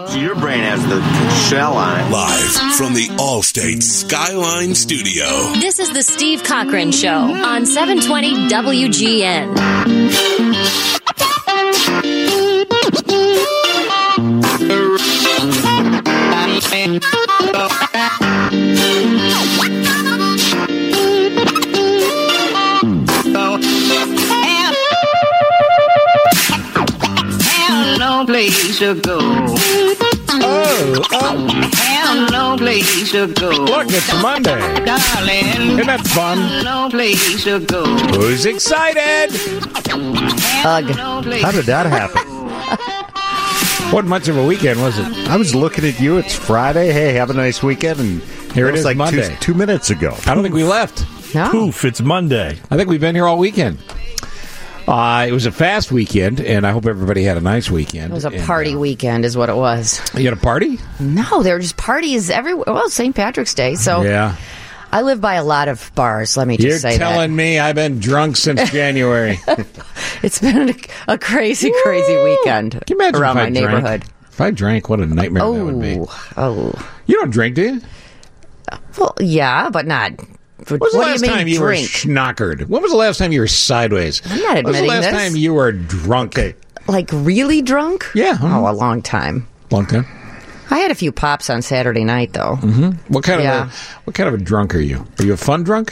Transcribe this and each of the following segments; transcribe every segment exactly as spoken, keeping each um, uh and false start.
So your brain has the shell on it. Live from the Allstate Skyline Studio. This is the Steve Cochran Show on seven twenty W G N. No place to go. Oh, oh. Have no place to go. Look, it's Monday. Darling. Isn't that fun? No place to go. Who's excited? Ugh. How did that happen? Wasn't much of a weekend, was it? I was looking at you. It's Friday. Hey, have a nice weekend. And Here it was is, like Monday. Two, two minutes ago. I don't think we left. No. Poof, it's Monday. I think we've been here all weekend. Uh, it was a fast weekend, and I hope everybody had a nice weekend. It was a And, party uh, weekend is what it was. You had a party? No, there were just parties everywhere. Well, Saint Patrick's Day. So Yeah. I live by a lot of bars, let me just You're say telling me I've been drunk since January. that. It's been a, a crazy, crazy weekend Can you imagine around if I my drank? neighborhood. If I drank, what a nightmare that would be. Oh, oh. You don't drink, do you? Well, yeah, but not. When was the what do last you mean time you drink? were schnockered? When was the last time you were sideways? I'm not When was the admitting last this. time you were drunk? Okay. Like really drunk? Yeah. Oh, a long time. Long time. I had a few pops on Saturday night, though. Mm-hmm. What kind Yeah. of a, what kind of a drunk are you? Are you a fun drunk?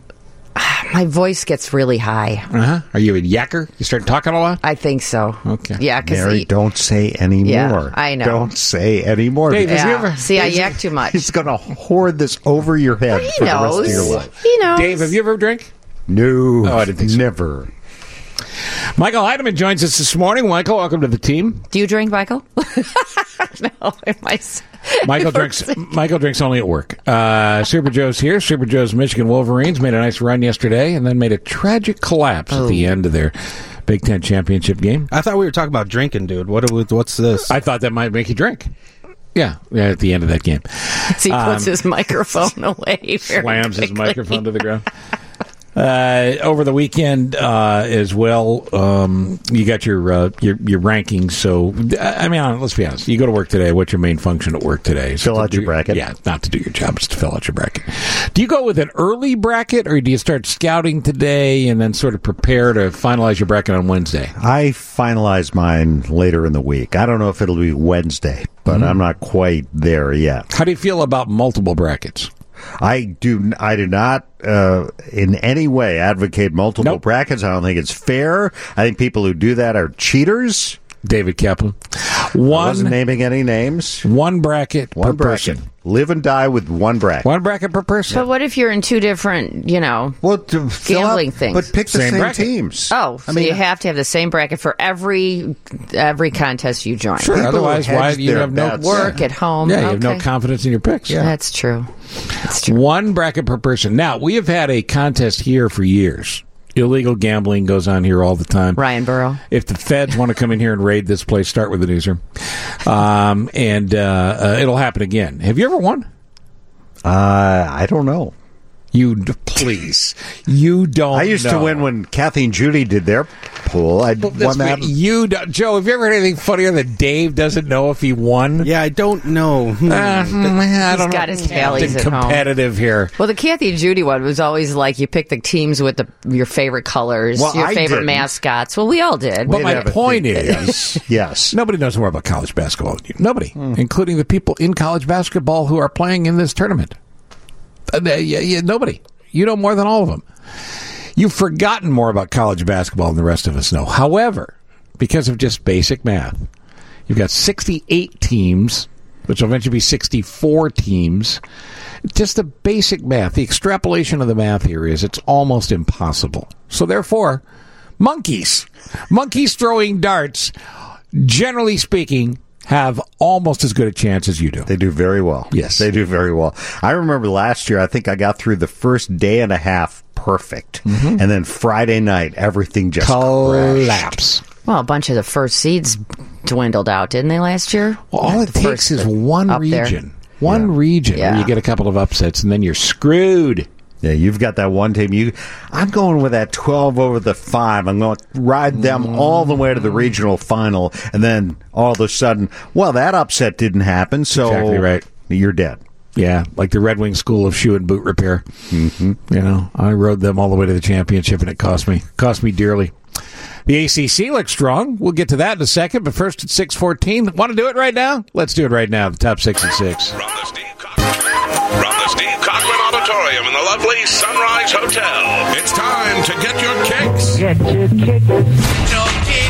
My voice gets really high. Uh-huh. Are you a yacker? You start talking a lot? I think so. Okay. Yeah, Mary, because don't say any Yeah, more. I know. Don't say any more. Dave, because has he yeah. ever- See, I has he- yak too much. He's going to hoard this over your head He for the rest of your knows. life. He knows. Dave, have you ever drank? No. Oh, I didn't think so. Never. Michael Heidemann joins us this morning. Michael, welcome to the team. Do you drink, Michael? No, am I? s- Michael drinks. Michael drinks only at work. Uh, Super Joe's here. Super Joe's Michigan Wolverines made a nice run yesterday, and then made a tragic collapse at the end of their Big Ten championship game. I thought we were talking about drinking, dude. What? are we- What's this? I thought that might make you drink. Yeah, yeah. At the end of that game, He puts his microphone away. Very slams his quickly. microphone to the ground. Uh, over the weekend uh, as well, um, you got your, uh, your your rankings. So, I mean, let's be honest. You go to work today. What's your main function at work today? Is Fill to out your do- bracket. Yeah, not to do your job. It's to fill out your bracket. Do you go with an early bracket, or do you start scouting today and then sort of prepare to finalize your bracket on Wednesday? I finalize mine later in the week. I don't know if it'll be Wednesday, but Mm-hmm. I'm not quite there yet. How do you feel about multiple brackets? I do. I do not uh, in any way advocate multiple Nope. brackets. I don't think it's fair. I think people who do that are cheaters. David Kaplan. I wasn't One, naming any names. one bracket One per bracket. person. Live and die with one bracket. One bracket per person. But what if you're in two different, you know? Well, to fill Gambling out- things. but pick the Same same, bracket. teams. Oh, so I mean, you have to have the same bracket for every every contest you join. Sure. people Otherwise, hedge why you their have no bets. Work at home. Yeah, you have no Okay. confidence in your picks. That's true. That's true. One bracket per person. Now, we have had a contest here for years. Illegal gambling goes on here all the time. Ryan Burrow. If the feds want to come in here and raid this place, start with the newsroom. Um, and uh, uh, it'll happen again. Have you ever won? Uh, I don't know. You d- please. You don't. I used to know. win when Kathy and Judy did their pool. I Well, won that's that. what you do- Joe, have you ever heard anything funnier that Dave doesn't know if he won? yeah, I don't know. Hmm. Uh, mm, I don't He's got know. his tallies Captain at home. competitive here. Well, the Kathy and Judy one was always like you pick the teams with the your favorite colors, Well, your I favorite didn't. mascots. Well, we all did. But We'd my have a point thing. is, Yes. nobody knows more about college basketball than you. Nobody, Hmm. including the people in college basketball who are playing in this tournament. Uh, yeah, yeah, nobody. You know more than all of them. You've forgotten more about college basketball than the rest of us know. However, because of just basic math, you've got sixty-eight teams, which will eventually be sixty-four teams. Just the basic math, the extrapolation of the math here is it's almost impossible. So therefore, monkeys, monkeys throwing darts, generally speaking, have almost as good a chance as you do. They do very well. Yes. They do very well. I remember last year, I think I got through the first day and a half perfect. Mm-hmm. And then Friday night, everything just crashed. Collapse. Well, a bunch of the first seeds dwindled out, didn't they, last year? Well, all it The takes first is one up there. region. One Yeah. region Yeah. where you get a couple of upsets, and then you're screwed. Yeah, you've got that one team. You, I'm going with that twelve over the five. I'm going to ride them all the way to the regional final, and then all of a sudden, well, that upset didn't happen, so Exactly right. you're dead. Yeah, like the Red Wing School of Shoe and Boot Repair. Mm-hmm. You know, I rode them all the way to the championship, and it cost me cost me dearly. The A C C looks strong. We'll get to that in a second, but first at six fourteen. Want to do it right now? Let's do it right now. The top six at six. From the Steve Cochran, from the Steve Cochran Auditorium in the lovely Sunrise Hotel, it's time to get your kicks. Get your kicks. Your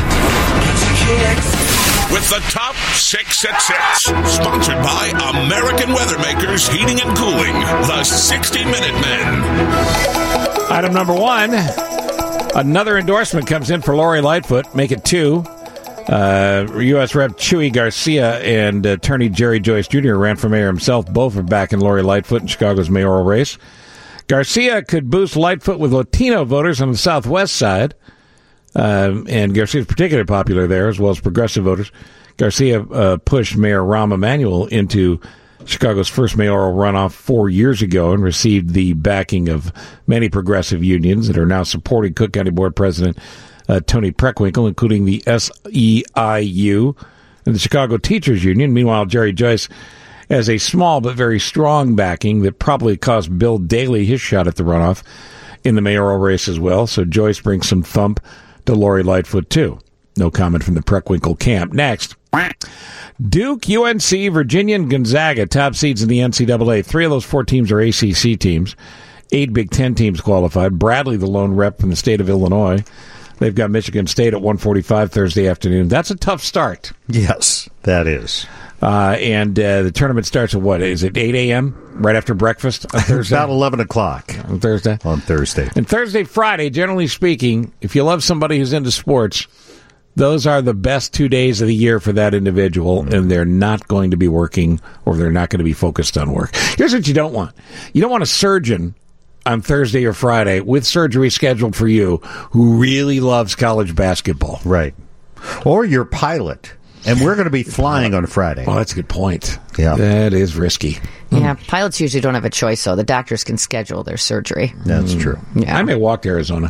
kicks. With the top six at six, sponsored by American Weathermakers Heating and Cooling, the sixty minute Men. Item number one. Another endorsement comes in for Lori Lightfoot. Make it two. Uh, U S Rep Chuy Garcia and Attorney Jerry Joyce Junior ran for mayor himself. Both are back in Lori Lightfoot in Chicago's mayoral race. Garcia could boost Lightfoot with Latino voters on the southwest side. Um, and Garcia is particularly popular there, as well as progressive voters. Garcia uh, pushed Mayor Rahm Emanuel into Chicago's first mayoral runoff four years ago and received the backing of many progressive unions that are now supporting Cook County Board President uh, Tony Preckwinkle, including the S E I U and the Chicago Teachers Union. Meanwhile, Jerry Joyce has a small but very strong backing that probably cost Bill Daley his shot at the runoff in the mayoral race as well. So Joyce brings some thump to Lori Lightfoot, too. No comment from the Preckwinkle camp. Next, Duke, U N C, Virginia, and Gonzaga, top seeds in the N C double A. Three of those four teams are A C C teams. Eight Big Ten teams qualified. Bradley, the lone rep from the state of Illinois. They've got Michigan State at one forty-five Thursday afternoon. That's a tough start. Yes, that is. Uh, and uh, the tournament starts at what? Is it eight a.m., right after breakfast on Thursday? About eleven o'clock on Thursday. On Thursday. And Thursday, Friday, generally speaking, if you love somebody who's into sports, those are the best two days of the year for that individual, mm-hmm. and they're not going to be working or they're not going to be focused on work. Here's what you don't want. You don't want a surgeon on Thursday or Friday with surgery scheduled for you who really loves college basketball. Right. Or your pilot. And we're going to be flying on Friday. Well, that's a good point. Yeah. That is risky. Yeah, pilots usually don't have a choice, though. The doctors can schedule their surgery. That's mm. true. Yeah. I may walk to Arizona.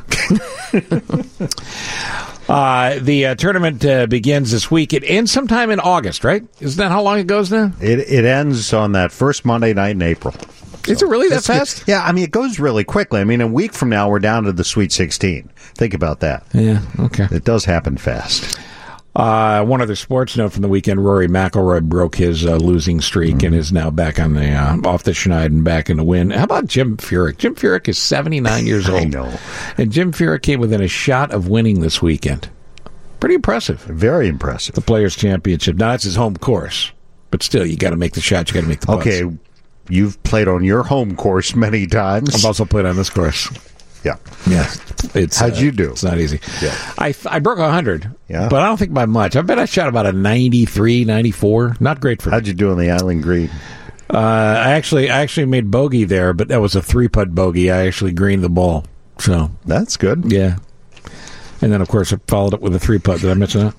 uh, the uh, tournament uh, begins this week. It ends sometime in August, right? Isn't that how long it goes now? It, it ends on that first Monday night in April. So is it really that fast? Yeah, I mean, it goes really quickly. I mean, a week from now, we're down to the Sweet sixteen. Think about that. Yeah, okay. It does happen fast. Uh, one other sports note from the weekend: Rory McIlroy broke his uh, losing streak mm. and is now back on the uh, off the schneid and back in the win. How about Jim Furyk? Jim Furyk is seventy-nine years old. I know, and Jim Furyk came within a shot of winning this weekend. Pretty impressive. Very impressive. The Players' Championship. Now it's his home course, but still, you got to make the shot. You got to make the putts. Okay, you've played on your home course many times. I've also played on this course. Yeah. Yeah. It's, How'd uh, you do? It's not easy. Yeah. I, I broke one hundred, yeah. but I don't think by much. I bet I shot about a ninety-three, ninety-four. Not great for How'd me. you do on the Island Green? Uh, I actually I actually made bogey there, but that was a three-putt bogey. I actually greened the ball. So that's good. Yeah. And then, of course, I followed up with a three-putt. Did I mention that?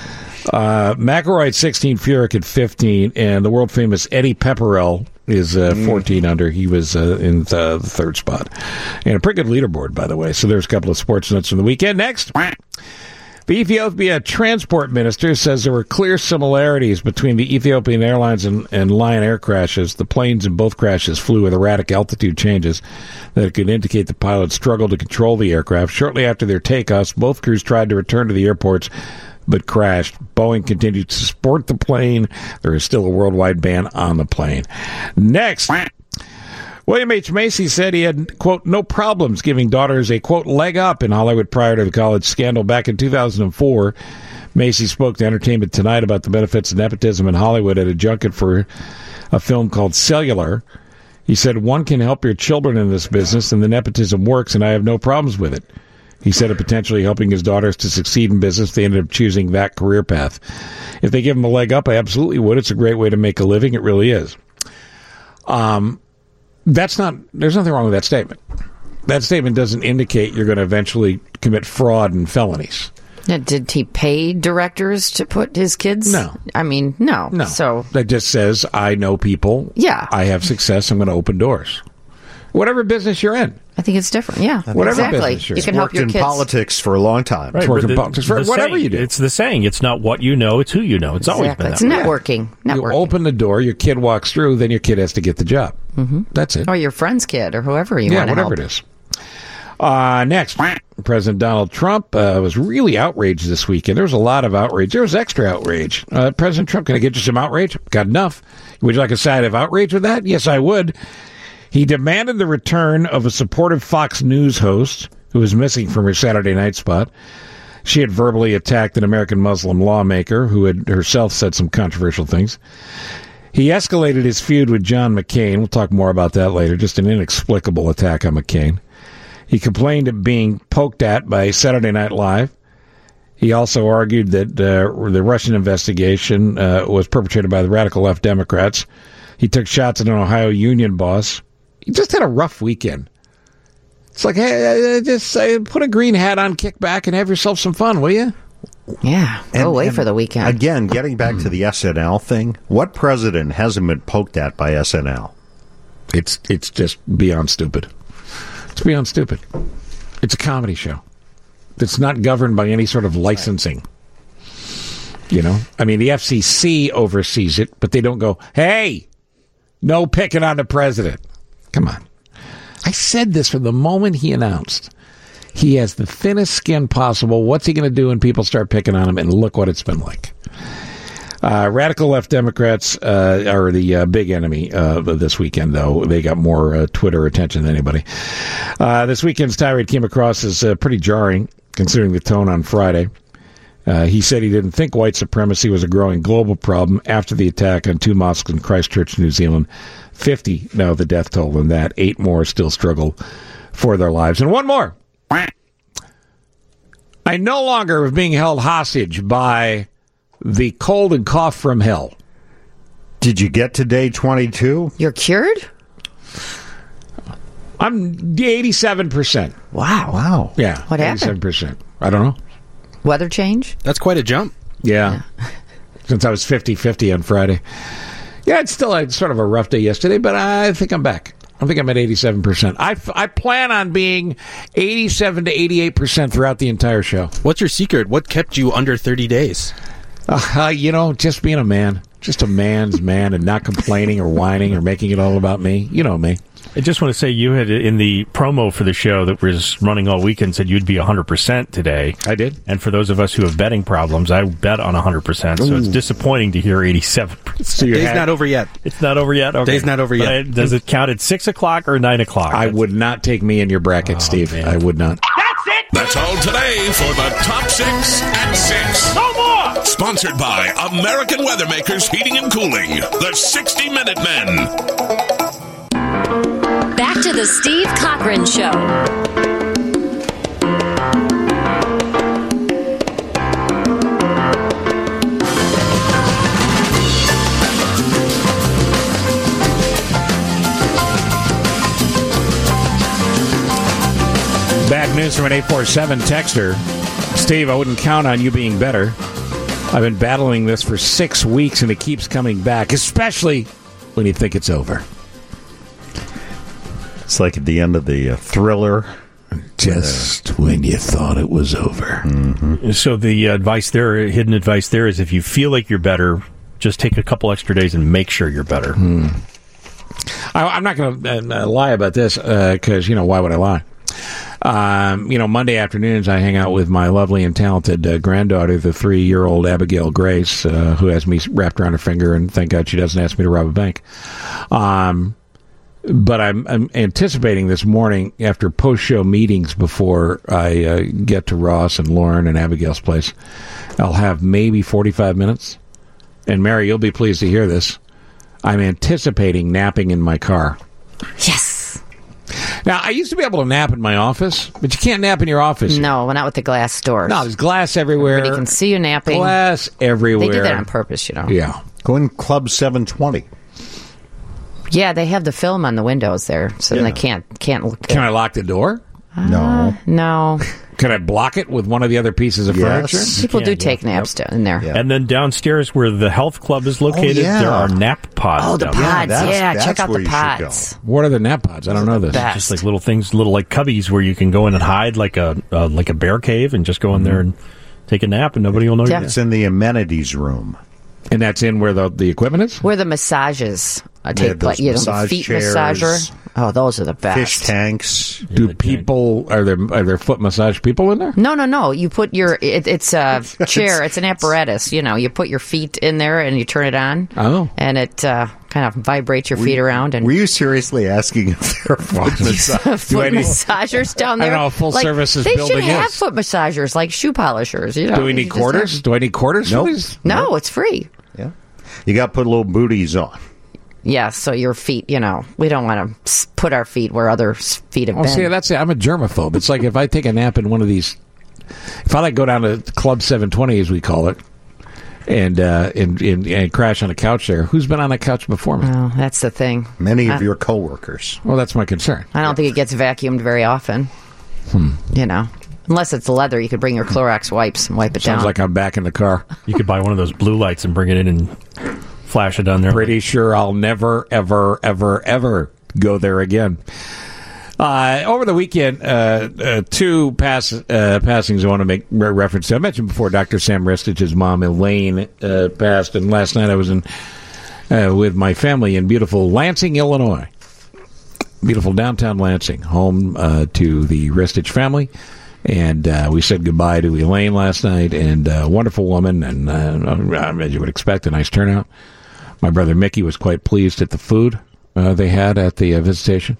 Uh, McIlroy at sixteen, Furyk at fifteen, and the world-famous Eddie Pepperell is uh, fourteen mm. under. He was uh, in the, the third spot. And a pretty good leaderboard, by the way. So there's a couple of sports notes from the weekend. Next, the Ethiopia transport minister says there were clear similarities between the Ethiopian Airlines and, and Lion Air crashes. The planes in both crashes flew with erratic altitude changes that could indicate the pilots struggled to control the aircraft. Shortly after their takeoffs, both crews tried to return to the airports but crashed. Boeing continued to support the plane. There is still a worldwide ban on the plane. Next, William H. Macy said he had, quote, no problems giving daughters a, quote, leg up in Hollywood prior to the college scandal. Back in two thousand four, Macy spoke to Entertainment Tonight about the benefits of nepotism in Hollywood at a junket for a film called Cellular. He said, one can help your children in this business, and the nepotism works, and I have no problems with it. He said of potentially helping his daughters to succeed in business, they ended up choosing that career path. If they give them a leg up, I absolutely would. It's a great way to make a living. It really is. Um, that's not. There's nothing wrong with that statement. That statement doesn't indicate you're going to eventually commit fraud and felonies. Now, did he pay directors to put his kids? No. I mean, no. No. So that just says I know people. Yeah. I have success. I'm going to open doors. Whatever business you're in. I think it's different. Yeah, Whatever exactly. business you're You in. can help Worked your in kids. politics for a long time. Right. Worked in politics for the whatever saying- you do. It's the saying. It's not what you know, it's who you know. It's always Exactly. been It's that way. networking. You Networking. open the door, your kid walks through, then your kid has to get the job. Mm-hmm. That's it. Or your friend's kid, or whoever you yeah, want to whatever help. it is. Uh, next, President Donald Trump uh, was really outraged this weekend. There was a lot of outrage. There was extra outrage. Uh, President Trump, can I get you some outrage? Got enough. Would you like a side of outrage with that? Yes, I would. He demanded the return of a supportive Fox News host who was missing from her Saturday night spot. She had verbally attacked an American Muslim lawmaker who had herself said some controversial things. He escalated his feud with John McCain. We'll talk more about that later. Just an inexplicable attack on McCain. He complained of being poked at by Saturday Night Live. He also argued that uh, the Russian investigation uh, was perpetrated by the radical left Democrats. He took shots at an Ohio union boss. He just had a rough weekend. It's like, hey, uh, just uh, put a green hat on, kick back, and have yourself some fun, will you? Yeah, go And- away and for the weekend. Again, getting back to the S N L thing, what president hasn't been poked at by S N L? It's it's just beyond stupid. It's beyond stupid. It's a comedy show. It's not governed by any sort of licensing. You know? I mean, the F C C oversees it, but they don't go, hey, no picking on the president. Come on. I said this from the moment he announced. He has the thinnest skin possible. What's he going to do when people start picking on him? And look what it's been like. Uh, radical left Democrats uh, are the uh, big enemy uh, this weekend, though. They got more uh, Twitter attention than anybody. Uh, this weekend's tirade came across as uh, pretty jarring, considering the tone on Friday. Uh, he said he didn't think white supremacy was a growing global problem after the attack on two mosques in Christchurch, New Zealand. fifty now the death toll in that. Eight more still struggle for their lives. And one more. I no longer am being held hostage by the cold and cough from hell. Did you get to day twenty-two? You're cured? I'm eighty-seven percent. Wow. Wow. Yeah. What happened? eighty-seven percent. I don't know. Weather change? That's quite a jump. Yeah. Since I was fifty-fifty on Friday. Yeah, it's still a, sort of a rough day yesterday, but I think I'm back. I think I'm at eighty-seven percent. I, I plan on being eighty-seven to eighty-eight percent throughout the entire show. What's your secret? What kept you under thirty days? Uh, you know, just being a man. Just a man's man and not complaining or whining or making it all about me. You know me. I just want to say you had in the promo for the show that was running all weekend said you'd be one hundred percent today. I did. And for those of us who have betting problems, I bet on one hundred percent. So it's disappointing to hear eighty-seven percent. So you Day's had- not over yet. It's not over yet? Okay. Day's not over yet. But I- does it count at six o'clock or nine o'clock? I That's- would not take me in your bracket, Steve. man. I would not. That's all today for the Top Six at Six. No more! Sponsored by American Weathermakers Heating and Cooling, the sixty minute Men. Back to the Steve Cochran Show. Bad news from an eight four seven texter. Steve, I wouldn't count on you being better. I've been battling this for six weeks and it keeps coming back, especially when you think it's over. It's like at the end of the uh, Thriller. Just when you thought it was over. Mm-hmm. So the advice there, hidden advice there, is if you feel like you're better, just take a couple extra days and make sure you're better. Hmm. I, I'm not going to uh, lie about this because, uh, you know, why would I lie? Um, you know, Monday afternoons I hang out with my lovely and talented uh, granddaughter, the three-year-old Abigail Grace, uh, who has me wrapped around her finger, and thank God she doesn't ask me to rob a bank. Um, but I'm, I'm anticipating this morning after post-show meetings before I uh, get to Ross and Lauren and Abigail's place, I'll have maybe forty-five minutes. And Mary, you'll be pleased to hear this. I'm anticipating napping in my car. Yes. Now, I used to be able to nap in my office, but you can't nap in your office. No, not with the glass doors. No, there's glass everywhere. Everybody can see you napping. Glass everywhere. They do that on purpose, you know. Yeah. Go in Club seven twenty. Yeah, they have the film on the windows there, so Yeah. they can't can't look. Can I lock the door? No. No. Can I block it with one of the other pieces of Yes. furniture? People can, do yeah. take naps down in there. Yeah. And then downstairs where the health club is located, yeah. there are nap pods. Oh, the down there. pods. that's- Yeah, that's check out where the you should go. pods. What are the nap pods? I don't know this. best. Just like little things, little like cubbies where you can go in and hide like a uh, like a bear cave and just go in there and take a nap and nobody will know Yeah. you're It's in the amenities room. And that's in where the, the equipment is? Where the massages uh, Yeah, take those place. You know, the massage feet chairs. massager. Oh, those are the best. Fish tanks. Do people, are there are there foot massage people in there? No, no, no. You put your, it, it's a chair, it's an apparatus. You know, you put your feet in there and you turn it on. Oh. And it uh, kind of vibrates your feet around. And Were you seriously asking if there are foot massage? foot I need- massagers down I there. don't know how full like, services They building should have is. foot massagers, like shoe polishers. You know, Do we You need just quarters? have- Do I need quarters Nope. for these? No, it's free. Yeah. You got to put little booties on. Yeah, so your feet, you know, we don't want to put our feet where other s- feet have Well, been. see, that's it. I'm a germaphobe. It's like if I take a nap in one of these, if I like go down to Club seven twenty, as we call it, and uh, and, and and crash on a couch there, who's been on a couch before me? Oh, that's the thing. Many of I- your coworkers. Well, that's my concern. I don't think it gets vacuumed very often. Hmm. You know, unless it's leather, you could bring your Clorox wipes and wipe it Sounds down. like I'm back in the car. You could buy one of those blue lights and bring it in and flash it on there. Pretty sure I'll never, ever, ever, ever go there again. Uh, over the weekend, uh, uh, two pass, uh, passings I want to make re- reference to. I mentioned before Doctor Sam Ristich's mom, Elaine, uh, passed, and last night I was in uh, with my family in beautiful Lansing, Illinois. Beautiful downtown Lansing, home uh, to the Ristich family. And uh, we said goodbye to Elaine last night, and a uh, wonderful woman, and uh, as you would expect, a nice turnout. My brother Mickey was quite pleased at the food uh, they had at the uh, visitation.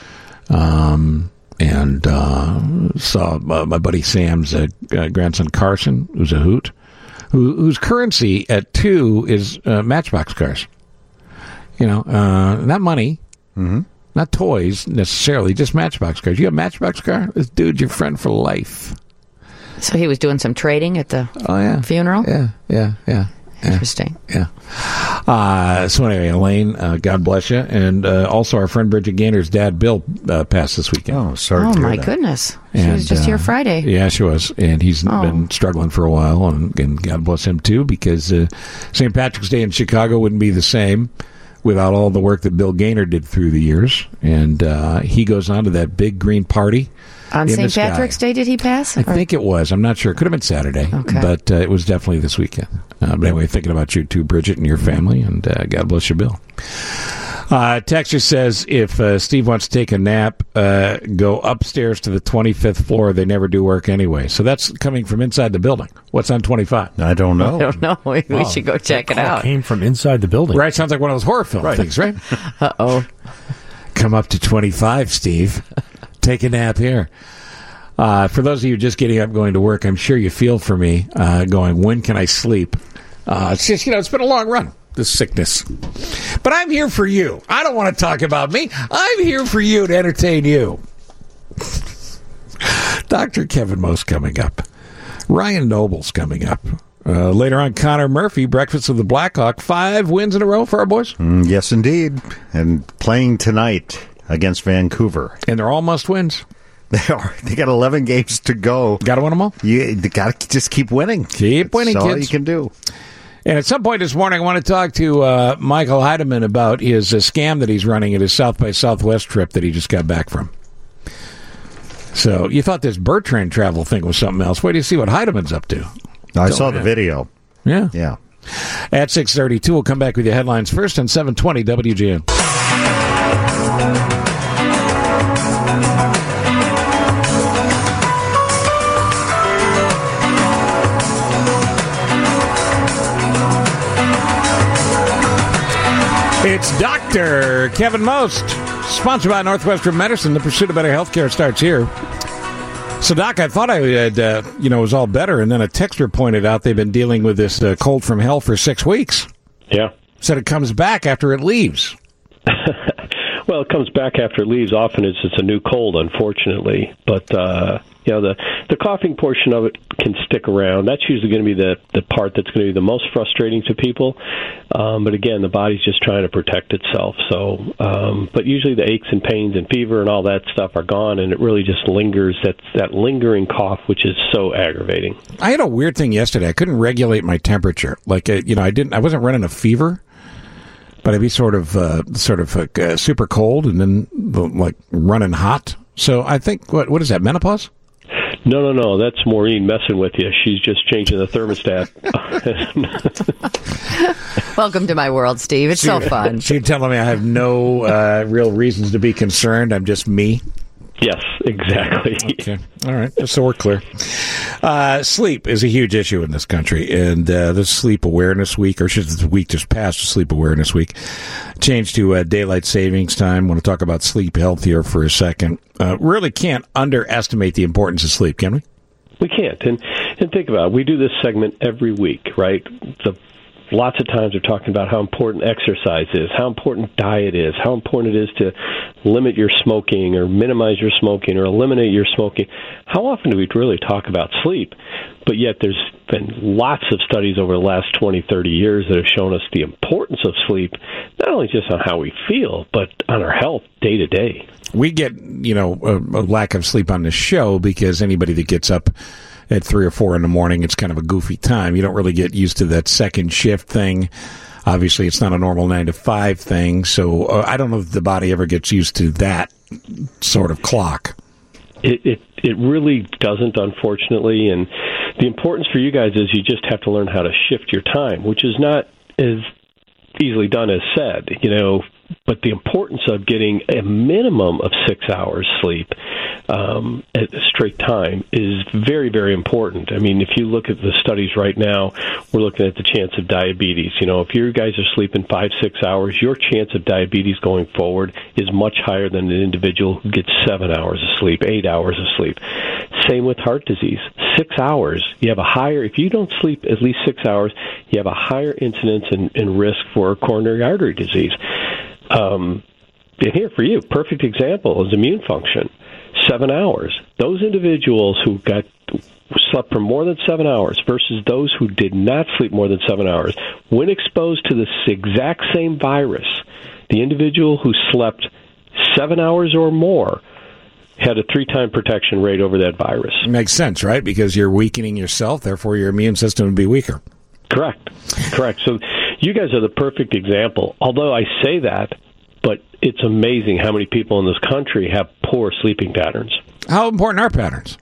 Um, and uh, saw uh, my buddy Sam's uh, uh, grandson Carson, who's a hoot, who, whose currency at two is uh, Matchbox cars. You know, uh, not money, mm-hmm. not toys necessarily, just Matchbox cars. You have a Matchbox car? This dude's your friend for life. So he was doing some trading at the Oh, yeah. funeral? Yeah, yeah, yeah. Yeah. Interesting. Yeah. Uh, so anyway, Elaine, uh, God bless you. And uh, also our friend Bridget Gaynor's dad, Bill, uh, passed this weekend. Oh, sorry Oh, to hear my that. goodness. She And, was just here uh, Friday. Yeah, she was. And he's Oh. been struggling for a while, and, and God bless him, too, because uh, Saint Patrick's Day in Chicago wouldn't be the same without all the work that Bill Gaynor did through the years. And uh, he goes on to that big green party. On in the Saint sky. Patrick's Day, did he pass? I Or- think it was. I'm not sure. It could have been Saturday, Okay. but uh, it was definitely this weekend. Uh, but anyway, thinking about you too, Bridget, and your family, and uh, God bless you, Bill. Uh, Texture says if uh, Steve wants to take a nap, uh, go upstairs to the twenty-fifth floor. They never do work anyway. So that's coming from inside the building. What's on twenty-five? I don't know. I don't know. We, we should go check it Call out. came from inside the building. Right, sounds like one of those horror film things, right? Uh-oh. Come up to twenty-five, Steve. Take a nap here. Uh, for those of you just getting up going to work, I'm sure you feel for me uh, going, when can I sleep? Uh, it's just, you know, it's been a long run, this sickness. But I'm here for you. I don't want to talk about me. I'm here for you to entertain you. Doctor Kevin Most coming up. Ryan Noble's coming up. Uh, later on, Connor Murphy, Breakfast of the Blackhawk. Five wins in a row for our boys. Mm, yes, indeed. And playing tonight against Vancouver. And they're all must-wins. They are. They got eleven games to go. Got to win them all. You got to just keep winning. Keep winning, That's all kids. you can do. And at some point this morning, I want to talk to uh, Michael Heidemann about his uh, scam that he's running at his South by Southwest trip that he just got back from. So you thought this Bertrand travel thing was something else. Wait till you see what Heidemann's up to. I Don't saw the know. video. Yeah. Yeah. At six thirty-two, we'll come back with your headlines first on seven twenty W G N. It's Doctor Kevin Most, sponsored by Northwestern Medicine. The pursuit of better health care starts here. So, Doc, I thought I had, uh, you know, it was all better, and then a texter pointed out they've been dealing with this uh, cold from hell for six weeks. Yeah. Said it comes back after it leaves. Well, it comes back after it leaves. Often it's, it's a new cold, unfortunately. But, uh, you know, the, the coughing portion of it can stick around. That's usually going to be the, the part that's going to be the most frustrating to people. Um, but, again, the body's just trying to protect itself. So, um, but usually the aches and pains and fever and all that stuff are gone, and it really just lingers. That's that lingering cough, which is so aggravating. I had a weird thing yesterday. I couldn't regulate my temperature. Like, uh, you know, I didn't. I wasn't running a fever. But I'd be sort of, uh, sort of like, uh, super cold and then like running hot. So I think what what is that, menopause? No, no, no. That's Maureen messing with you. She's just changing the thermostat. Welcome to my world, Steve. It's so fun. She's telling me I have no uh, real reasons to be concerned. I'm just me. Yes, exactly. Okay. All right. So we're clear. Uh, sleep is a huge issue in this country, and uh, this Sleep Awareness Week, or should the week just passed, Sleep Awareness Week, changed to uh, daylight savings time. I want to talk about sleep health here for a second. Uh, really can't underestimate the importance of sleep, can we? We can't. And and think about it. We do this segment every week, right? The Lots of times we're talking about how important exercise is, how important diet is, how important it is to limit your smoking or minimize your smoking or eliminate your smoking. How often do we really talk about sleep? But yet there's been lots of studies over the last twenty, thirty years that have shown us the importance of sleep, not only just on how we feel, but on our health day to day. We get, you know, a, a lack of sleep on this show because anybody that gets up at three or four in the morning, it's kind of a goofy time. You don't really get used to that second shift thing. Obviously, it's not a normal nine to five thing. So uh, I don't know if the body ever gets used to that sort of clock. It, it it really doesn't, unfortunately. And the importance for you guys is you just have to learn how to shift your time, which is not as easily done as said, you know. But the importance of getting a minimum of six hours sleep um, at a straight time is very, very important. I mean, if you look at the studies right now, we're looking at the chance of diabetes. You know, if you guys are sleeping five, six hours, your chance of diabetes going forward is much higher than an individual who gets seven hours of sleep, eight hours of sleep. Same with heart disease. Six hours, you have a higher, if you don't sleep at least six hours, you have a higher incidence and, and risk for coronary artery disease. Um, and here for you, perfect example is immune function. Seven hours. Those individuals who got slept for more than seven hours versus those who did not sleep more than seven hours, when exposed to this exact same virus, the individual who slept seven hours or more had a three-time protection rate over that virus. Makes sense, right? Because you're weakening yourself, therefore your immune system would be weaker. Correct. Correct. So you guys are the perfect example. Although I say that, but it's amazing how many people in this country have poor sleeping patterns. How important are patterns?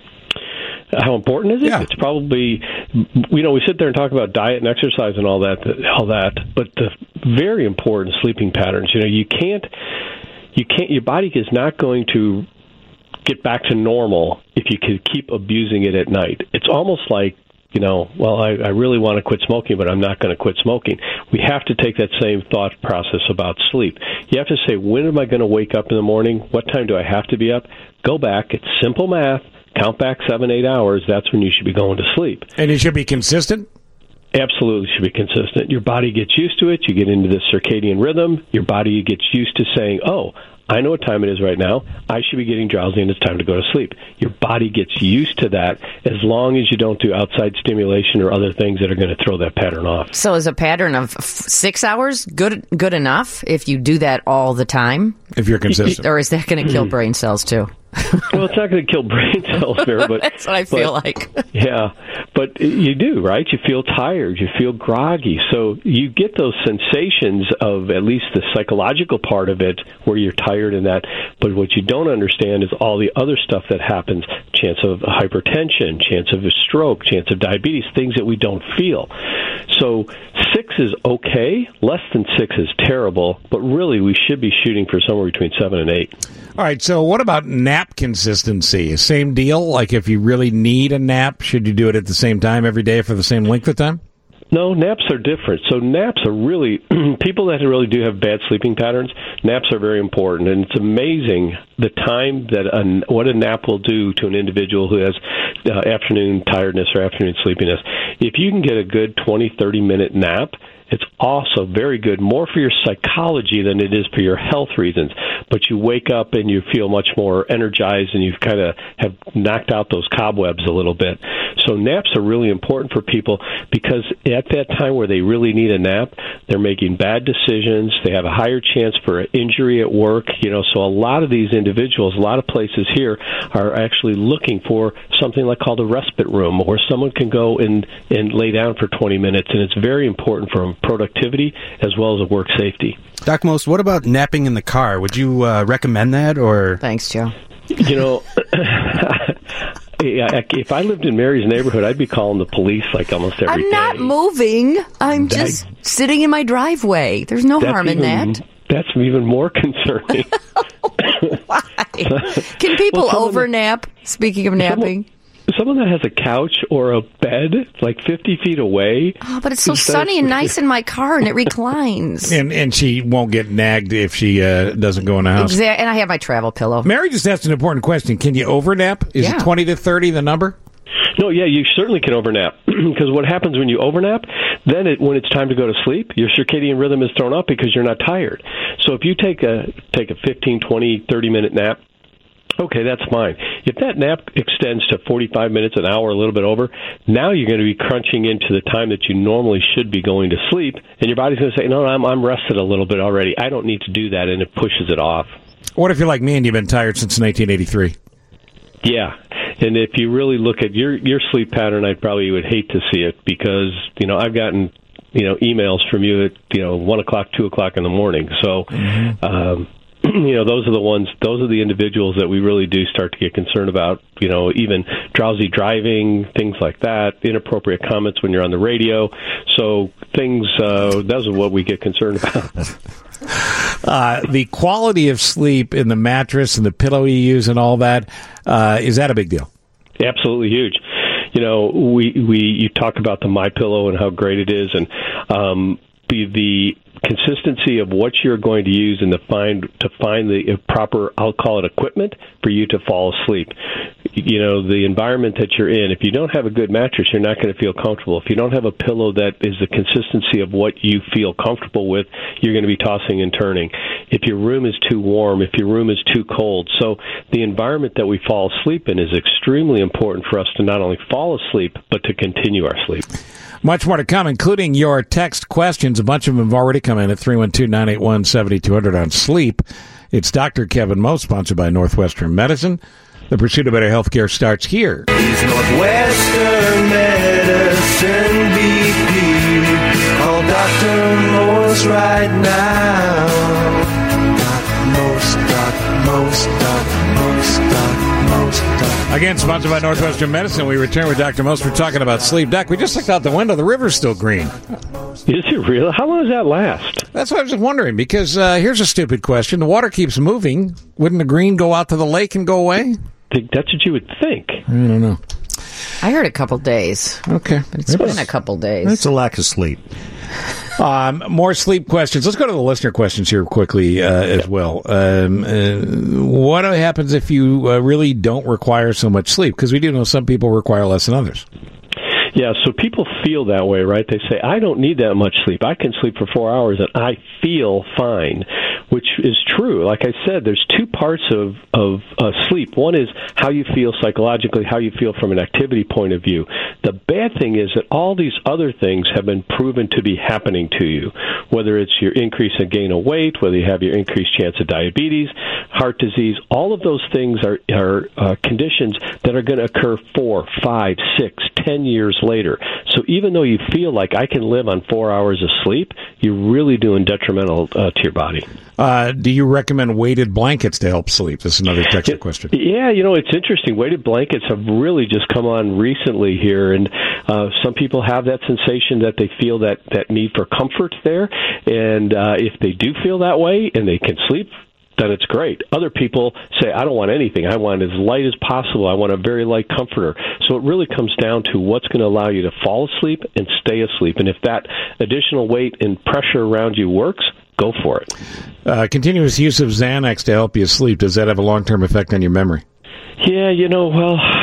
How important is it? Yeah. It's probably, you know, we sit there and talk about diet and exercise and all that, all that, but the very important sleeping patterns. You know, you can't, you can't, your body is not going to get back to normal if you can keep abusing it at night. It's almost like, you know, well, I, I really want to quit smoking, but I'm not going to quit smoking. We have to take that same thought process about sleep. You have to say, when am I going to wake up in the morning? What time do I have to be up? Go back. It's simple math. Count back seven, eight hours. That's when you should be going to sleep. And it should be consistent? Absolutely should be consistent. Your body gets used to it. You get into this circadian rhythm. Your body gets used to saying, oh, I know what time it is right now. I should be getting drowsy and it's time to go to sleep. Your body gets used to that as long as you don't do outside stimulation or other things that are going to throw that pattern off. So is a pattern of f- six hours good good enough if you do that all the time? If you're consistent. Or is that going to kill brain cells too? Well, it's not going to kill brain cells there, but that's what I feel but, like. Yeah, but you do, right? You feel tired, you feel groggy, so you get those sensations of at least the psychological part of it, where you're tired and that. But what you don't understand is all the other stuff that happens: chance of hypertension, chance of a stroke, chance of diabetes, things that we don't feel. So six is okay. Less than six is terrible. But really, we should be shooting for somewhere between seven and eight. All right, so what about nap consistency? Same deal? Like if you really need a nap, should you do it at the same time every day for the same length of time? No, naps are different. So naps are really, people that really do have bad sleeping patterns, naps are very important. And it's amazing the time that a, what a nap will do to an individual who has uh, afternoon tiredness or afternoon sleepiness. If you can get a good twenty, thirty minute nap, It's also very good, more for your psychology than it is for your health reasons. But you wake up and you feel much more energized, and you kind of have knocked out those cobwebs a little bit. So naps are really important for people because at that time where they really need a nap, they're making bad decisions. They have a higher chance for an injury at work. You know, so a lot of these individuals, a lot of places here are actually looking for something like called a respite room, where someone can go and, and lay down for twenty minutes, and it's very important for productivity as well as work safety. Doc Most, what about napping in the car? Would you uh, recommend that? Or Thanks, Joe. You know, if I lived in Mary's neighborhood, I'd be calling the police like almost every I'm day. not moving. I'm That- just sitting in my driveway. There's no That's harm in even- that. That's even more concerning. Why? Can people Well, someone- overnap? Speaking of napping. Someone that has a couch or a bed like fifty feet away. Oh, but it's so instead- sunny and nice in my car, and it reclines. And and she won't get nagged if she uh, doesn't go in the house. Exa- and I have my travel pillow. Mary just asked an important question. Can you overnap? Is Yeah. it twenty to thirty the number? No, yeah, you certainly can overnap because what happens when you overnap, then it, when it's time to go to sleep, your circadian rhythm is thrown off because you're not tired. So if you take a take a fifteen, twenty, thirty minute nap, okay, that's fine. If that nap extends to forty-five minutes, an hour, a little bit over, now you're going to be crunching into the time that you normally should be going to sleep, and your body's going to say, no, I'm, I'm rested a little bit already. I don't need to do that, and it pushes it off. What if you're like me and you've been tired since nineteen eighty-three? Yeah, and if you really look at your your sleep pattern, I probably would hate to see it because, you know, I've gotten, you know, emails from you at, you know, one o'clock, two o'clock in the morning. So, mm-hmm. um, you know, those are the ones, those are the individuals that we really do start to get concerned about, you know, even drowsy driving, things like that, inappropriate comments when you're on the radio. So things, uh, those are what we get concerned about. Uh, the quality of sleep in the mattress and the pillow you use and all that, uh, is that a big deal? Absolutely huge. You know, we, we, you talk about the MyPillow and how great it is, and, um, the, the consistency of what you're going to use and to find to find the proper, I'll call it, equipment for you to fall asleep. You know, the environment that you're in, if you don't have a good mattress, you're not going to feel comfortable. If you don't have a pillow that is the consistency of what you feel comfortable with, you're going to be tossing and turning. If your room is too warm, if your room is too cold. So the environment that we fall asleep in is extremely important for us to not only fall asleep, but to continue our sleep. Much more to come, including your text questions. A bunch of them have already come in at three one two, nine eight one, seven two zero zero on sleep. It's Doctor Kevin Most, sponsored by Northwestern Medicine. The pursuit of better health care starts here. He's Northwestern Medicine B P. Call Doctor Most right now. Doc Most, Doc Most, Doc Most, Doc Most, Doc. Again, sponsored by Northwestern Medicine. We return with Doctor Most. We're talking about sleep. Doc, we just looked out the window. The river's still green. Is it real? How long does that last? That's what I was just wondering, because uh, here's a stupid question. The water keeps moving. Wouldn't the green go out to the lake and go away? That's what you would think. I don't know. I heard a couple days. Okay. But it's been a couple days. It's a lack of sleep. Um, more sleep questions. Let's go to the listener questions here quickly uh, as well. Um, uh, what happens if you uh, really don't require so much sleep? Because we do know some people require less than others. Yeah, so people feel that way, right? They say, I don't need that much sleep. I can sleep for four hours and I feel fine, which is true. Like I said, there's two parts of, of uh, sleep. One is how you feel psychologically, how you feel from an activity point of view. The bad thing is that all these other things have been proven to be happening to you, whether it's your increase in gain of weight, whether you have your increased chance of diabetes, heart disease. All of those things are, are uh, conditions that are going to occur four, five, six, ten years later. So even though you feel like I can live on four hours of sleep, you're really doing detrimental uh, to your body. Uh, do you recommend weighted blankets to help sleep? This is another text yeah, question. Yeah, you know, it's interesting. Weighted blankets have really just come on recently here, and uh, some people have that sensation that they feel that, that need for comfort there. And uh, if they do feel that way and they can sleep, then it's great. Other people say, I don't want anything. I want as light as possible. I want a very light comforter. So it really comes down to what's going to allow you to fall asleep and stay asleep. And if that additional weight and pressure around you works, go for it. Uh, continuous use of Xanax to help you sleep, does that have a long-term effect on your memory? Yeah, you know, well,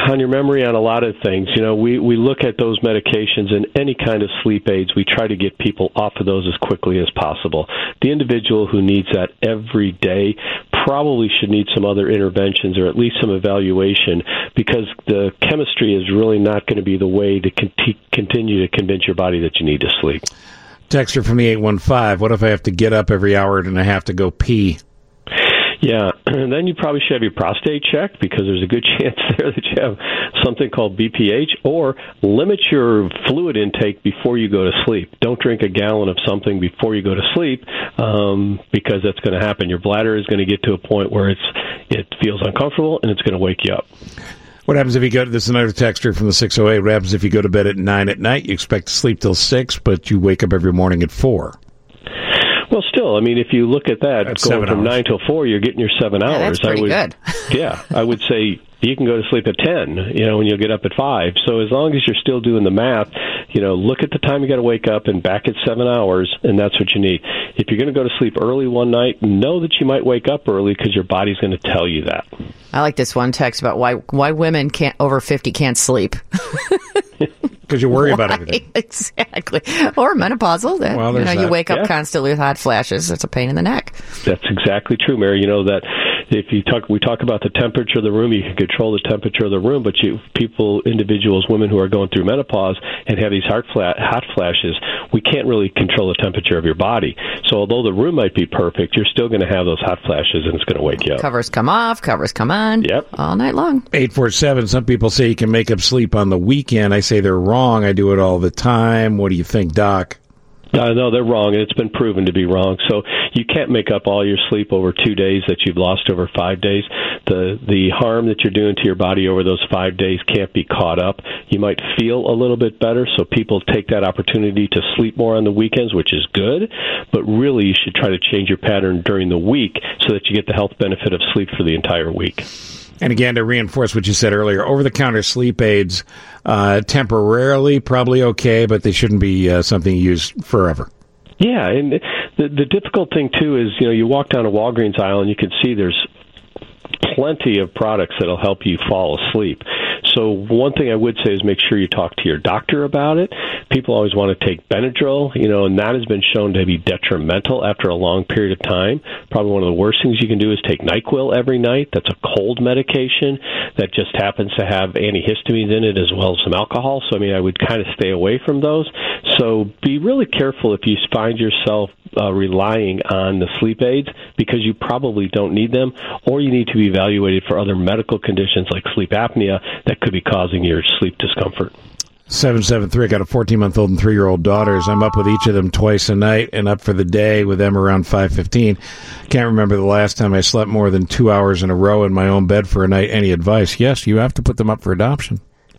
on your memory on a lot of things. You know, we, we look at those medications and any kind of sleep aids. We try to get people off of those as quickly as possible. The individual who needs that every day probably should need some other interventions or at least some evaluation, because the chemistry is really not going to be the way to conti- continue to convince your body that you need to sleep. Texter from the eight one five, what if I have to get up every hour and a half to go pee? Yeah, and then you probably should have your prostate checked, because there's a good chance there that you have something called B P H, or limit your fluid intake before you go to sleep. Don't drink a gallon of something before you go to sleep, um, because that's going to happen. Your bladder is going to get to a point where it's it feels uncomfortable, and it's going to wake you up. What happens if you go to, this is another texter from the six oh eight, what happens if you go to bed at nine at night, you expect to sleep till six, but you wake up every morning at four? Well, still, I mean, if you look at that, That's going seven from hours. nine till four, you're getting your seven hours. Yeah, that's pretty I would, good. yeah, I would say you can go to sleep at ten, you know, when you'll get up at five. So as long as you're still doing the math, you know, look at the time you got to wake up and back at seven hours, and that's what you need. If you're going to go to sleep early one night, know that you might wake up early, because your body's going to tell you that. I like this one text about why why women can't over fifty can't sleep. Because you worry Why? about everything. Exactly. Or menopausal. That, Well, you know, there's you that. wake up Yeah. constantly with hot flashes. It's a pain in the neck. That's exactly true, Mary. You know that if you talk, we talk about the temperature of the room. You can control the temperature of the room, but you people, individuals, women who are going through menopause and have these hot, flat, hot flashes, we can't really control the temperature of your body. So although the room might be perfect, you're still going to have those hot flashes, and it's going to wake you up. Covers come off, covers come on. Yep. All night long. eight four seven, some people say you can make up sleep on the weekend. I say they're wrong. I do it all the time. What do you think, Doc? Uh, no, they're wrong, and it's been proven to be wrong. So you can't make up all your sleep over two days that you've lost over five days. The the harm that you're doing to your body over those five days can't be caught up. You might feel a little bit better, so people take that opportunity to sleep more on the weekends, which is good, but really you should try to change your pattern during the week so that you get the health benefit of sleep for the entire week. And again, to reinforce what you said earlier, over-the-counter sleep aids, uh, temporarily probably okay, but they shouldn't be uh, something used forever. Yeah, and the the difficult thing, too, is, you know, you walk down a Walgreens aisle and you can see there's plenty of products that'll help you fall asleep. So one thing I would say is make sure you talk to your doctor about it. People always want to take Benadryl, you know, and that has been shown to be detrimental after a long period of time. Probably one of the worst things you can do is take NyQuil every night. That's a cold medication that just happens to have antihistamines in it as well as some alcohol. So, I mean, I would kind of stay away from those. So be really careful if you find yourself uh, relying on the sleep aids, because you probably don't need them, or you need to be evaluated for other medical conditions like sleep apnea that could be causing your sleep discomfort. seven seven three, I got a fourteen-month-old and three-year-old daughters. I'm up with each of them twice a night and up for the day with them around five fifteen. Can't remember the last time I slept more than two hours in a row in my own bed for a night. Any advice? Yes, you have to put them up for adoption.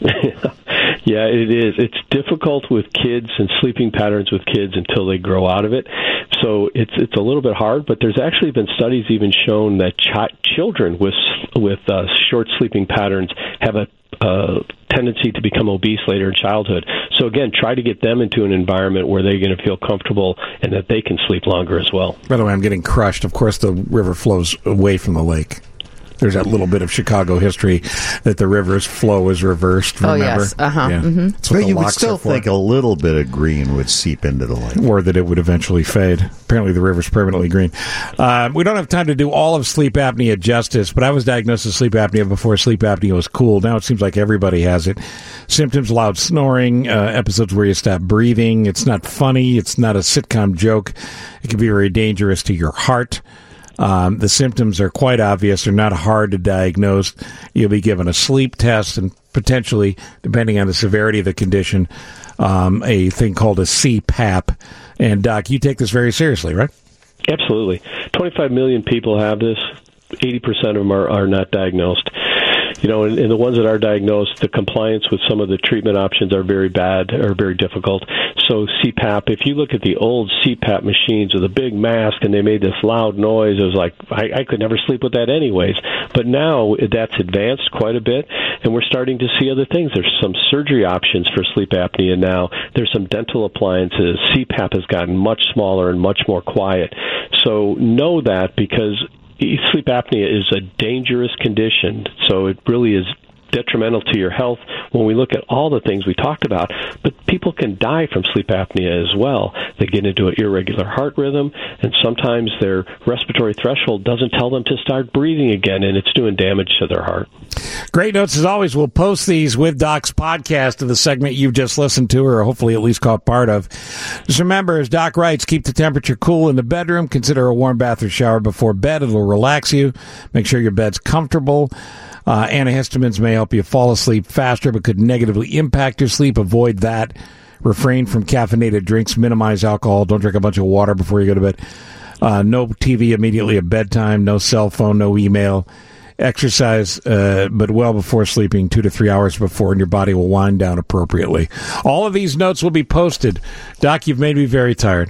Yeah, it is. It's difficult with kids and sleeping patterns with kids until they grow out of it. So it's it's a little bit hard, but there's actually been studies even shown that ch- children with with uh, short sleeping patterns have a uh, tendency to become obese later in childhood. So again, try to get them into an environment where they're going to feel comfortable and that they can sleep longer as well. By the way, I'm getting crushed. Of course, the river flows away from the lake. There's that little bit of Chicago history that the river's flow is reversed. Remember? Oh, yes. Uh-huh. Yeah. Mm-hmm. That's what But the you would locks still are for. think a little bit of green would seep into the lake. Or that it would eventually fade. Apparently the river's permanently green. Uh, we don't have time to do all of sleep apnea justice, but I was diagnosed with sleep apnea before sleep apnea was cool. Now it seems like everybody has it. Symptoms: loud snoring, uh, episodes where you stop breathing. It's not funny. It's not a sitcom joke. It can be very dangerous to your heart. Um, the symptoms are quite obvious. They're not hard to diagnose. You'll be given a sleep test and potentially, depending on the severity of the condition, um, a thing called a C PAP. And, Doc, you take this very seriously, right? Absolutely. twenty-five million people have this. eighty percent of them are, are not diagnosed. You know, and, and the ones that are diagnosed, the compliance with some of the treatment options are very bad or very difficult. So C PAP, if you look at the old C PAP machines with a big mask and they made this loud noise, it was like, I, I could never sleep with that anyways. But now that's advanced quite a bit, and we're starting to see other things. There's some surgery options for sleep apnea now. There's some dental appliances. C PAP has gotten much smaller and much more quiet. So know that, because sleep apnea is a dangerous condition, so it really is detrimental to your health when we look at all the things we talked about. But people can die from sleep apnea as well. They get into an irregular heart rhythm, and sometimes their respiratory threshold doesn't tell them to start breathing again, and it's doing damage to their heart. Great notes as always. We'll post these with Doc's podcast of the segment you've just listened to, or hopefully at least caught part of. Just remember, as Doc writes, keep the temperature cool in the bedroom. Consider a warm bath or shower before bed. It'll relax you. Make sure your bed's comfortable. Uh, antihistamines may help you fall asleep faster, but could negatively impact your sleep. Avoid that. Refrain from caffeinated drinks. Minimize alcohol. Don't drink a bunch of water before you go to bed. Uh, no T V immediately at bedtime. No cell phone. No email. Exercise, uh, but well before sleeping, two to three hours before, and your body will wind down appropriately. All of these notes will be posted. Doc, you've made me very tired.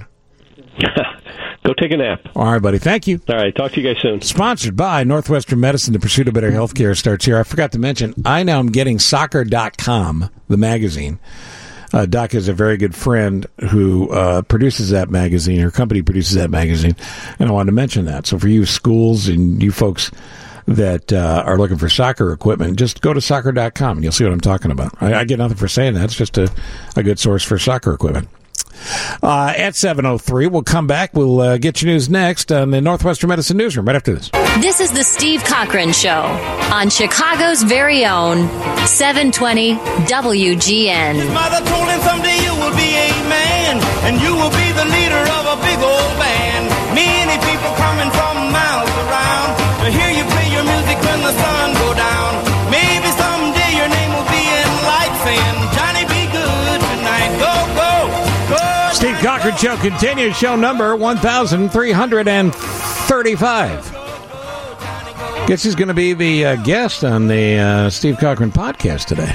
Go take a nap. All right, buddy. Thank you. All right. Talk to you guys soon. Sponsored by Northwestern Medicine. The pursuit of better healthcare starts here. I forgot to mention, I now am getting soccer dot com, the magazine. Uh, Doc is a very good friend who uh, produces that magazine. Her company produces that magazine. And I wanted to mention that. So for you schools and you folks that uh, are looking for soccer equipment, just go to soccer dot com and you'll see what I'm talking about. I, I get nothing for saying that. It's just a, a good source for soccer equipment. Uh, at seven oh three, we'll come back. We'll uh, get your news next on the Northwestern Medicine Newsroom right after this. This is the Steve Cochran Show on Chicago's very own seven twenty W G N. His mother told him someday you will be a man, and you will be the leader of a big old band. Many people coming from miles around to hear you play your music when the sun go down. Maybe someday your name will be in lights saying, Johnny, be good tonight. Go, go, go. Steve Cochran Show continues. Show number one thousand three hundred thirty-five. Guess who's going to be the uh, guest on the uh, Steve Cochran podcast today?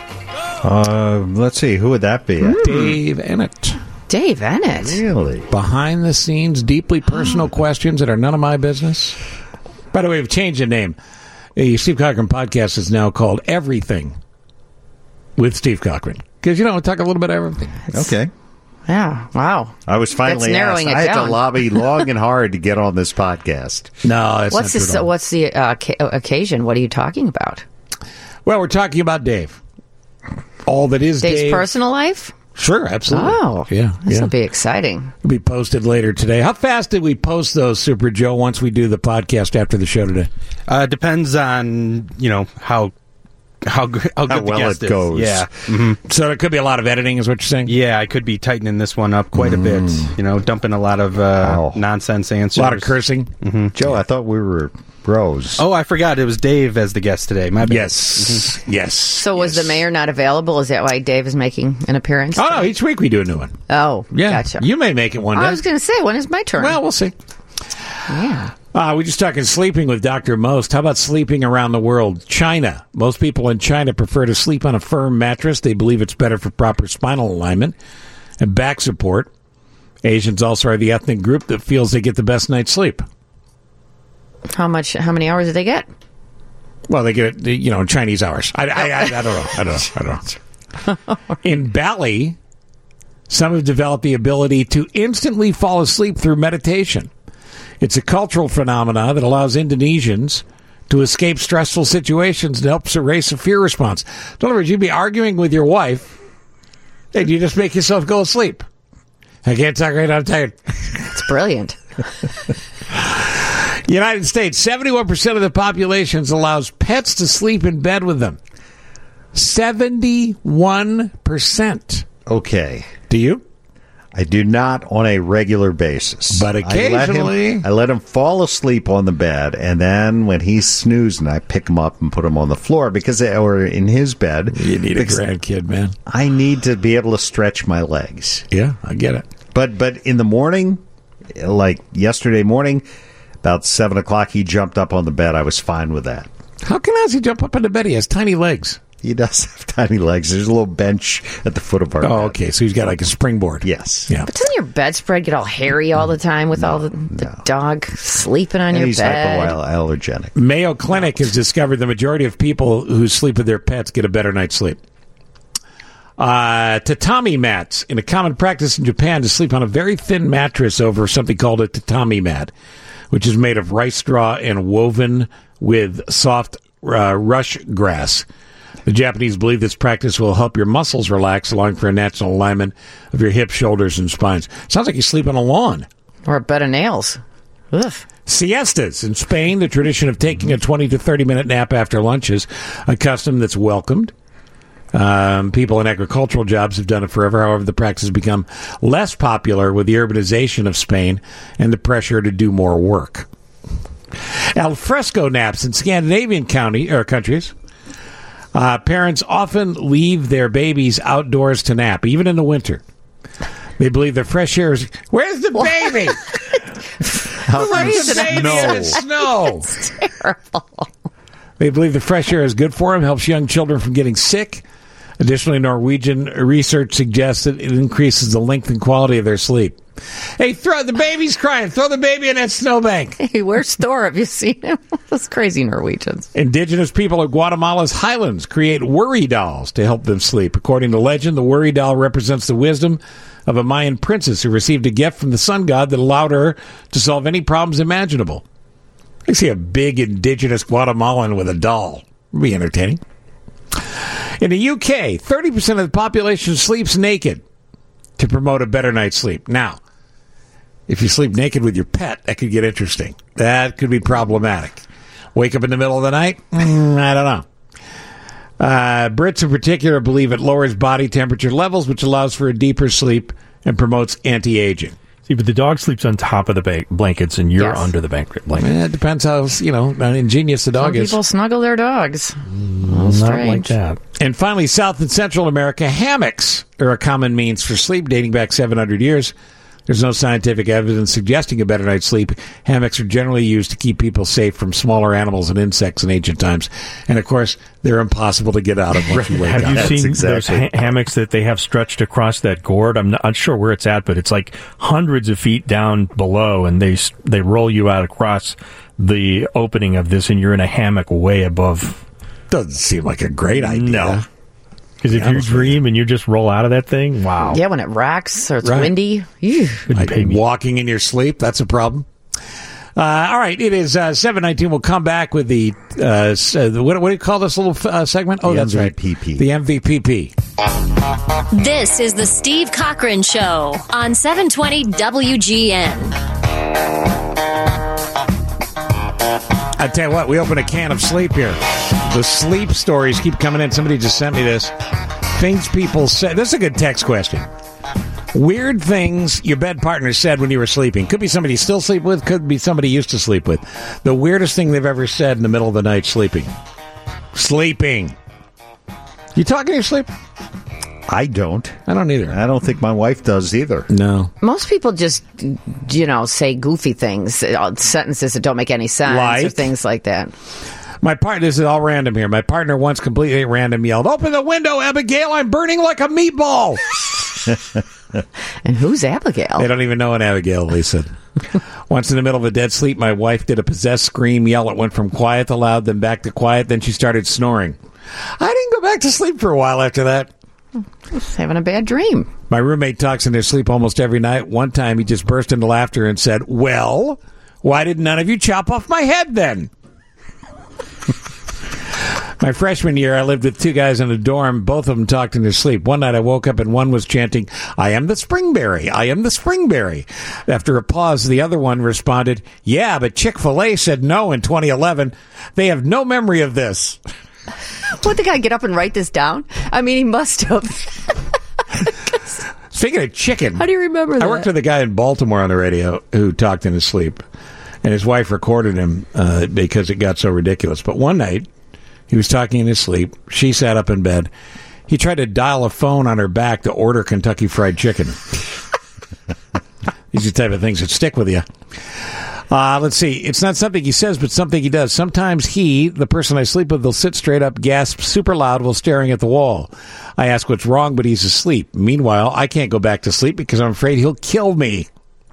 Uh, let's see. Who would that be? Mm. Dave Ennett. Dave Ennett? Really? Behind the scenes, deeply personal questions that are none of my business. By the way, we've changed the name. The Steve Cochran podcast is now called Everything with Steve Cochran. Because, you know, we talk a little bit of everything. Okay. Yeah, wow. I was finally That's asked. narrowing it I had down. to lobby long and hard to get on this podcast. No, that's What's not this? true at all. What's the uh, ca- occasion? What are you talking about? Well, we're talking about Dave. All that is Dave's Dave. personal life? Sure, absolutely. Oh, yeah. This yeah. will be exciting. It'll be posted later today. How fast did we post those, Super Joe, once we do the podcast after the show today? Uh, depends on, you know, how how good, how good How the well guest it is. goes. Yeah. Mm-hmm. So there could be a lot of editing, is what you're saying? Yeah, I could be tightening this one up quite a bit. You know, dumping a lot of uh, Wow. nonsense answers. A lot of cursing. Mm-hmm. Joe, I thought we were bros. Oh, I forgot. It was Dave as the guest today. My bad. Yes. Yes. So was yes. the mayor not available? Is that why Dave is making an appearance? Oh, no, each week we do a new one. Oh, Yeah. gotcha. You may make it one day. I was going to say, when is my turn? Well, we'll see. yeah. Uh, we're just talking sleeping with Doctor Most. How about sleeping around the world? China. Most people in China prefer to sleep on a firm mattress. They believe it's better for proper spinal alignment and back support. Asians also are the ethnic group that feels they get the best night's sleep. How much? How many hours did they get? Well, they get it, you know, in Chinese hours. I, I, I, I don't know. I don't know. I don't know. In Bali, some have developed the ability to instantly fall asleep through meditation. It's a cultural phenomenon that allows Indonesians to escape stressful situations and helps erase a fear response. In other words, you'd be arguing with your wife, and you just make yourself go to sleep. I can't talk right now. I'm tired. It's brilliant. United States, seventy-one percent of the population allows pets to sleep in bed with them. seventy-one percent. Okay. Do you? I do not on a regular basis. But occasionally- I let, him, I let him fall asleep on the bed, and then when he's snoozing, I pick him up and put him on the floor, because or in his bed. You need a because grandkid, man. I need to be able to stretch my legs. Yeah, I get it. But but in the morning, like yesterday morning, about seven o'clock, he jumped up on the bed. I was fine with that. How can Ozzy jump up into bed? He has tiny legs. He does have tiny legs. There's a little bench at the foot of our Oh, bed. okay. So he's got like a springboard. Yes. Yeah. But doesn't your bedspread get all hairy all the time with all the, the no. dog sleeping on And your he's bed? hypoallergenic. Mayo Clinic has discovered the majority of people who sleep with their pets get a better night's sleep. Uh, tatami mats, in a common practice in Japan, to sleep on a very thin mattress over something called a tatami mat, which is made of rice straw and woven with soft uh, rush grass. The Japanese believe this practice will help your muscles relax, allowing for a natural alignment of your hips, shoulders, and spines. Sounds like you sleep on a lawn. Or a bed of nails. Ugh. Siestas. In Spain, the tradition of taking a twenty to thirty minute nap after lunch is a custom that's welcomed. Um, people in agricultural jobs have done it forever. However, the practice has become less popular with the urbanization of Spain and the pressure to do more work. Al fresco naps in Scandinavian county or countries. Uh, parents often leave their babies outdoors to nap, even in the winter. They believe the fresh air is... Where's the baby? Where's the baby in the snow? It's terrible. They believe the fresh air is good for them, helps young children from getting sick. Additionally, Norwegian research suggests that it increases the length and quality of their sleep. Hey, throw the baby's crying. Throw the baby in that snowbank. Hey, where's Thor? Have you seen him? Those crazy Norwegians. Indigenous people of Guatemala's highlands create worry dolls to help them sleep. According to legend, the worry doll represents the wisdom of a Mayan princess who received a gift from the sun god that allowed her to solve any problems imaginable. I see a big indigenous Guatemalan with a doll. It'd be entertaining. In the U K, thirty percent of the population sleeps naked to promote a better night's sleep. Now, if you sleep naked with your pet, that could get interesting. That could be problematic. Wake up in the middle of the night? Mm, I don't know. Uh, Brits in particular believe it lowers body temperature levels, which allows for a deeper sleep and promotes anti-aging. See, but the dog sleeps on top of the ba- blankets, and you're Yes. under the blanket. blanket. Eh, It depends how, you know, ingenious the dog Some is. people snuggle their dogs. Not strange. like that. And finally, South and Central America, hammocks are a common means for sleep dating back seven hundred years. There's no scientific evidence suggesting a better night's sleep. Hammocks are generally used to keep people safe from smaller animals and insects in ancient times. And, of course, they're impossible to get out of once you wake Have up. you That's seen exactly. those ha- hammocks that they have stretched across that gourd? I'm not I'm sure where it's at, but it's like hundreds of feet down below, and they s- they roll you out across the opening of this, and you're in a hammock way above. Doesn't seem like a great idea. No. Because if you dream and you just roll out of that thing, wow. Yeah, when it rocks or it's Right. windy. Ew. Like walking in your sleep, that's a problem. Uh, all right, it is uh, seven nineteen. We'll come back with the, uh, s- uh, the what, what do you call this little uh, segment? Oh, The that's M V P P. right. The M V P P. This is the Steve Cochran Show on seven twenty W G N. I tell you what, we open a can of sleep here. The sleep stories keep coming in. Somebody just sent me this. Things people say. This is a good text question. Weird things your bed partner said when you were sleeping. Could be somebody you still sleep with. Could be somebody you used to sleep with. The weirdest thing they've ever said in the middle of the night sleeping. Sleeping. You talk in your sleep? I don't. I don't either. I don't think my wife does either. No. Most people just, you know, say goofy things, uh, sentences that don't make any sense or Like? things like that. My partner, this is all random here. My partner once completely at random yelled, "Open the window, Abigail, I'm burning like a meatball." And who's Abigail? They don't even know an Abigail, they said. Once in the middle of a dead sleep, my wife did a possessed scream yell. It went from quiet to loud, then back to quiet, then she started snoring. I didn't go back to sleep for a while after that. Just having a bad dream. My roommate talks in their sleep almost every night. One time he just burst into laughter and said, "Well, why did none of you chop off my head then?" My freshman year, I lived with two guys in a dorm. Both of them talked in their sleep. One night I woke up and one was chanting, "I am the Springberry. I am the Springberry." After a pause, the other one responded, "Yeah, but Chick-fil-A said no in twenty eleven. They have no memory of this." Would the guy get up and write this down? I mean, he must have. Speaking of chicken. How do you remember that? I worked with a guy in Baltimore on the radio who talked in his sleep. And his wife recorded him uh, because it got so ridiculous. But one night, he was talking in his sleep. She sat up in bed. He tried to dial a phone on her back to order Kentucky Fried Chicken. These are the type of things that stick with you. Uh, let's see. It's not something he says, but something he does. Sometimes he, the person I sleep with, will sit straight up, gasp super loud while staring at the wall. I ask what's wrong, but he's asleep. Meanwhile, I can't go back to sleep because I'm afraid he'll kill me.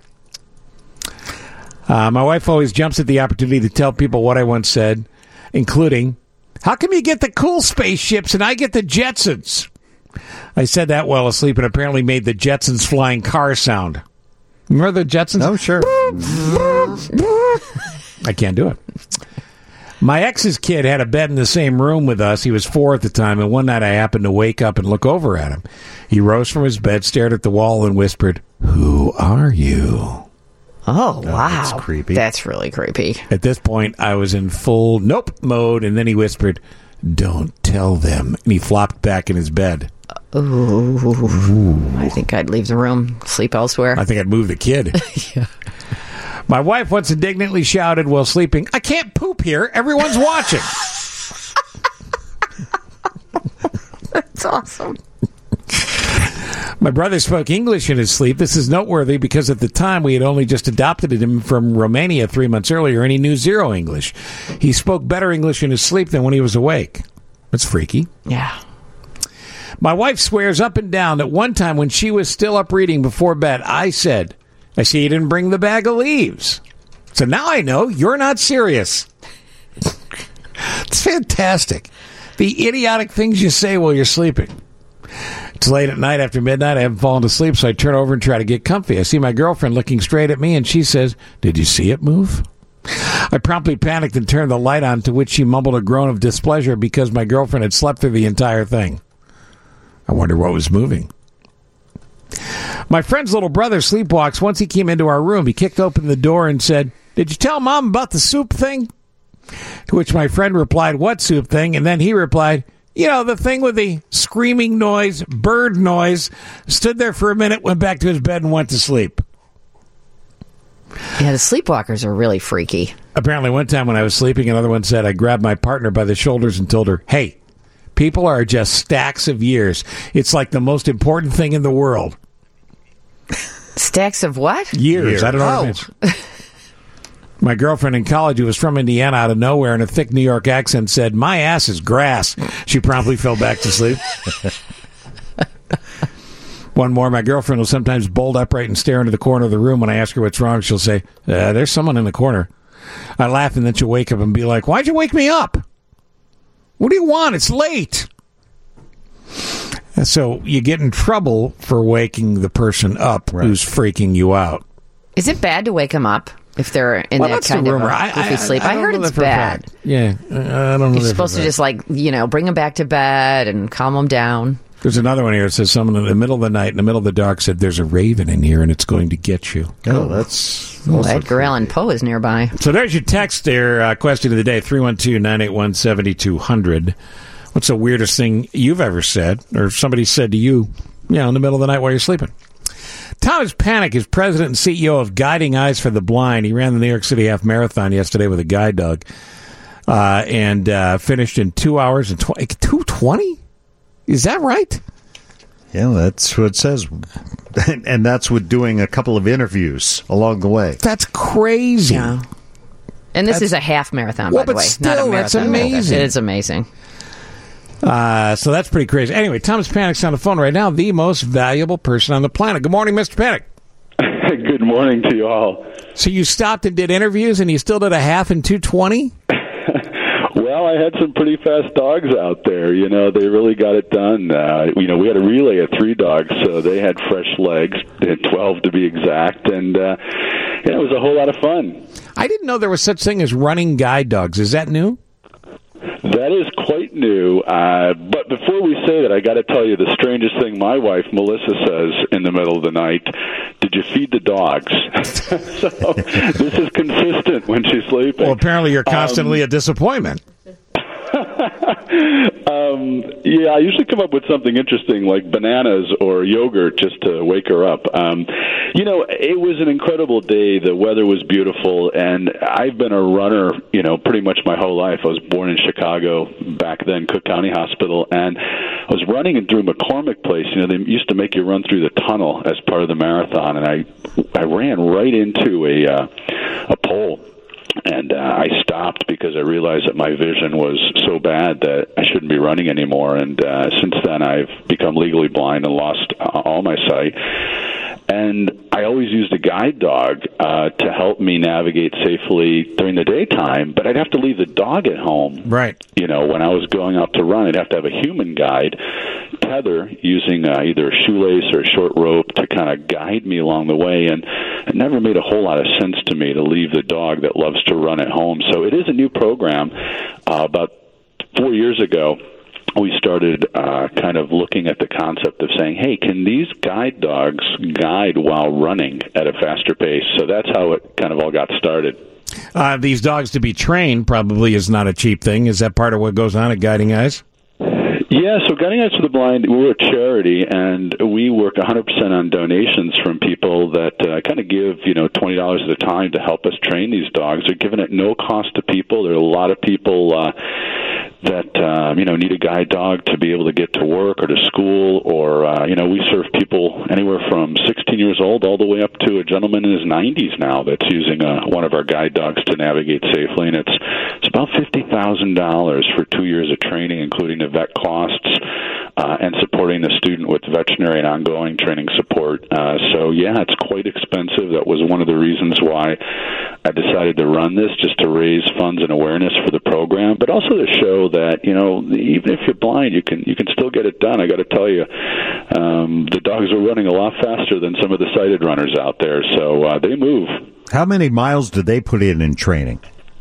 Uh, my wife always jumps at the opportunity to tell people what I once said, including, "How come you get the cool spaceships and I get the Jetsons?" I said that while asleep and apparently made the Jetsons flying car sound. Remember the Jetsons? Oh, sure. I can't do it. My ex's kid had a bed in the same room with us. He was four at the time, and one night I happened to wake up and look over at him. He rose from his bed, stared at the wall, and whispered, "Who are you?" Oh, wow. That's creepy. That's really creepy. At this point, I was in full nope mode, and then he whispered, "Don't tell them." And he flopped back in his bed. Ooh. Ooh. I think I'd leave the room, sleep elsewhere. I think I'd move the kid. Yeah. My wife once indignantly shouted while sleeping, "I can't poop here. Everyone's watching." That's awesome. My brother spoke English in his sleep. This is noteworthy because at the time we had only just adopted him from Romania three months earlier, and he knew zero English. He spoke better English in his sleep than when he was awake. That's freaky. Yeah. My wife swears up and down that one time when she was still up reading before bed, I said, "I see you didn't bring the bag of leaves. So now I know you're not serious." It's fantastic. The idiotic things you say while you're sleeping. It's late at night after midnight. I haven't fallen asleep, so I turn over and try to get comfy. I see my girlfriend looking straight at me, and she says, "Did you see it move?" I promptly panicked and turned the light on, to which she mumbled a groan of displeasure because my girlfriend had slept through the entire thing. I wonder what was moving. My friend's little brother sleepwalks. Once he came into our room, he kicked open the door and said, "Did you tell Mom about the soup thing?" To which my friend replied, "What soup thing?" And then he replied, "You know, the thing with the screaming noise, bird noise." Stood there for a minute, went back to his bed, and went to sleep. Yeah, the sleepwalkers are really freaky. Apparently, one time when I was sleeping, another one said, I grabbed my partner by the shoulders and told her, "Hey, people are just stacks of years. It's like the most important thing in the world." Stacks of what? Years. Years. I don't know Oh. what it means. My girlfriend in college, who was from Indiana, out of nowhere in a thick New York accent, said, "My ass is grass." She promptly fell back to sleep. One more, my girlfriend will sometimes bolt upright and stare into the corner of the room. When I ask her what's wrong, she'll say, uh, "There's someone in the corner." I laugh, and then she'll wake up and be like, "Why'd you wake me up? What do you want? It's late." So you get in trouble for waking the person up Right. who's freaking you out. Is it bad to wake them up if they're in Well, that that's kind the of rumor. a I- goofy I- sleep? I I, don't heard know it's that for a bad. fact. Yeah, I don't know. You're that supposed for to a just, fact. like, you know, bring them back to bed and calm them down. There's another one here that says someone in the middle of the night, in the middle of the dark, said, "There's a raven in here and it's going to get you." Oh, that's Well, also Edgar Allan Poe is nearby. So there's your text there. Uh, question of the day, three one two, nine eight one, seven two zero zero. What's the weirdest thing you've ever said or somebody said to you, you know, in the middle of the night while you're sleeping? Thomas Panic is president and C E O of Guiding Eyes for the Blind. He ran the New York City Half Marathon yesterday with a guide dog uh, and uh, finished in two hours and twenty. two twenty? Is that right? Yeah, that's what it says. And, and that's with doing a couple of interviews along the way. That's crazy. Yeah. And this That's- is a half marathon, Well, by the but way. still, not a that's marathon. amazing. It is amazing. Uh, so that's pretty crazy. Anyway, Thomas Panic's on the phone right now, the most valuable person on the planet. Good morning, Mister Panic. Good morning to you all. So you stopped and did interviews, and you still did a half in two twenty? Well, I had some pretty fast dogs out there. You know, they really got it done. Uh, you know, we had a relay of three dogs, so they had fresh legs, they had twelve to be exact, and uh, yeah, it was a whole lot of fun. I didn't know there was such thing as running guide dogs. Is that new? That is quite new. Uh, but before we say that, I got to tell you the strangest thing my wife, Melissa, says in the middle of the night. Did you feed the dogs? So this is consistent when she's sleeping. Well, apparently you're constantly um, a disappointment. um, yeah, I usually come up with something interesting like bananas or yogurt just to wake her up. Um, you know, it was an incredible day. The weather was beautiful, and I've been a runner, you know, pretty much my whole life. I was born in Chicago, back then, Cook County Hospital, and I was running through McCormick Place. You know, they used to make you run through the tunnel as part of the marathon, and I I ran right into a uh, a pole. And uh, I stopped because I realized that my vision was so bad that I shouldn't be running anymore. And uh, since then, I've become legally blind and lost uh, all my sight. And I always used a guide dog uh, to help me navigate safely during the daytime, but I'd have to leave the dog at home. Right. You know, when I was going out to run, I'd have to have a human guide, tether, using uh, either a shoelace or a short rope to kind of guide me along the way. And it never made a whole lot of sense to me to leave the dog that loves to run at home. So it is a new program. Uh, about four years ago, we started uh, kind of looking at the concept of saying, hey, can these guide dogs guide while running at a faster pace? So that's how it kind of all got started. Uh, these dogs to be trained probably is not a cheap thing. Is that part of what goes on at Guiding Eyes? Yeah, so Guiding Eyes for the Blind, we're a charity, and we work one hundred percent on donations from people that uh, kind of give, you know, twenty dollars at a time to help us train these dogs. They're given at no cost to people. There are a lot of people uh, that, um, you know, need a guide dog to be able to get to work or to school, or, uh, you know, we serve people anywhere from sixteen years old all the way up to a gentleman in his nineties now that's using uh, one of our guide dogs to navigate safely, and it's, it's about fifty thousand dollars for two years of training, including the vet costs, uh, and supporting the student with veterinary and ongoing training support. Uh, so, yeah, it's quite expensive. That was one of the reasons why I decided to run this, just to raise funds and awareness for the program, but also to show that, you know, even if you're blind, you can you can still get it done. I got to tell you, um, the dogs are running a lot faster than some of the sighted runners out there, so uh, they move. How many miles did they put in in training?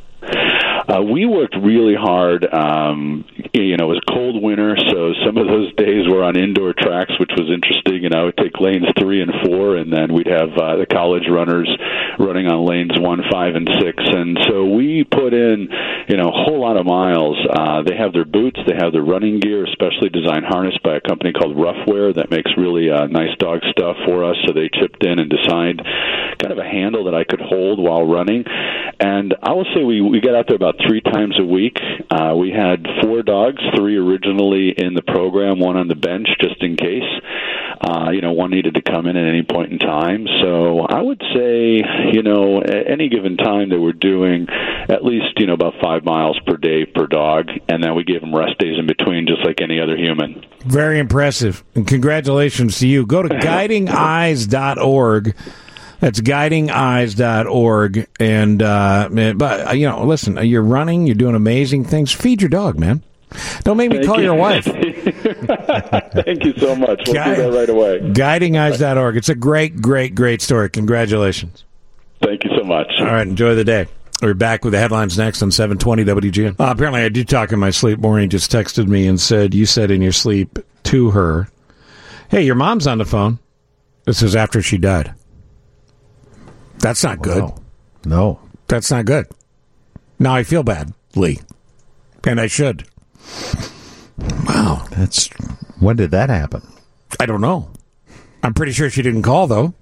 Uh, we worked really hard. Um, you know, it was cold winter, so some of those days were on indoor tracks, which was interesting. And I would take lanes three and four, and then we'd have uh, the college runners running on lanes one, five, and six. And so we put in, you know, a whole lot of miles. Uh, they have their boots, they have their running gear, especially designed harness by a company called Roughwear that makes really uh, nice dog stuff for us. So they chipped in and designed kind of a handle that I could hold while running. And I will say we, we got out there about three times a week. Uh, we had four dogs, three originally in the program, one on the bench just in case. Uh, you know, one needed to come in at any point in time. So I would say, you know, at any given time they were doing at least, you know, about five miles per day per dog. And then we gave them rest days in between, just like any other human. Very impressive. And congratulations to you. Go to guiding eyes dot org. That's guiding eyes dot org. And, uh, but, you know, listen, you're running, you're doing amazing things. Feed your dog, man. Don't make me Thank call you. your wife. Thank you so much. We'll Guide, do that right away. guiding eyes dot org. It's a great, great, great story. Congratulations. Thank you so much. All right, enjoy the day. We're back with the headlines next on seven twenty W G N. Uh, apparently, I do talk in my sleep. Maureen just texted me and said, you said in your sleep to her, hey, your mom's on the phone. This is after she died. That's not good. Wow. No. That's not good. Now I feel bad, Lee. And I should. Wow. That's when did that happen? I don't know. I'm pretty sure she didn't call, though.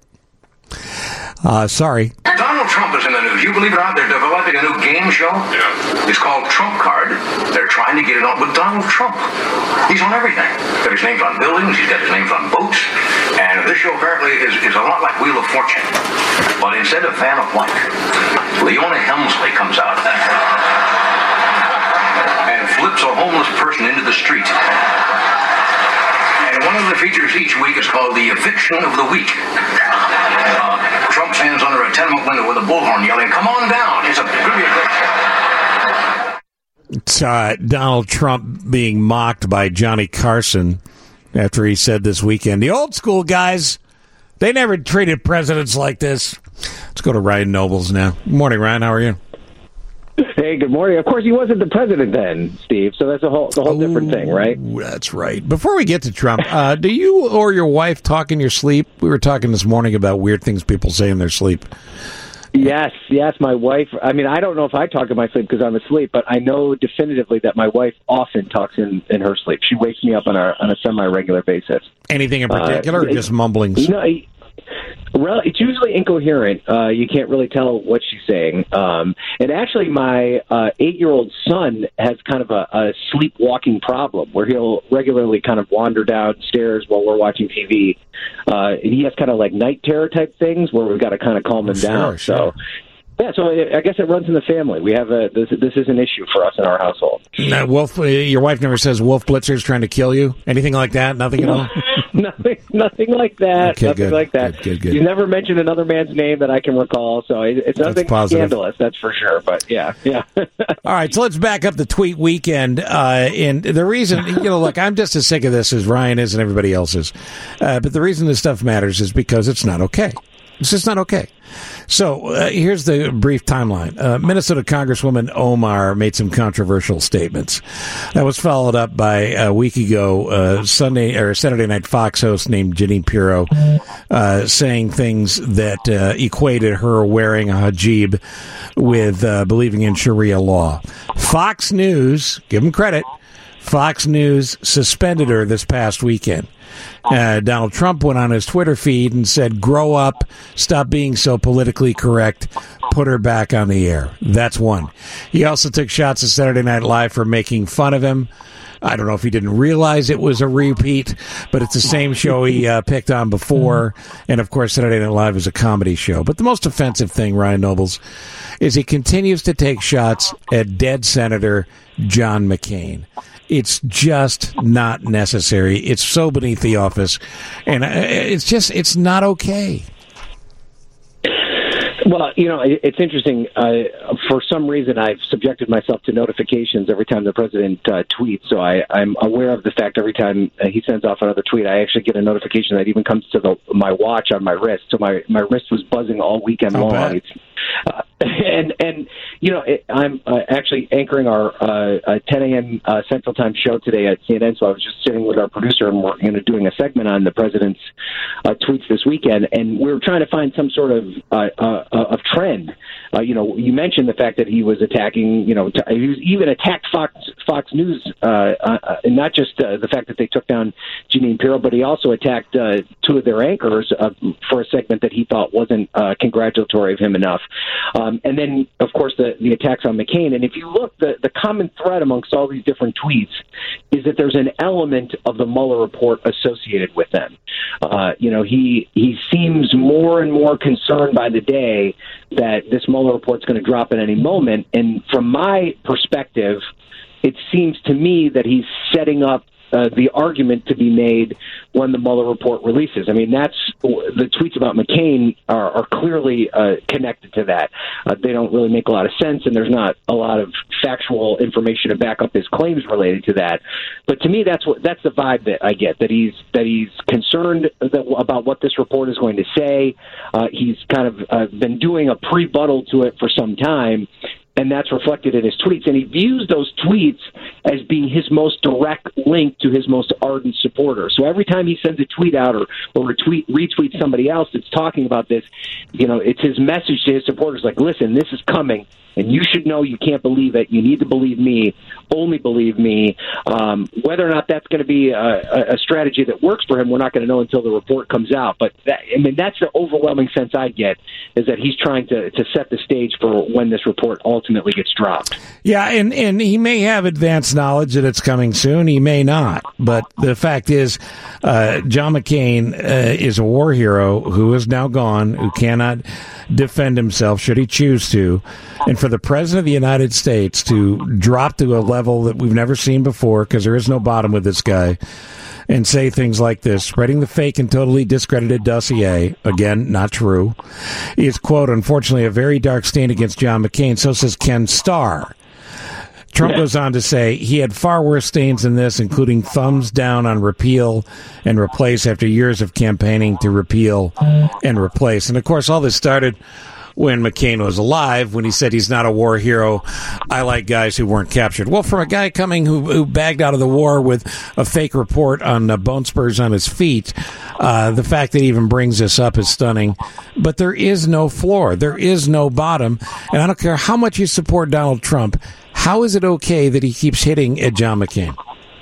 Uh, sorry. Donald Trump is in the news. You believe it or not, they're developing a new game show. Yeah. It's called Trump Card. They're trying to get it on with Donald Trump. He's on everything. He's got his names on buildings. He's got his names on boats. And this show apparently is, is a lot like Wheel of Fortune. But instead of Van of Blank, Leona Helmsley comes out and flips a homeless person into the street. And one of the features each week is called the Eviction of the Week. Uh, Trump stands under a tenement window with a bullhorn yelling, "Come on down." It's a could be a great show. It's uh, Donald Trump being mocked by Johnny Carson after he said this weekend, the old school guys, they never treated presidents like this. Let's go to Ryan Nobles now. Good morning, Ryan. How are you? Hey, good morning. Of course, he wasn't the president then, Steve, so that's a whole, a whole oh, different thing, right? That's right. Before we get to Trump, uh, do you or your wife talk in your sleep? We were talking this morning about weird things people say in their sleep. Yes, yes, my wife, I mean, I don't know if I talk in my sleep because I'm asleep, but I know definitively that my wife often talks in, in her sleep. She wakes me up on a, on a semi-regular basis. Anything in particular uh, or just mumblings? You know, well, it's usually incoherent. Uh, you can't really tell what she's saying. Um, and actually, my uh, eight-year-old son has kind of a, a sleepwalking problem where he'll regularly kind of wander downstairs while we're watching T V. Uh, and he has kind of like night terror type things where we've got to kind of calm him oh, sure, down. Sure. So Yeah, so I guess it runs in the family. We have a this. This is an issue for us in our household. Now, Wolf, your wife never says Wolf Blitzer's trying to kill you? Anything like that? Nothing at all? nothing, nothing like that. Okay, nothing good, like that. good, good, good. You never mentioned another man's name that I can recall, so it, it's nothing positive. scandalous, that's for sure. But yeah, yeah. All right, so let's back up the tweet weekend. Uh, and the reason, you know, look, I'm just as sick of this as Ryan is and everybody else is. Uh, but the reason this stuff matters is because it's not okay. It's just not okay. So uh, here's the brief timeline. Uh, Minnesota Congresswoman Omar made some controversial statements. That was followed up by a week ago, uh, Sunday or Saturday Night Fox host named Jeanine Pirro uh, saying things that uh, equated her wearing a hijab with uh, believing in Sharia law. Fox News, give them credit, Fox News suspended her this past weekend. Uh, Donald Trump went on his Twitter feed and said, grow up, stop being so politically correct, put her back on the air. That's one. He also took shots at Saturday Night Live for making fun of him. I don't know if he didn't realize it was a repeat, but it's the same show he uh, picked on before. And, of course, Saturday Night Live is a comedy show. But the most offensive thing, Ryan Nobles, is he continues to take shots at dead Senator John McCain. It's just not necessary. It's so beneath the office. And it's just, it's not okay. Well, you know, it's interesting. Uh, for some reason, I've subjected myself to notifications every time the president uh, tweets. So I, I'm aware of the fact every time uh, he sends off another tweet, I actually get a notification that even comes to the, my watch on my wrist. So my, my wrist was buzzing all weekend Oh, long. bad. It's, uh, and, and you know, it, I'm uh, actually anchoring our uh, uh, ten a.m. Uh, Central Time show today at C N N. So I was just sitting with our producer, and we're you know, doing a segment on the president's uh, tweets this weekend. And we were trying to find some sort of uh, uh, of trend. Uh, you know, you mentioned the fact that he was attacking, you know, t- he was even attacked Fox Fox News, uh, uh, and not just uh, the fact that they took down Jeanine Pirro, but he also attacked uh, two of their anchors uh, for a segment that he thought wasn't uh, congratulatory of him enough. Um, and then, of course, the, the attacks on McCain. And if you look, the, the common thread amongst all these different tweets is that there's an element of the Mueller report associated with them. Uh, you know, he he seems more and more concerned by the day that this Mueller report's going to drop at any moment. And from my perspective, it seems to me that he's setting up uh, the argument to be made when the Mueller report releases. I mean, that's the tweets about McCain are, are clearly uh, connected to that. Uh, they don't really make a lot of sense, and there's not a lot of factual information to back up his claims related to that. But to me, that's what that's the vibe that I get, that he's that he's concerned that, about what this report is going to say. Uh, he's kind of uh, been doing a pre-buttal to it for some time, and that's reflected in his tweets. And he views those tweets as being his most direct link to his most ardent supporters. So every time he sends a tweet out or, or retweet, retweets somebody else that's talking about this, you know, it's his message to his supporters like, listen, this is coming. And you should know you can't believe it. You need to believe me. Only believe me. Um, whether or not that's going to be a, a strategy that works for him, we're not going to know until the report comes out. But that, I mean, that's the overwhelming sense I get, is that he's trying to, to set the stage for when this report ultimately gets dropped. Yeah, and, and he may have advanced knowledge that it's coming soon. He may not. But the fact is, uh, John McCain uh, is a war hero who is now gone, who cannot defend himself should he choose to. And for the President of the United States to drop to a level that we've never seen before, because there is no bottom with this guy, and say things like this, spreading the fake and totally discredited dossier, again, not true, is, quote, unfortunately a very dark stain against John McCain. So says Ken Starr. Trump goes on to say he had far worse stains than this, including thumbs down on repeal and replace after years of campaigning to repeal and replace. And, of course, all this started when McCain was alive, when he said he's not a war hero. I like guys who weren't captured. Well, from a guy coming who, who bagged out of the war with a fake report on uh, bone spurs on his feet, uh, the fact that he even brings this up is stunning. But there is no floor. There is no bottom. And I don't care how much you support Donald Trump, how is it okay that he keeps hitting at John McCain?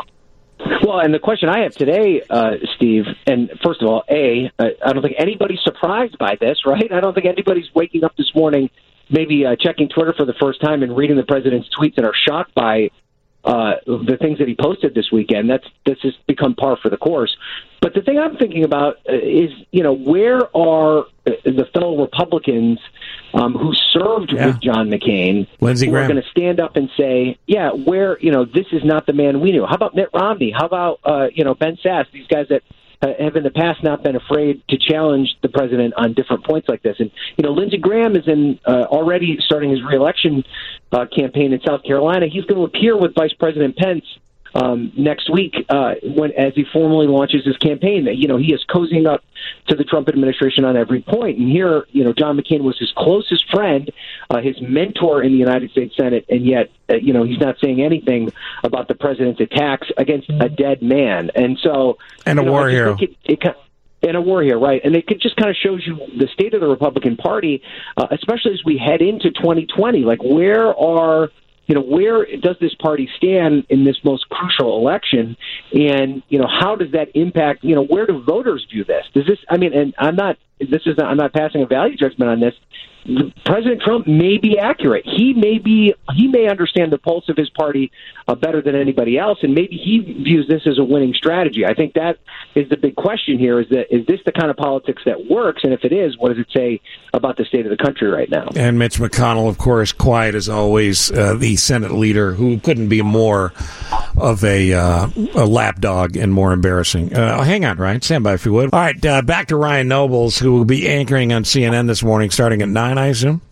Well, and the question I have today, uh, Steve, and first of all, A, uh, I don't think anybody's surprised by this, right? I don't think anybody's waking up this morning, maybe uh, checking Twitter for the first time and reading the president's tweets and are shocked by uh, the things that he posted this weekend. That's that's just become par for the course. But the thing I'm thinking about is, you know, where are the fellow Republicans um, who served Yeah. with John McCain Lindsey who are Graham. going to stand up and say, yeah, where, you know, this is not the man we knew. How about Mitt Romney? How about, uh, you know, Ben Sasse? These guys that uh, have in the past not been afraid to challenge the president on different points like this. And, you know, Lindsey Graham is in uh, already starting his reelection uh, campaign in South Carolina. He's going to appear with Vice President Pence Um, next week, uh, when as he formally launches his campaign. That, you know, he is cozying up to the Trump administration on every point. And here, you know, John McCain was his closest friend, uh, his mentor in the United States Senate, and yet, uh, you know, he's not saying anything about the president's attacks against a dead man. And so, And a you know, war I just hero. think It, it, in a war here, right? And it could just kind of shows you the state of the Republican Party, uh, especially as we head into twenty twenty. Like, where are You know, where does this party stand in this most crucial election? And, you know, how does that impact, you know, where do voters view this? Does this, I mean, and I'm not, this is, not, I'm not passing a value judgment on this. President Trump may be accurate. He may be, he may understand the pulse of his party uh, better than anybody else, and maybe he views this as a winning strategy. I think that is the big question here: is that is this the kind of politics that works? And if it is, what does it say about the state of the country right now? And Mitch McConnell, of course, quiet as always, uh, the Senate leader who couldn't be more of a, uh, a lapdog and more embarrassing. Uh, hang on, Ryan. Stand by if you would. All right, uh, back to Ryan Nobles, who will be anchoring on C N N this morning starting at nine, I assume?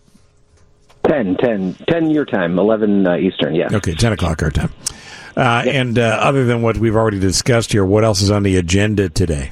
ten, ten, ten your time, eleven uh, Eastern, yeah. Okay, ten o'clock our time. Uh, and uh, other than what we've already discussed here, what else is on the agenda today?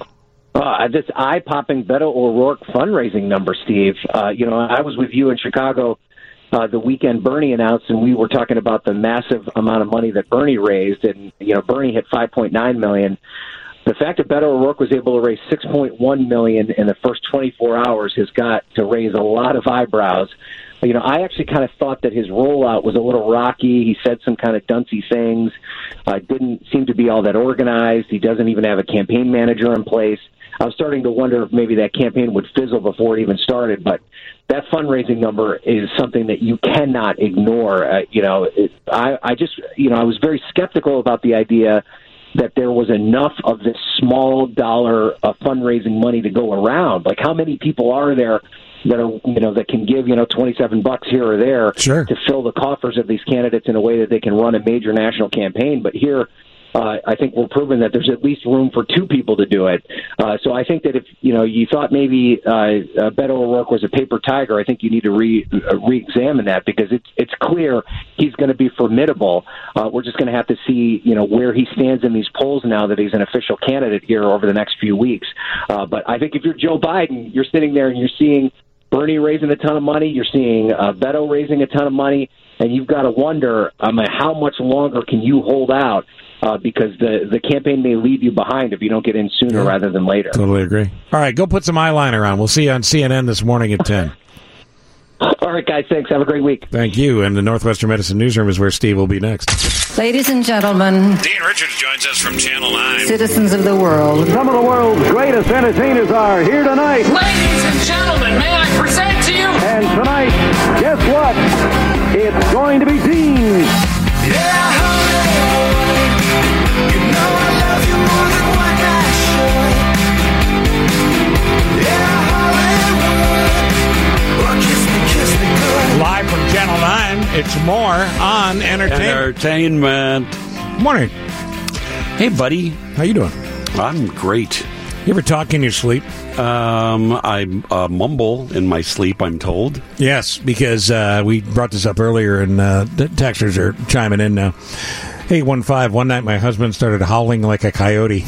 Uh, this eye-popping Beto O'Rourke fundraising number, Steve. Uh, you know, I was with you in Chicago uh, the weekend Bernie announced, and we were talking about the massive amount of money that Bernie raised. And, you know, Bernie hit five point nine million dollars. The fact that Beto O'Rourke was able to raise six point one million dollars in the first twenty-four hours has got to raise a lot of eyebrows. You know, I actually kind of thought that his rollout was a little rocky. He said some kind of duncy things, uh, didn't seem to be all that organized. He doesn't even have a campaign manager in place. I was starting to wonder if maybe that campaign would fizzle before it even started. But that fundraising number is something that you cannot ignore. Uh, you know, it, I, I just, you know, I was very skeptical about the idea that there was enough of this small dollar uh, fundraising money to go around. Like, how many people are there that are, you know, that can give, you know, twenty-seven bucks here or there sure. to fill the coffers of these candidates in a way that they can run a major national campaign? But here, Uh, I think we're proving that there's at least room for two people to do it. Uh, so I think that if, you know, you thought maybe uh, uh, Beto O'Rourke was a paper tiger, I think you need to re, uh, re-examine that, because it's it's clear he's going to be formidable. Uh, we're just going to have to see, you know, where he stands in these polls now that he's an official candidate here over the next few weeks. Uh, but I think if you're Joe Biden, you're sitting there and you're seeing Bernie raising a ton of money, you're seeing uh, Beto raising a ton of money, and you've got to wonder, I mean, how much longer can you hold out? Uh, because the, the campaign may leave you behind if you don't get in sooner yeah. rather than later. Totally agree. All right, go put some eyeliner on. We'll see you on C N N this morning at ten. All right, guys, thanks. Have a great week. Thank you. And the Northwestern Medicine Newsroom is where Steve will be next. Ladies and gentlemen, Dean Richards joins us from Channel nine. Citizens of the world. Some of the world's greatest entertainers are here tonight. Ladies and gentlemen, may I present to you? And tonight, guess what? It's going to be Dean. Yeah, you know I love you more than what I should. Yeah, Hollywood. Well, kiss me, kiss me good. Live from Channel nine, it's more on entertainment. Entertainment. Morning. Hey, buddy. How you doing? I'm great. You ever talk in your sleep? Um, I uh, mumble in my sleep, I'm told. Yes, because uh, we brought this up earlier, and uh, the texters are chiming in now. eight one five, one night my husband started howling like a coyote.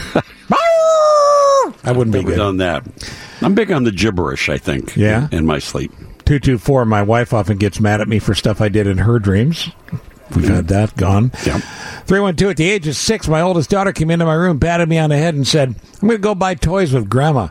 I wouldn't be Never good. done that. I'm big on the gibberish, I think, yeah? in, in my sleep. two two four, my wife often gets mad at me for stuff I did in her dreams. We've mm-hmm. had that gone. Yep. three one two, at the age of six, my oldest daughter came into my room, patted me on the head, and said, I'm going to go buy toys with Grandma.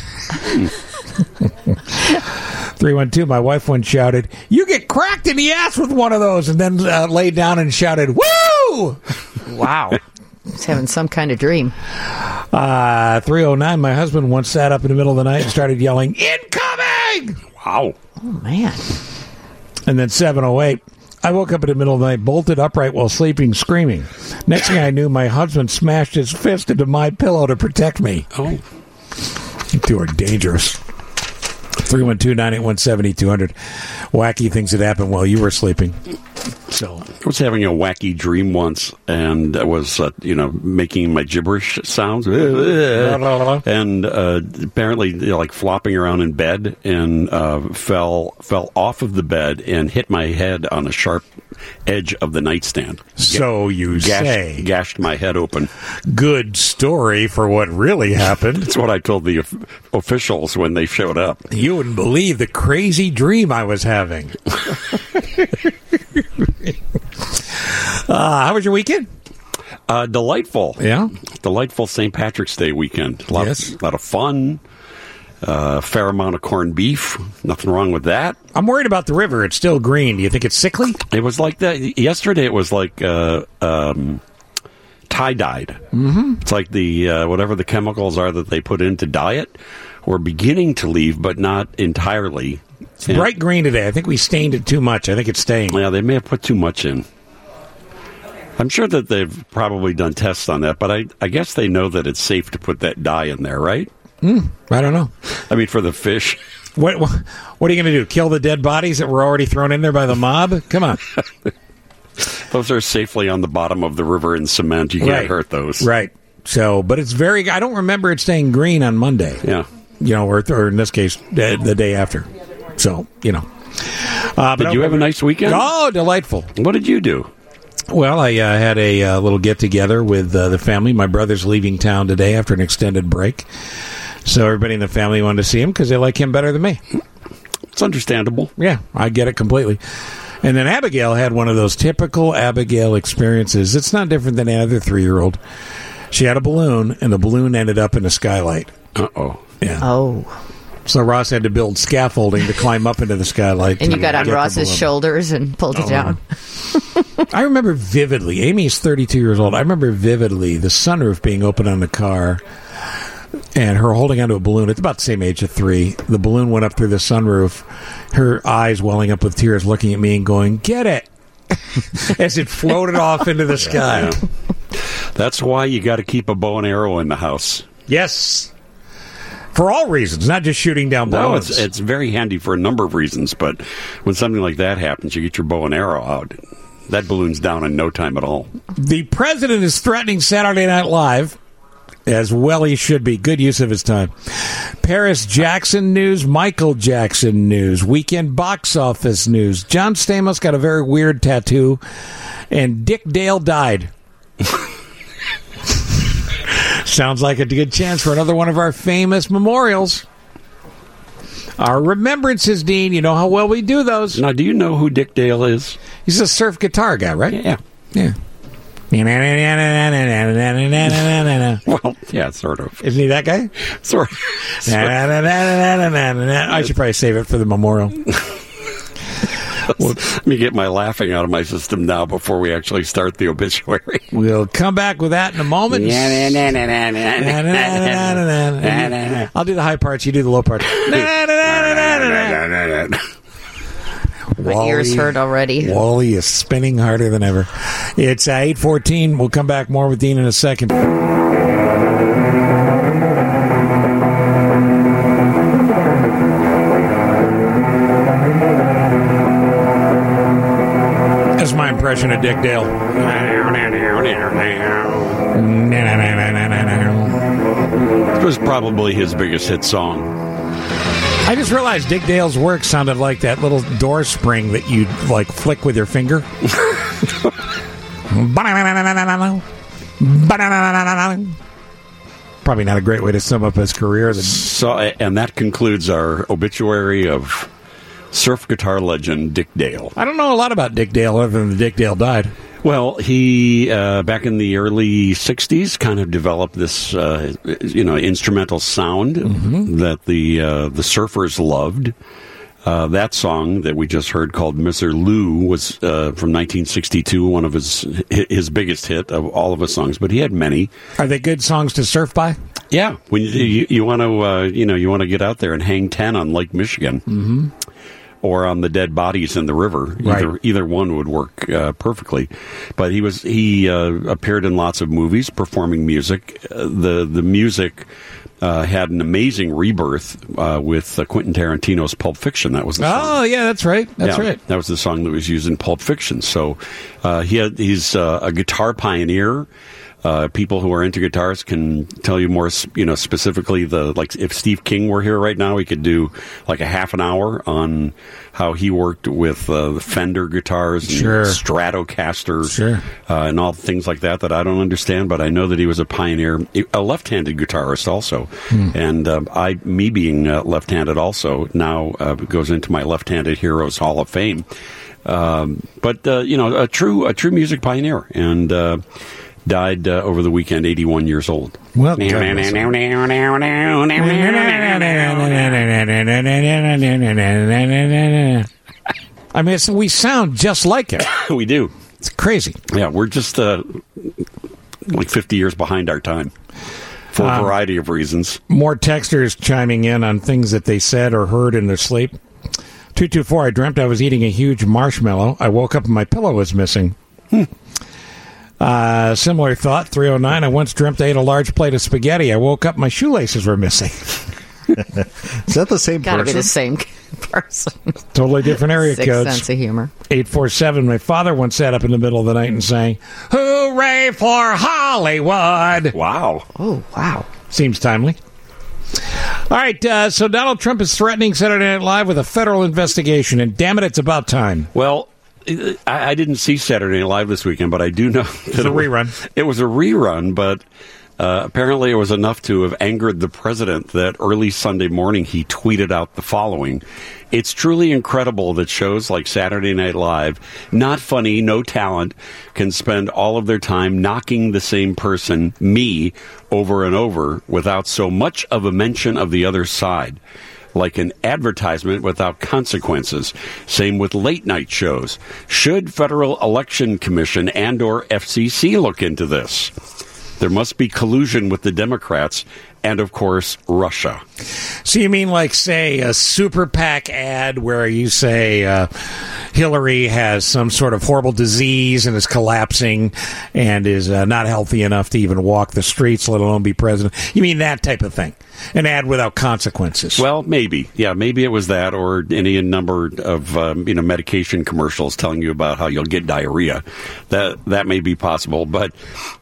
three one two, my wife once shouted, you get cracked in the ass with one of those, and then uh, laid down and shouted, woo! Wow. He's having some kind of dream. Uh, three oh nine, my husband once sat up in the middle of the night and started yelling, incoming! Wow. Oh, man. And then seven oh eight, I woke up in the middle of the night, bolted upright while sleeping, screaming. Next thing I knew, my husband smashed his fist into my pillow to protect me. Oh. You two are dangerous. three one two, nine eight one, seven two zero zero. Wacky things that happened while you were sleeping. So I was having a wacky dream once, and I was, uh, you know, making my gibberish sounds, and uh, apparently, you know, like flopping around in bed, and uh, fell fell off of the bed and hit my head on a sharp edge of the nightstand. So you gashed, say. Gashed my head open. Good story for what really happened. That's what I told the of- officials when they showed up. You wouldn't believe the crazy dream I was having. uh, how was your weekend? Uh, delightful. Yeah? Delightful Saint Patrick's Day weekend. A lot, yes. of, a lot of fun. A uh, fair amount of corned beef. Nothing wrong with that. I'm worried about the river. It's still green. Do you think it's sickly? It was like that. Yesterday it was like uh, um, tie-dyed. Mm-hmm. It's like the uh, whatever the chemicals are that they put in to dye it were beginning to leave, but not entirely. It's and, bright green today. I think we stained it too much. I think it's staying. Yeah, they may have put too much in. I'm sure that they've probably done tests on that, but I, I guess they know that it's safe to put that dye in there, right? Mm, I don't know. I mean, for the fish. What What are you going to do? Kill the dead bodies that were already thrown in there by the mob? Come on. Those are safely on the bottom of the river in cement. You can't right. hurt those. Right. So, but it's very. I don't remember it staying green on Monday. Yeah. You know, or, or in this case, the, the day after. So, you know. Uh, did you have a nice weekend? Oh, delightful. What did you do? Well, I uh, had a uh, little get-together with uh, the family. My brother's leaving town today after an extended break. So everybody in the family wanted to see him because they like him better than me. It's understandable. Yeah, I get it completely. And then Abigail had one of those typical Abigail experiences. It's not different than any other three-year-old. She had a balloon, and the balloon ended up in a skylight. Uh-oh. Yeah. Oh. So Ross had to build scaffolding to climb up into the skylight. And you got on Ross's shoulders and pulled it oh. down. I remember vividly, Amy's thirty-two years old. I remember vividly the sunroof being open on the car and her holding onto a balloon. It's about the same age at three. The balloon went up through the sunroof, her eyes welling up with tears, looking at me and going, "Get it!" as it floated off into the sky. Yeah. That's why you got to keep a bow and arrow in the house. Yes. For all reasons, not just shooting down balloons. No, it's, it's very handy for a number of reasons, but when something like that happens, you get your bow and arrow out. That balloon's down in no time at all. The president is threatening Saturday Night Live, as well he should be. Good use of his time. Paris Jackson news, Michael Jackson news, weekend box office news. John Stamos got a very weird tattoo, and Dick Dale died. Sounds like a good chance for another one of our famous memorials. Our remembrances, Dean. You know how well we do those. Now, do you know who Dick Dale is? He's a surf guitar guy, right? Yeah. Yeah. Well, yeah, sort of. Isn't he that guy? Sort of. I should probably save it for the memorial. Let me get my laughing out of my system now before we actually start the obituary. We'll come back with that in a moment. I'll do the high parts, you do the low parts. My Wally, ears hurt already. Wally is spinning harder than ever. It's uh, eight fourteen. We'll come back more with Dean in a second. That's my impression of Dick Dale. It was probably his biggest hit song. I just realized Dick Dale's work sounded like that little door spring that you like flick with your finger. Probably not a great way to sum up his career. So, and that concludes our obituary of surf guitar legend Dick Dale. I don't know a lot about Dick Dale other than Dick Dale died. Well, he, uh, back in the early sixties, kind of developed this, uh, you know, instrumental sound mm-hmm. that the uh, the surfers loved. Uh, that song that we just heard called Mister Lou was uh, from nineteen sixty-two, one of his his biggest hit of all of his songs, but he had many. Are they good songs to surf by? Yeah. When you, you, you want to, uh, you know, you want to get out there and hang ten on Lake Michigan. Mm-hmm. or on the dead bodies in the river. Either Right. either one would work uh, perfectly. But he was he uh, appeared in lots of movies, performing music. Uh, the the music. Uh, had an amazing rebirth uh, with uh, Quentin Tarantino's Pulp Fiction. That was the song. Oh, yeah, that's right. That's Yeah, right. That was the song that was used in Pulp Fiction. So uh, he had, he's uh, a guitar pioneer. Uh, people who are into guitars can tell you more, you know, specifically the, like if Steve King were here right now, he could do like a half an hour on how he worked with uh, the Fender guitars and Sure. Stratocaster Sure. uh, and all things like that that I don't understand, but I know that he was a pioneer, a left-handed guitarist also. Hmm. And uh, I, me being uh, left-handed also, now uh, goes into my left-handed Heroes Hall of Fame. Um, but, uh, you know, a true, a true music pioneer. And, uh, died uh, over the weekend, eighty-one years old. Well, Now, God now, bless now, him. now, now, now, now, now, I mean, it's, we sound just like him. we do. It's crazy. Yeah, we're just uh, like fifty years behind our time for a Um, variety of reasons. More texters chiming in on things that they said or heard in their sleep. two two four, I dreamt I was eating a huge marshmallow. I woke up and my pillow was missing. Hmm. Uh, similar thought, three oh nine, I once dreamt I ate a large plate of spaghetti. I woke up, my shoelaces were missing. Is that the same Gotta person? be the same person. Totally different area Sixth codes. sense of humor. eight four seven, my father once sat up in the middle of the night and sang, "Hooray for Hollywood!" Wow. Oh, wow. Seems timely. All right, uh, so Donald Trump is threatening Saturday Night Live with a federal investigation, and damn it, it's about time. Well, I, I didn't see Saturday Night Live this weekend, but I do know that was a rerun. It was a rerun, but uh, apparently it was enough to have angered the president that early Sunday morning he tweeted out the following. It's truly incredible that shows like Saturday Night Live, not funny, no talent, can spend all of their time knocking the same person, me, over and over without so much of a mention of the other side. Like an advertisement without consequences. Same with late night shows. Should Federal Election Commission and or F C C look into this? There must be collusion with the Democrats and, of course, Russia. So you mean like, say, a super PAC ad where you say uh, Hillary has some sort of horrible disease and is collapsing and is uh, not healthy enough to even walk the streets, let alone be president? You mean that type of thing? An ad without consequences? Well, maybe. Yeah, maybe it was that or any number of um, you know medication commercials telling you about how you'll get diarrhea. That that may be possible. But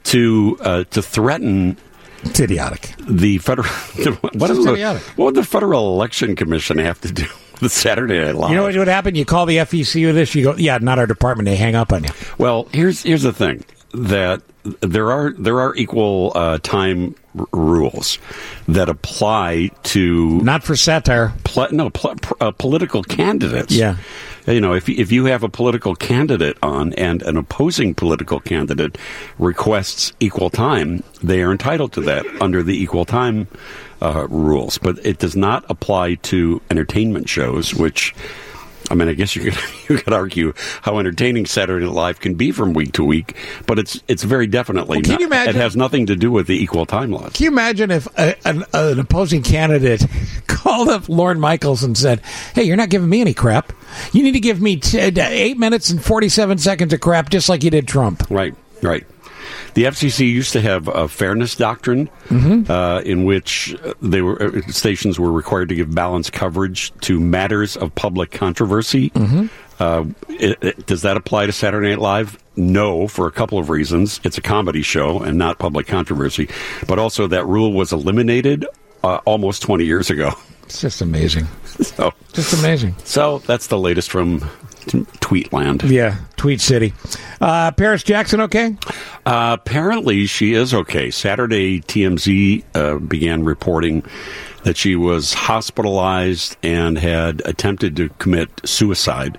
to uh, to threaten... It's idiotic. The federal... What, It's is the, idiotic. what would the Federal Election Commission have to do with Saturday Night Live? You know what would happen? You call the F E C with this, you go, yeah, not our department, they hang up on you. Well, here's here's the thing, that there are there are equal uh, time r- rules that apply to not for satire. Pl- no, pl- pr- uh, political candidates. Yeah. You know, if if you have a political candidate on and an opposing political candidate requests equal time, they are entitled to that under the equal time uh, rules. But it does not apply to entertainment shows, which, I mean, I guess you could you could argue how entertaining Saturday Night Live can be from week to week, but it's it's very definitely Well, can not, you imagine- it has nothing to do with the equal time laws. Can you imagine if a, an, an opposing candidate called up Lorne Michaels and said, "Hey, you're not giving me any crap. You need to give me t- eight minutes and forty-seven seconds of crap, just like you did Trump." Right, right. The F C C used to have a fairness doctrine Mm-hmm. uh, in which they were uh, stations were required to give balanced coverage to matters of public controversy. Mm-hmm. Uh, it, it, does that apply to Saturday Night Live? No, for a couple of reasons. It's a comedy show and not public controversy. But also that rule was eliminated uh, almost twenty years ago. It's just amazing. So, just amazing. So that's the latest from Tweetland. Yeah, Tweet City. Uh, Paris Jackson okay? Uh, apparently she is okay. Saturday, T M Z uh, began reporting that she was hospitalized and had attempted to commit suicide.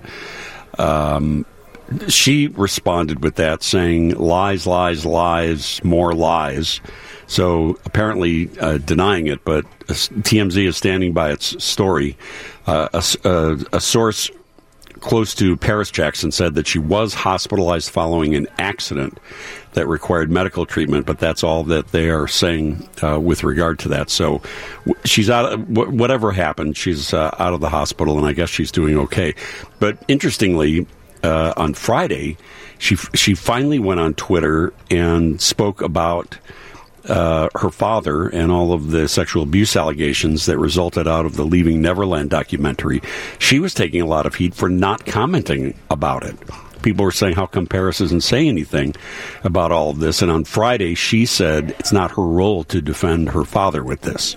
Um, she responded with that, saying, lies, lies, lies, more lies. So apparently uh, denying it, but T M Z is standing by its story. Uh, a, a, a source close to Paris Jackson said that she was hospitalized following an accident that required medical treatment, but that's all that they are saying uh, with regard to that. So w- she's out. Of, w- whatever happened, she's uh, out of the hospital, and I guess she's doing okay. But interestingly, uh, on Friday, she she finally went on Twitter and spoke about uh, her father and all of the sexual abuse allegations that resulted out of the Leaving Neverland documentary. She was taking a lot of heat for not commenting about it. People were saying, how come Paris isn't saying anything about all of this? And on Friday, she said it's not her role to defend her father with this.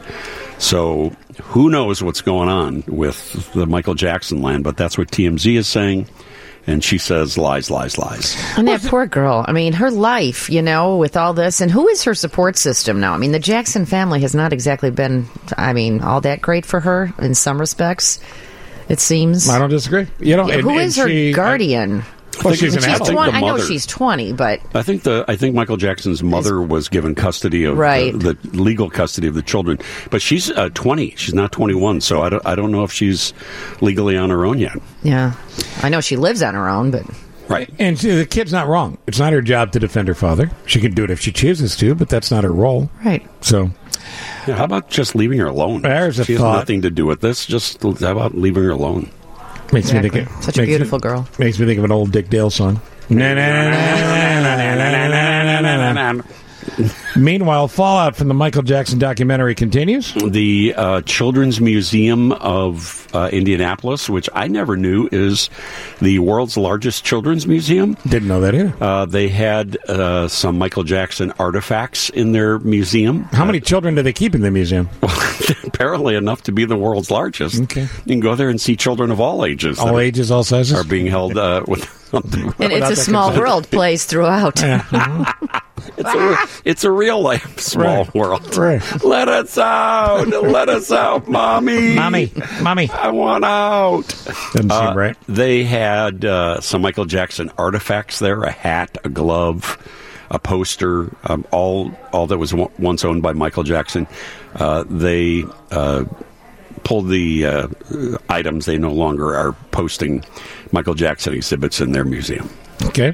So who knows what's going on with the Michael Jackson land, but that's what T M Z is saying. And she says lies, lies, lies. And that poor girl. I mean, her life, you know, with all this. And who is her support system now? I mean, the Jackson family has not exactly been, I mean, all that great for her in some respects, it seems. I don't disagree. You know, yeah, and, who and is her she, guardian? I, well, she's an she's adult. twenty, I know she's twenty, but I think the I think Michael Jackson's mother was given custody of right. the, the legal custody of the children, but she's uh, twenty. She's not twenty-one, so I don't I don't know if she's legally on her own yet. Yeah, I know she lives on her own, but right. And she, the kid's not wrong. It's not her job to defend her father. She can do it if she chooses to, but that's not her role. Right. So. Yeah, how about just leaving her alone? There's a she thought. has nothing to do with this. Just how about leaving her alone? Makes exactly. me think. It, Such a beautiful me, girl. Makes me think of an old Dick Dale song. Na, na, na, na, na, na, na, na, na, na. Meanwhile, fallout from the Michael Jackson documentary continues. The uh, Children's Museum of uh, Indianapolis, which I never knew is the world's largest children's museum. Didn't know that either. Uh, they had uh, some Michael Jackson artifacts in their museum. How many children do they keep in the museum? Apparently enough to be the world's largest. Okay. You can go there and see children of all ages. All ages, all sizes? Are being held uh, with... And it's a small world plays throughout. Yeah. Mm-hmm. It's a, it's a real life small right. world. Right. Let us out. Let us out, Mommy. Mommy. Mommy. I want out. Doesn't uh, seem right. They had uh, some Michael Jackson artifacts there, a hat, a glove, a poster, um, all all that was w- once owned by Michael Jackson. Uh, they uh, pulled the uh, items. They no longer are posting Michael Jackson exhibits in their museum. Okay.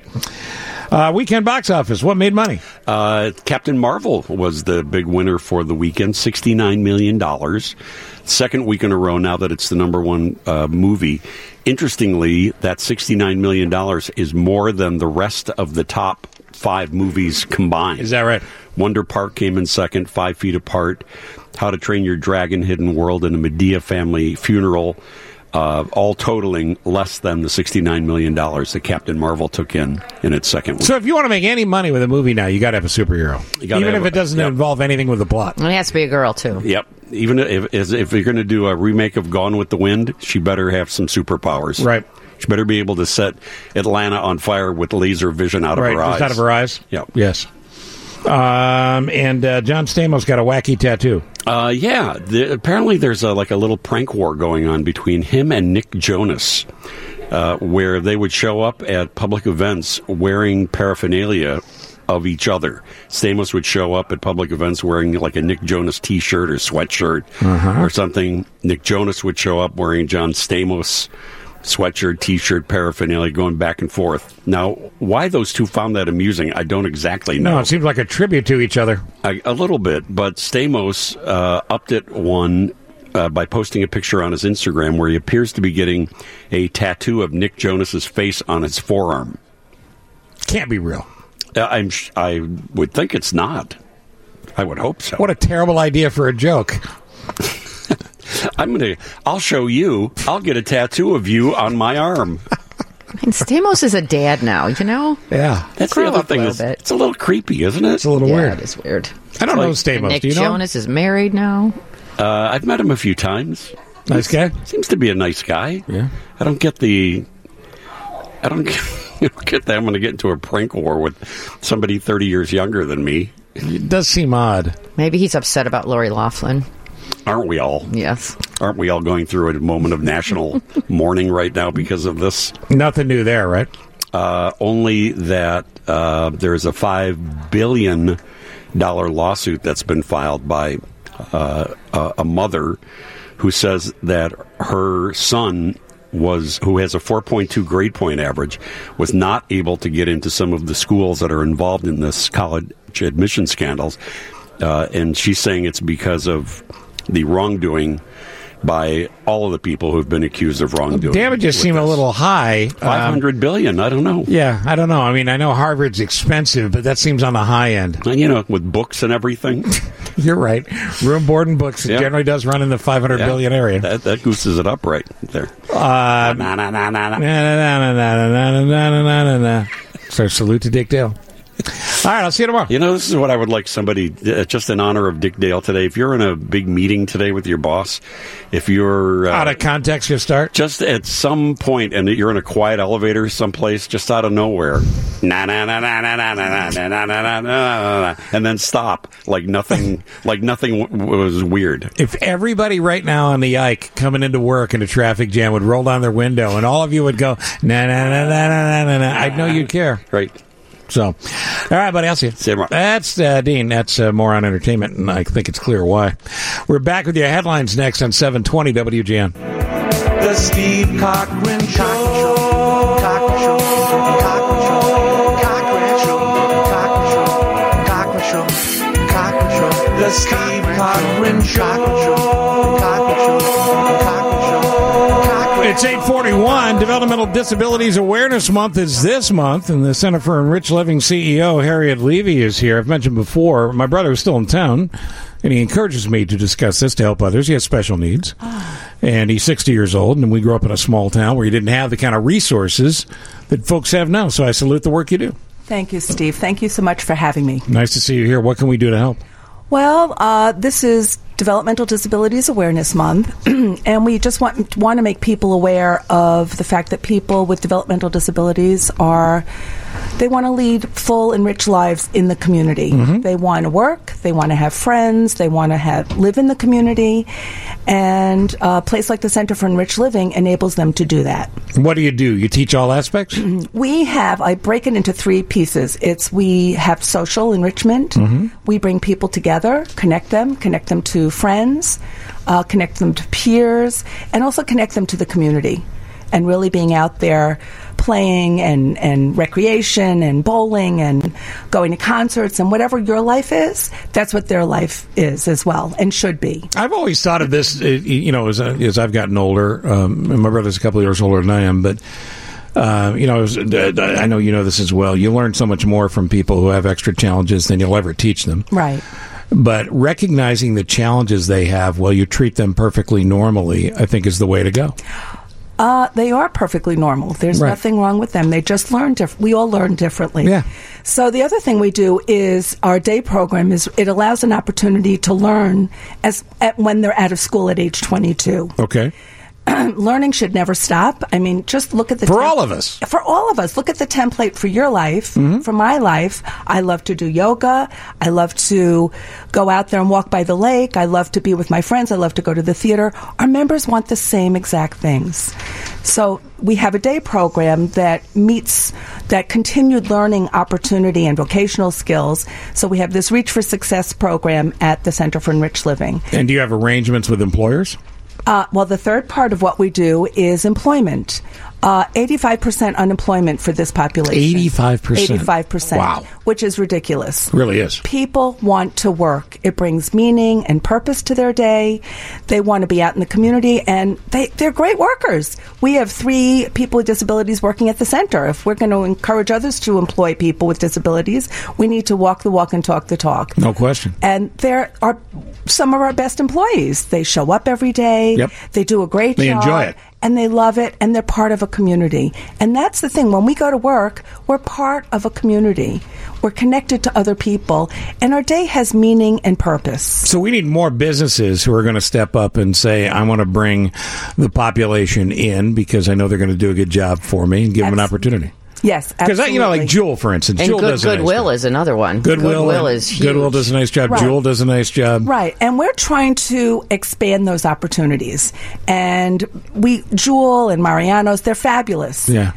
Uh, weekend box office. What made money? Uh, Captain Marvel was the big winner for the weekend, sixty-nine million dollars. Second week in a row now that it's the number one uh, movie. Interestingly, that sixty-nine million dollars is more than the rest of the top five movies combined. Is that right? Wonder Park came in second, Five Feet Apart, How to Train Your Dragon, Hidden World, and a Medea Family Funeral. Uh, all totaling less than the sixty-nine million dollars that Captain Marvel took in in its second week. So if you want to make any money with a movie now, you got to have a superhero. Even if it doesn't yep. involve anything with the plot. And it has to be a girl, too. Yep. Even if, if you're going to do a remake of Gone with the Wind, she better have some superpowers. Right. She better be able to set Atlanta on fire with laser vision out of right, her eyes. Just out of her eyes? Yep. Yes. Um, and uh, John Stamos got a wacky tattoo. Uh, yeah. The, apparently there's a, like a little prank war going on between him and Nick Jonas, uh, where they would show up at public events wearing paraphernalia of each other. Stamos would show up at public events wearing like a Nick Jonas T-shirt or sweatshirt uh-huh. or something. Nick Jonas would show up wearing John Stamos sweatshirt, T-shirt, paraphernalia, going back and forth. Now, why those two found that amusing, I don't exactly know. No, it seems like a tribute to each other. A, a little bit, but Stamos uh, upped it one uh, by posting a picture on his Instagram where he appears to be getting a tattoo of Nick Jonas's face on his forearm. Can't be real. Uh, I'm. Sh- I would think it's not. I would hope so. What a terrible idea for a joke. I'm gonna. I'll show you. I'll get a tattoo of you on my arm. And Stamos is a dad now, you know? Yeah. That's Grow the other up a thing. little It's, bit. it's a little creepy, isn't it? It's a little yeah, weird. it is weird. I don't like, know Stamos. Nick Do you know? Jonas is married now. Uh, I've met him a few times. Nice guy? Seems to be a nice guy. Yeah. I don't get the. I don't get, you don't get that I'm going to get into a prank war with somebody thirty years younger than me. It does seem odd. Maybe he's upset about Lori Loughlin. Aren't we all? Yes. Aren't we all going through a moment of national mourning right now because of this? Nothing new there, right? Uh, only that uh, there's a five billion dollars lawsuit that's been filed by uh, a, a mother who says that her son was who has a four point two grade point average was not able to get into some of the schools that are involved in this college admission scandals, uh, and she's saying it's because of the wrongdoing by all of the people who've been accused of wrongdoing. Damages seem a little high. Five hundred um, billion. I don't know. Yeah, I don't know. I mean, I know Harvard's expensive, but that seems on the high end. And, you know, with books and everything. You're right. Room, board, and books. It yeah. generally does run in the five hundred yeah. billion area. That, that gooses it up right there. Uh, na na na na na na na na na na na na na. So salute to Dick Dale. All right, I'll see you tomorrow. You know, this is what I would like somebody, uh, just in honor of Dick Dale today. If you're in a big meeting today with your boss, if you're... Uh, out of context, you start? Just at some point, and you're in a quiet elevator someplace, just out of nowhere, na na na na na na na na na na na, and then stop, like nothing, like nothing w- was weird. If everybody right now on the Ike coming into work in a traffic jam would roll down their window, and all of you would go, na na na na na na na, I'd know you'd care. Right. So, all right, buddy, I'll see you. See you tomorrow. That's uh, Dean. That's uh, more on entertainment, and I think it's clear why. We're back with your headlines next on seven twenty W G N. The Steve Cochran Show. Cochran Show. Cochran Show. Cochran Show. Cochran Show. Cochran Show. The Steve Cochran Show. Cochran Show. It's eight forty-one. Developmental Disabilities Awareness Month is this month, and the Center for Enriched Living C E O, Harriet Levy, is here. I've mentioned before, my brother is still in town, and he encourages me to discuss this to help others. He has special needs, and he's sixty years old, and we grew up in a small town where you didn't have the kind of resources that folks have now, so I salute the work you do. Thank you, Steve. Thank you so much for having me. Nice to see you here. What can we do to help? Well, uh, this is Developmental Disabilities Awareness Month, and we just want want to make people aware of the fact that people with developmental disabilities are, they want to lead full, enriched lives in the community. Mm-hmm. They want to work, they want to have friends, they want to have live in the community, and a place like the Center for Enriched Living enables them to do that. What do you do? You teach all aspects? We have, I break it into three pieces. It's we have social enrichment. Mm-hmm. We bring people together, connect them, connect them to friends, uh, connect them to peers, and also connect them to the community. And really being out there playing and, and recreation and bowling and going to concerts and whatever your life is, that's what their life is as well and should be. I've always thought of this, you know, as, as I've gotten older, um, and my brother's a couple of years older than I am, but Uh, you know, was, uh, I know you know this as well. You learn so much more from people who have extra challenges than you'll ever teach them. Right. But recognizing the challenges they have while you treat them perfectly normally, I think is the way to go. Uh, they are perfectly normal. There's right. nothing wrong with them. They just learn diff- We all learn differently. Yeah. So the other thing we do is our day program is it allows an opportunity to learn as at, when they're out of school at age twenty-two. Okay. Learning should never stop. I mean, just look at the... For temp- all of us. For all of us. Look at the template for your life. Mm-hmm. For my life, I love to do yoga. I love to go out there and walk by the lake. I love to be with my friends. I love to go to the theater. Our members want the same exact things. So we have a day program that meets that continued learning opportunity and vocational skills. So we have this Reach for Success program at the Center for Enriched Living. And do you have arrangements with employers? Uh, well, the third part of what we do is employment. Uh, eighty-five percent unemployment for this population. eighty-five percent? eighty-five percent. Wow. Which is ridiculous. It really is. People want to work. It brings meaning and purpose to their day. They want to be out in the community, and they, they're great workers. We have three people with disabilities working at the center. If we're going to encourage others to employ people with disabilities, we need to walk the walk and talk the talk. No question. And there are some of our best employees. They show up every day. Yep. They do a great they job. They enjoy it. And they love it, and they're part of a community. And that's the thing. When we go to work, we're part of a community. We're connected to other people, and our day has meaning and purpose. So we need more businesses who are going to step up and say, I want to bring the population in because I know they're going to do a good job for me and give them an opportunity. Yes, because you know, like Jewel, for instance, and Jewel good, does a nice Goodwill job. is another one. Goodwill, Goodwill is huge. Goodwill does a nice job. Right. Jewel does a nice job. Right, and we're trying to expand those opportunities. And we, Jewel and Mariano's, they're fabulous. Yeah.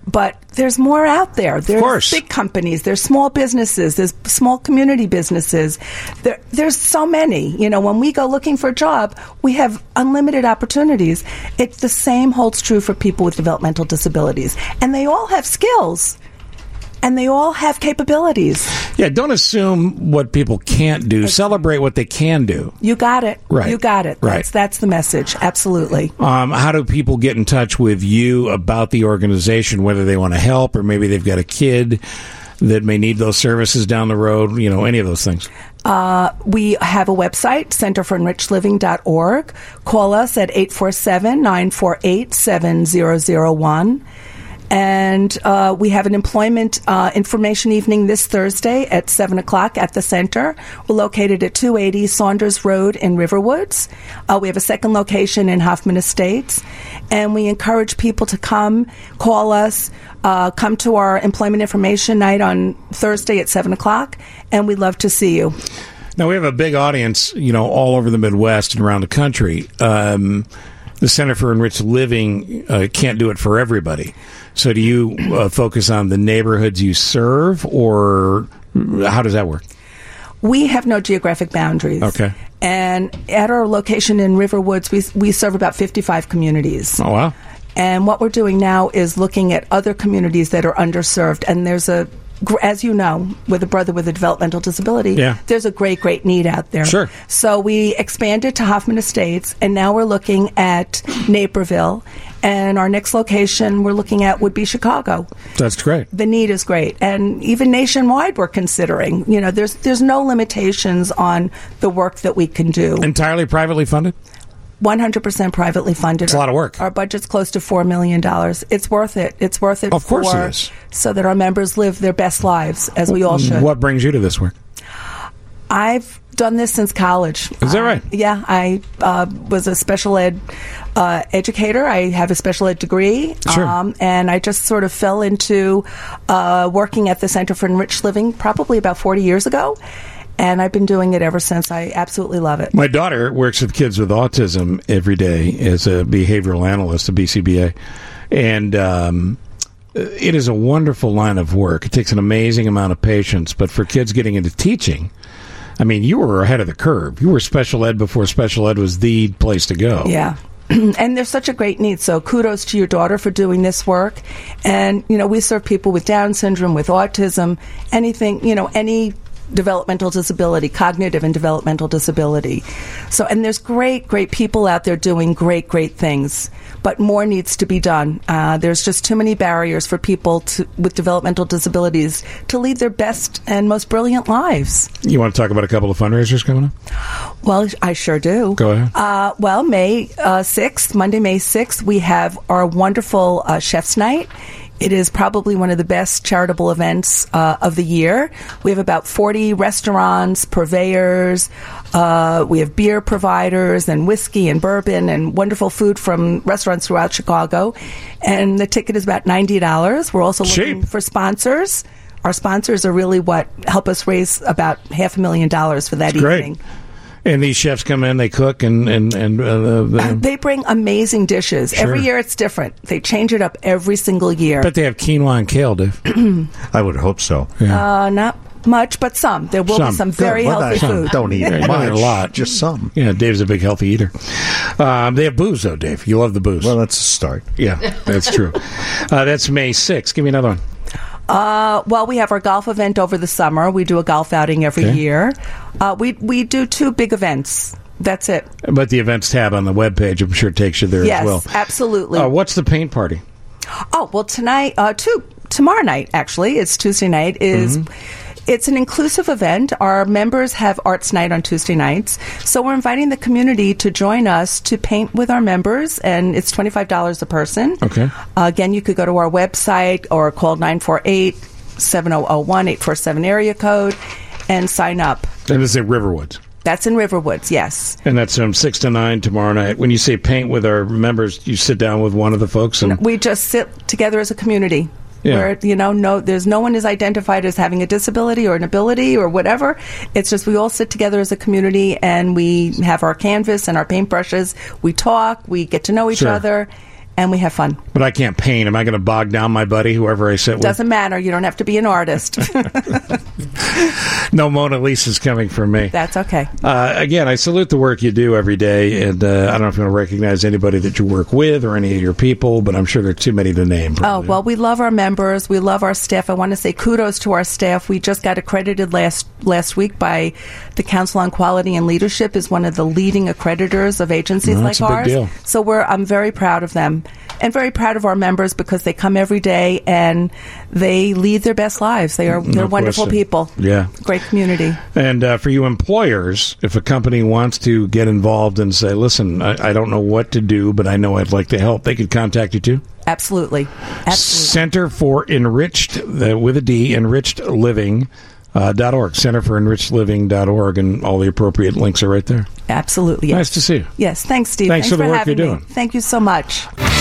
But there's more out there. There's course. big companies. There's small businesses. There's small community businesses. There, there's so many. You know, when we go looking for a job, we have unlimited opportunities. It the same holds true for people with developmental disabilities, and they all have skills. And they all have capabilities. Yeah, don't assume what people can't do. Celebrate what they can do. You got it. Right. You got it. Right. That's, that's the message. Absolutely. Um, how do people get in touch with you about the organization, whether they want to help or maybe they've got a kid that may need those services down the road, you know, any of those things? Uh, we have a website, center for enriched living dot org. Call us at eight four seven, nine four eight, seven zero zero one. And uh, we have an employment uh, information evening this Thursday at seven o'clock at the center. We're located at two eighty Saunders Road in Riverwoods. Uh, we have a second location in Hoffman Estates. And we encourage people to come, call us, uh, come to our employment information night on Thursday at seven o'clock, and we'd love to see you. Now, we have a big audience, you know, all over the Midwest and around the country. Um, the Center for Enriched Living uh, can't do it for everybody. So do you uh, focus on the neighborhoods you serve, or how does that work? We have no geographic boundaries. Okay. And at our location in Riverwoods, we, we serve about fifty-five communities. Oh, wow. And what we're doing now is looking at other communities that are underserved. And there's a, as you know, with a brother with a developmental disability, yeah. there's a great, great need out there. Sure. So we expanded to Hoffman Estates, and now we're looking at Naperville. And our next location we're looking at would be Chicago. That's great. The need is great. And even nationwide we're considering. You know, there's there's no limitations on the work that we can do. Entirely privately funded? one hundred percent privately funded. It's a lot of work. Our budget's close to four million dollars. It's worth it. It's worth it Of course for, it is. so that our members live their best lives, as we all should. What brings you to this work? I've done this since college. Is that right? Uh, yeah, I uh, was a special ed uh, educator. I have a special ed degree. Sure. Um, and I just sort of fell into uh, working at the Center for Enriched Living probably about forty years ago. And I've been doing it ever since. I absolutely love it. My daughter works with kids with autism every day as a behavioral analyst, a B C B A. And um, it is a wonderful line of work. It takes an amazing amount of patience. But for kids getting into teaching, I mean, you were ahead of the curve. You were special ed before special ed was the place to go. Yeah. And there's such a great need. So kudos to your daughter for doing this work. And, you know, we serve people with Down syndrome, with autism, anything, you know, any developmental disability, cognitive and developmental disability. So, and there's great, great people out there doing great, great things. But more needs to be done. Uh, there's just too many barriers for people to, with developmental disabilities to lead their best and most brilliant lives. You want to talk about a couple of fundraisers coming up? Well, I sure do. Go ahead. Uh, well, May uh, sixth, Monday, May sixth, we have our wonderful uh, Chef's Night. It is probably one of the best charitable events uh, of the year. We have about forty restaurants, purveyors. Uh, we have beer providers and whiskey and bourbon and wonderful food from restaurants throughout Chicago. And the ticket is about ninety dollars. We're also looking Cheap. for sponsors. Our sponsors are really what help us raise about half a million dollars for that That's great. evening. And these chefs come in, they cook, and and and uh, Uh, they bring amazing dishes. Sure. Every year it's different. They change it up every single year. but they have quinoa and kale, Dave. I would hope so. Uh, not much, but some. There will Some. be some Good. very Well, healthy I food. don't eat Yeah, you don't eat much, a lot. just some. Yeah, Dave's a big healthy eater. Um, they have booze, though, Dave. You love the booze. Well, that's a start. Yeah, that's true. uh, that's May sixth. Give me another one. Uh, well, we have our golf event over the summer. We do a golf outing every Okay. year. Uh, we we do two big events. That's it. But the events tab on the webpage, I'm sure, takes you there yes, as well. absolutely. Uh, what's the paint party? Oh, well, tonight, uh, two, tomorrow night, actually, it's Tuesday night, is Mm-hmm. it's an inclusive event. Our members have arts night on Tuesday nights. So we're inviting the community to join us to paint with our members, and it's twenty-five dollars a person. Okay. Uh, again, you could go to our website or call nine four eight, seven zero zero one, eight four seven area code and sign up. And this is at Riverwoods. That's in Riverwoods, yes. And that's from six to nine tomorrow night. When you say paint with our members, you sit down with one of the folks and We just sit together as a community. Yeah. Where, you know, no, there's no one is identified as having a disability or an ability or whatever. It's just we all sit together as a community and we have our canvas and our paintbrushes. We talk, we get to know each Sure. other, and we have fun. But I can't paint. Am I going to bog down my buddy, whoever I sit with? Doesn't matter. You don't have to be an artist. No Mona Lisa's coming from me. That's okay. Uh, again, I salute the work you do every day, and uh, I don't know if you want to recognize anybody that you work with or any of your people, but I'm sure there are too many to name. Oh, well, we love our members. We love our staff. I want to say kudos to our staff. We just got accredited last last week by the Council on Quality and Leadership as one of the leading accreditors of agencies Well, like that's a big ours. deal. So we're I'm very proud of them and very proud of our members because they come every day and they lead their best lives. They are No they're wonderful question. people. Yeah. Great community. And uh, for you employers, if a company wants to get involved and say, listen, I, I don't know what to do, but I know I'd like to help, they could contact you too? Absolutely. Absolutely. Center for Enriched, uh, with a D, Enriched Living. Uh, dot org, Center for Enriched Living dot org, and all the appropriate links are right there. Absolutely. Yes. Nice to see you. Yes. Thanks, Steve. Thanks for the work having you're me. doing. Thank you so much.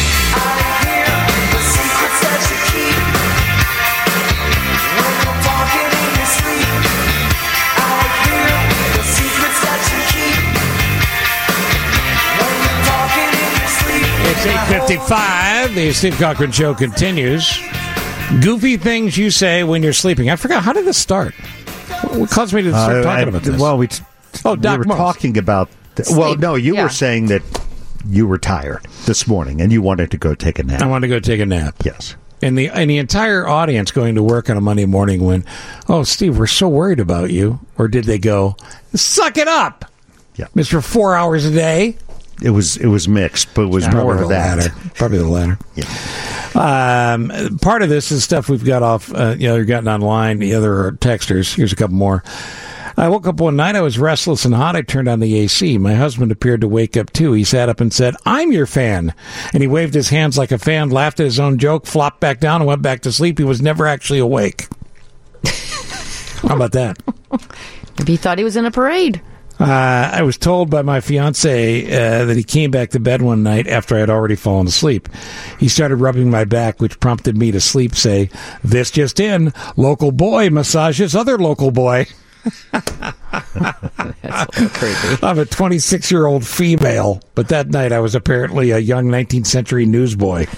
It's eight fifty-five. The Steve Cochran Show continues. Goofy things you say when you're sleeping. I forgot, how did this start? What caused me to start Uh, talking I- about this? Well, we, oh, Doc we were Moss. talking about. th- well, Sleep. no, you Yeah. were saying that you were tired this morning and you wanted to go take a nap. I wanted to go take a nap. Yes. And the and the entire audience going to work on a Monday morning went, oh, Steve, we're so worried about you. Or did they go, suck it up, yeah, Mister Four hours a day? It was it was mixed, but it was Probably more the of that. latter. Probably the latter. Yeah. Um, part of this is stuff we've got off, uh, you know, you've gotten online. The other are texters. Here's a couple more. I woke up one night. I was restless and hot. I turned on the A C. My husband appeared to wake up too. He sat up and said, I'm your fan. And he waved his hands like a fan, laughed at his own joke, flopped back down, and went back to sleep. He was never actually awake. How about that? Maybe he thought he was in a parade. Uh, I was told by my fiance uh, that he came back to bed one night after I had already fallen asleep. He started rubbing my back, which prompted me to sleep say, this just in, local boy massages other local boy. That's a little creepy. I'm a twenty-six-year-old female, but that night I was apparently a young nineteenth century newsboy.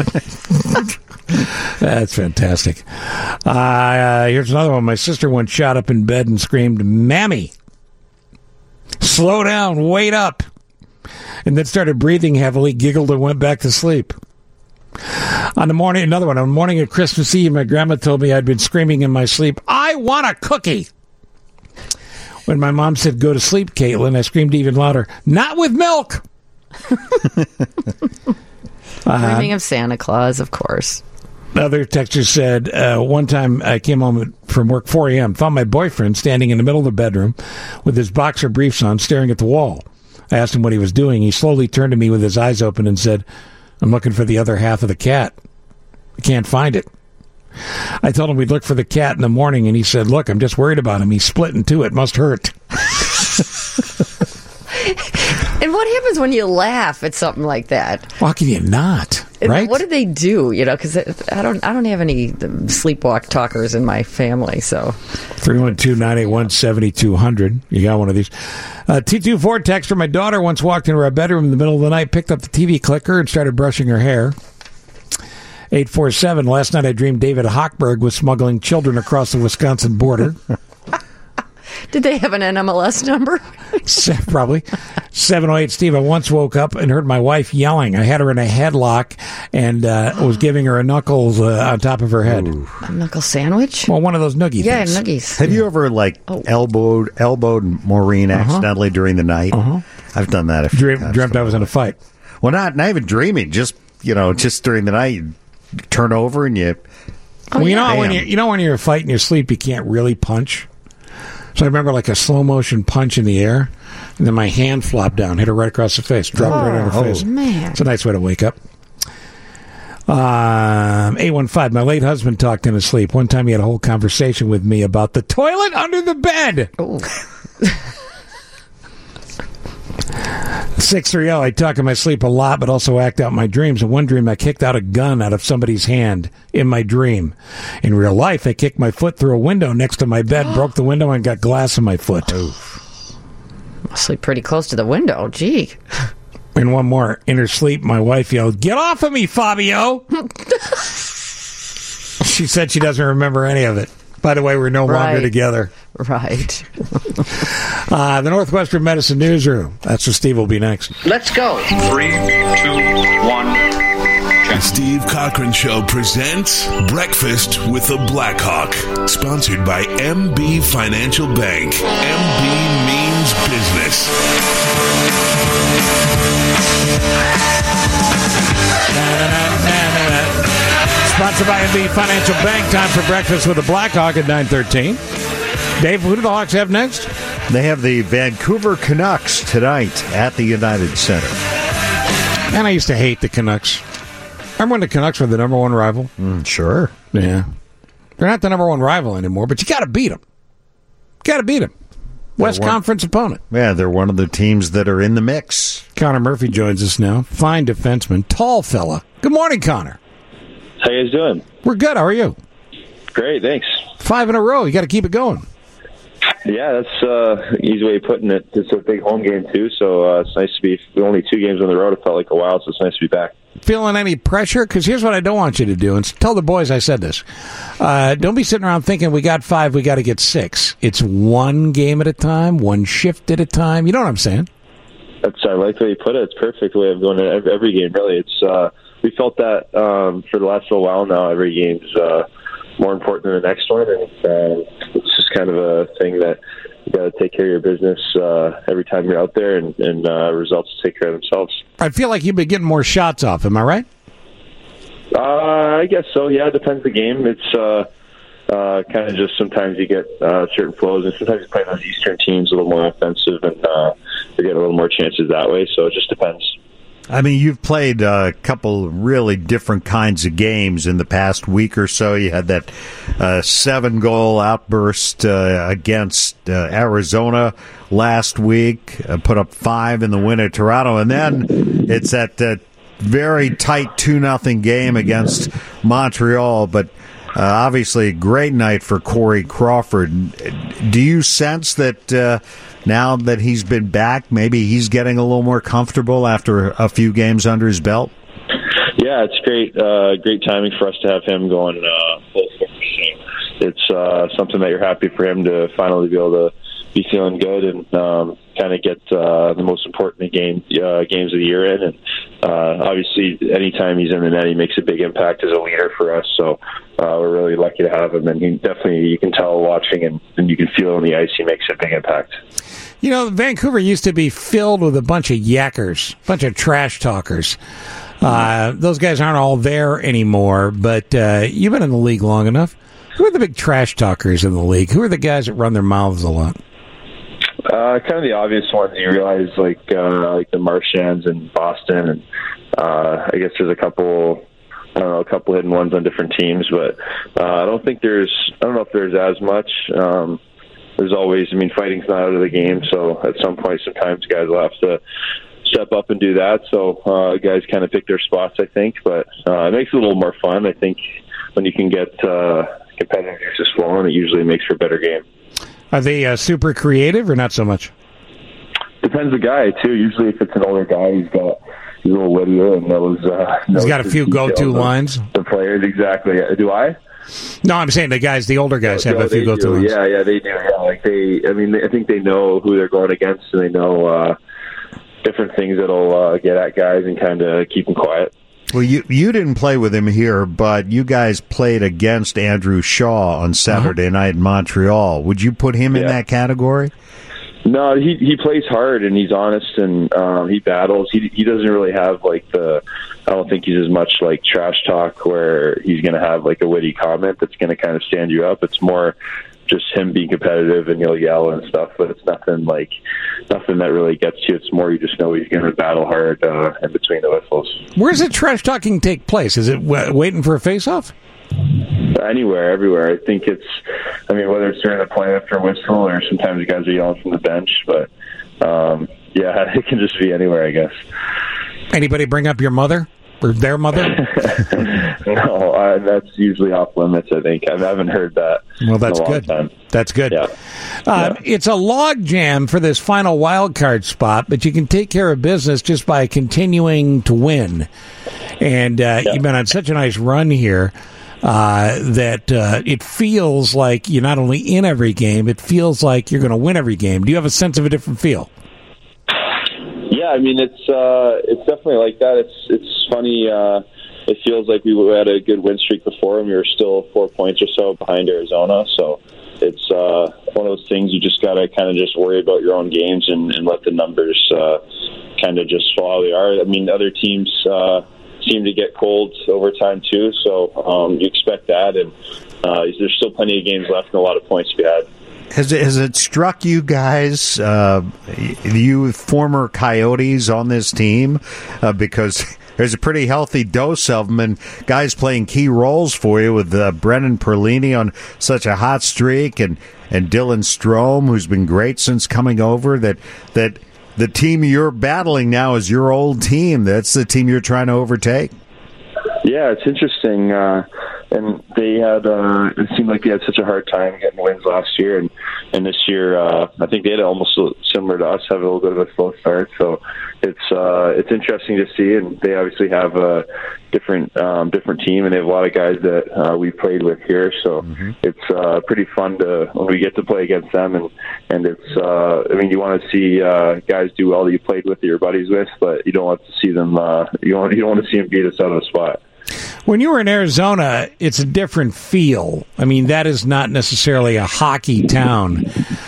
That's fantastic. Uh, here's another one. My sister once shot up in bed and screamed, Mammy! Slow down, wait up. And then started breathing heavily, giggled, and went back to sleep. On the morning, another one, on the morning of Christmas Eve, my grandma told me I'd been screaming in my sleep, I want a cookie. When my mom said, go to sleep, Caitlin, I screamed even louder, not with milk. Dreaming of Santa Claus, of course. Another texter said, uh, one time I came home from work four a.m., found my boyfriend standing in the middle of the bedroom with his boxer briefs on, staring at the wall. I asked him what he was doing. He slowly turned to me with his eyes open and said, I'm looking for the other half of the cat. I can't find it. I told him we'd look for the cat in the morning, and he said, look, I'm just worried about him. He's split in two. It must hurt. And what happens when you laugh at something like that? How can you not? And Right? What do they do? You know, because I don't, I don't have any sleepwalk talkers in my family. So three one two, nine eight one, seven two zero zero. You got one of these. Uh, T two four texter, my daughter once walked into our bedroom in the middle of the night, picked up the T V clicker, and started brushing her hair. eight four seven, last night I dreamed David Hochberg was smuggling children across the Wisconsin border. did they have an N M L S number? Probably. seven oh eight, Steve, I once woke up and heard my wife yelling. I had her in a headlock and uh, was giving her a knuckles uh, on top of her head. A knuckle sandwich? Well, one of those noogie Yeah, things. nuggies. Have you ever like elbowed elbowed Maureen Uh-huh. accidentally during the night? Uh-huh. I've done that a few Dream, times. dreamt I was in a fight. Well, not not even dreaming. Just you know, just during the night, you turn over and you. well, you know Bam. when you you know when you're fighting in your sleep, you can't really punch. So I remember like a slow motion punch in the air, and then my hand flopped down, hit her right across the face, dropped her right on her Oh, face. man. It's a nice way to wake up. Um, eight one five, my late husband talked in his sleep. One time he had a whole conversation with me about the toilet under the bed. six three zero, I talk in my sleep a lot, but also act out my dreams. In one dream, I kicked out a gun out of somebody's hand in my dream. In real life, I kicked my foot through a window next to my bed, broke the window, and got glass in my foot. Sleep pretty close to the window. Gee. And one more. In her sleep, my wife yelled, "Get off of me, Fabio!" She said she doesn't remember any of it. By the way, we're no Right. longer together. Right. uh, the Northwestern Medicine Newsroom. That's where Steve will be next. Let's go. Three, two, one. The Steve Cochran Show presents Breakfast with the Blackhawk, sponsored by M B Financial Bank. M B means business. Sponsored by M B Financial Bank. Time for Breakfast with the Blackhawk at nine thirteen. Dave, who do the Hawks have next? They have the Vancouver Canucks tonight at the United Center. And I used to hate the Canucks. Remember when the Canucks were the number one rival? Mm, sure. Yeah. They're not the number one rival anymore, but you got to beat them. Got to beat them. West one, Conference opponent. Yeah, they're one of the teams that are in the mix. Connor Murphy joins us now. Fine defenseman. Tall fella. Good morning, Connor. How you guys doing? We're good. How are you? Great, thanks. Five in a row. You got to keep it going. Yeah, that's uh, an easy way of putting it. It's a big home game, too, so uh, it's nice to be only two games on the road. It felt like a while, so it's nice to be back. Feeling any pressure? Because here's what I don't want you to do, and tell the boys I said this. Uh, don't be sitting around thinking we got five, we got to get six. It's one game at a time, one shift at a time. You know what I'm saying? That's I like the way you put it. It's a perfect way of going to every, every game, really. It's uh, we felt that um, for the last little while now. Every game's uh, more important than the next one, and uh, it's just kind of a thing that you got to take care of your business uh, every time you're out there, and, and uh, results take care of themselves. I feel like you've been getting more shots off. Am I right? Uh, I guess so. Yeah, it depends the game. It's uh, uh, kind of just sometimes you get uh, certain flows, and sometimes you play those Eastern teams a little more offensive, and uh, you get a little more chances that way. So it just depends. I mean, you've played a couple really different kinds of games in the past week or so. You had that uh, seven-goal outburst uh, against uh, Arizona last week, uh, put up five in the win at Toronto, and then it's that uh, very tight two nothing game against Montreal, but uh, obviously a great night for Corey Crawford. Do you sense that uh, now that he's been back, maybe he's getting a little more comfortable after a few games under his belt? Yeah, it's great. Uh, great timing for us to have him going uh, full force. It's uh, something that you're happy for him to finally be able to be feeling good and um, kind of get uh, the most important game uh, games of the year in. And uh, obviously, anytime he's in the net, he makes a big impact as a leader for us. So uh, we're really lucky to have him. And he definitely, you can tell watching and, and you can feel on the ice, he makes a big impact. You know, Vancouver used to be filled with a bunch of yackers, a bunch of trash talkers. Uh, those guys aren't all there anymore, but uh, you've been in the league long enough. Who are the big trash talkers in the league? Who are the guys that run their mouths a lot? Uh, kind of the obvious ones you realize, like uh, like the Marchands in Boston, and uh, I guess there's a couple, I don't know, a couple hidden ones on different teams, but uh, I don't think there's, I don't know if there's as much. Um, there's always, I mean, fighting's not out of the game, so at some point, sometimes guys will have to step up and do that. So uh, guys kind of pick their spots, I think, but uh, it makes it a little more fun. I think when you can get uh, competitive juices flowing, it usually makes for a better game. Are they uh, super creative or not so much? Depends the guy, too. Usually if it's an older guy, he's got he's a little wittier and knows... Uh, he's knows got a few go-to lines. The players, exactly. Do I? No, I'm saying the guys, the older guys have no, a few go-to do. lines. Yeah, yeah, they do. Yeah, like they, I mean, I think they know who they're going against, and they know uh, different things that'll uh, get at guys and kind of keep them quiet. Well, you you didn't play with him here, but you guys played against Andrew Shaw on Saturday uh-huh. night in Montreal. Would you put him yeah. in that category? No, he he plays hard and he's honest and um, he battles. He he doesn't really have like the. I don't think he's as much like trash talk where he's going to have like a witty comment that's going to kind of stand you up. It's more just him being competitive and he'll yell and stuff, but it's nothing like nothing that really gets you. It's more you just know he's going to battle hard uh, in between the whistles. Where's the trash talking take place? Is it w- waiting for a face-off? Anywhere, everywhere. I think it's, I mean, whether it's during the play after a whistle or sometimes the guys are yelling from the bench, but um, yeah, it can just be anywhere, I guess. Anybody bring up your mother? or their mother? No, uh, that's usually off limits, I think. I haven't heard that. Well, that's in a long good. Time. That's good. Yeah. Uh, yeah. It's a log jam for this final wild card spot, but you can take care of business just by continuing to win. And uh, yeah. you've been on such a nice run here uh, that uh, it feels like you're not only in every game, it feels like you're going to win every game. Do you have a sense of a different feel? Yeah, I mean, it's uh, it's definitely like that. It's it's funny. Uh, it feels like we had a good win streak before, and we were still four points or so behind Arizona. So it's uh, one of those things you just got to kind of just worry about your own games and, and let the numbers uh, kind of just fall how they are. I mean, other teams uh, seem to get cold over time too, so um, you expect that. And uh, there's still plenty of games left and a lot of points to be had. Has it, has it struck you guys, uh, you former Coyotes on this team, uh, because there's a pretty healthy dose of them, and guys playing key roles for you with uh, Brennan Perlini on such a hot streak, and, and Dylan Strome, who's been great since coming over, that that the team you're battling now is your old team. That's the team you're trying to overtake. Yeah, it's interesting. Uh, and they had, uh, it seemed like they had such a hard time getting wins last year. And, and this year, uh, I think they had almost similar to us, have a little bit of a slow start. So it's, uh, it's interesting to see. And they obviously have a different, um, different team, and they have a lot of guys that, uh, we played with here. So mm-hmm. it's, uh, pretty fun to, when we get to play against them. And, and it's, uh, I mean, you want to see, uh, guys do well that you played with, that you're buddies with, but you don't want to see them, uh, you don't, you don't want to see them beat us out of the spot. When you were in Arizona, it's a different feel. I mean, that is not necessarily a hockey town.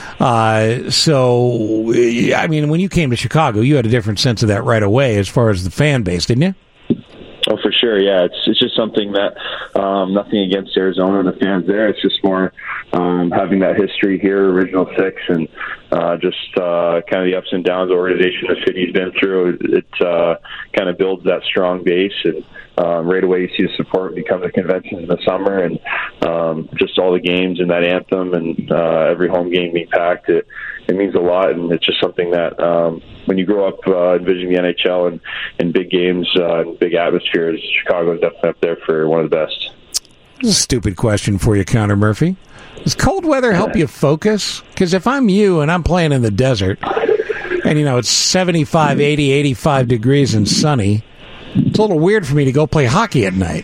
Uh, so, I mean, when you came to Chicago, you had a different sense of that right away as far as the fan base, didn't you? Oh, for sure, yeah. It's it's just something that, um, nothing against Arizona and the fans there. It's just more um, having that history here, Original Six, and uh, just uh, kind of the ups and downs the organization the city's been through. It uh, kind of builds that strong base, and um, right away you see the support when you come to conventions in the summer, and um, just all the games and that anthem and uh, every home game being packed. It, it means a lot, and it's just something that um, when you grow up uh, envisioning the N H L and, and big games uh, and big atmospheres, Chicago is definitely up there for one of the best. This is a stupid question for you, Connor Murphy. Does cold weather help you focus? Because if I'm you and I'm playing in the desert, and, you know, it's seventy-five, eighty, eighty-five degrees and sunny, it's a little weird for me to go play hockey at night.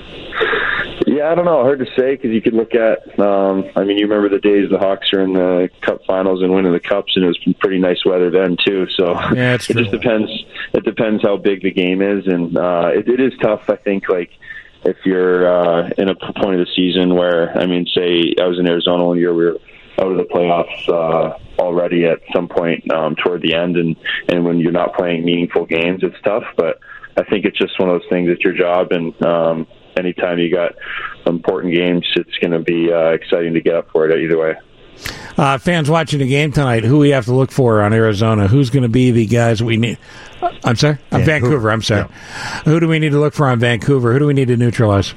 Yeah, I don't know. Hard to say, because you could look at, um, I mean, you remember the days the Hawks are in the Cup Finals and winning the Cups, and it was pretty nice weather then, too. So yeah, it's it true. just depends. It depends how big the game is, and uh, it, it is tough, I think, like, if you're uh, in a point of the season where, I mean, say I was in Arizona one year, we were out of the playoffs uh, already at some point um, toward the end, and, and when you're not playing meaningful games, it's tough. But I think it's just one of those things. It's your job, and um, anytime you got important games, it's going to be uh, exciting to get up for it either way. Uh, fans watching the game tonight, who we have to look for on Arizona? Who's going to be the guys we need? I'm sorry? On Vancouver. Vancouver, I'm sorry. Yeah. Who do we need to look for on Vancouver? Who do we need to neutralize?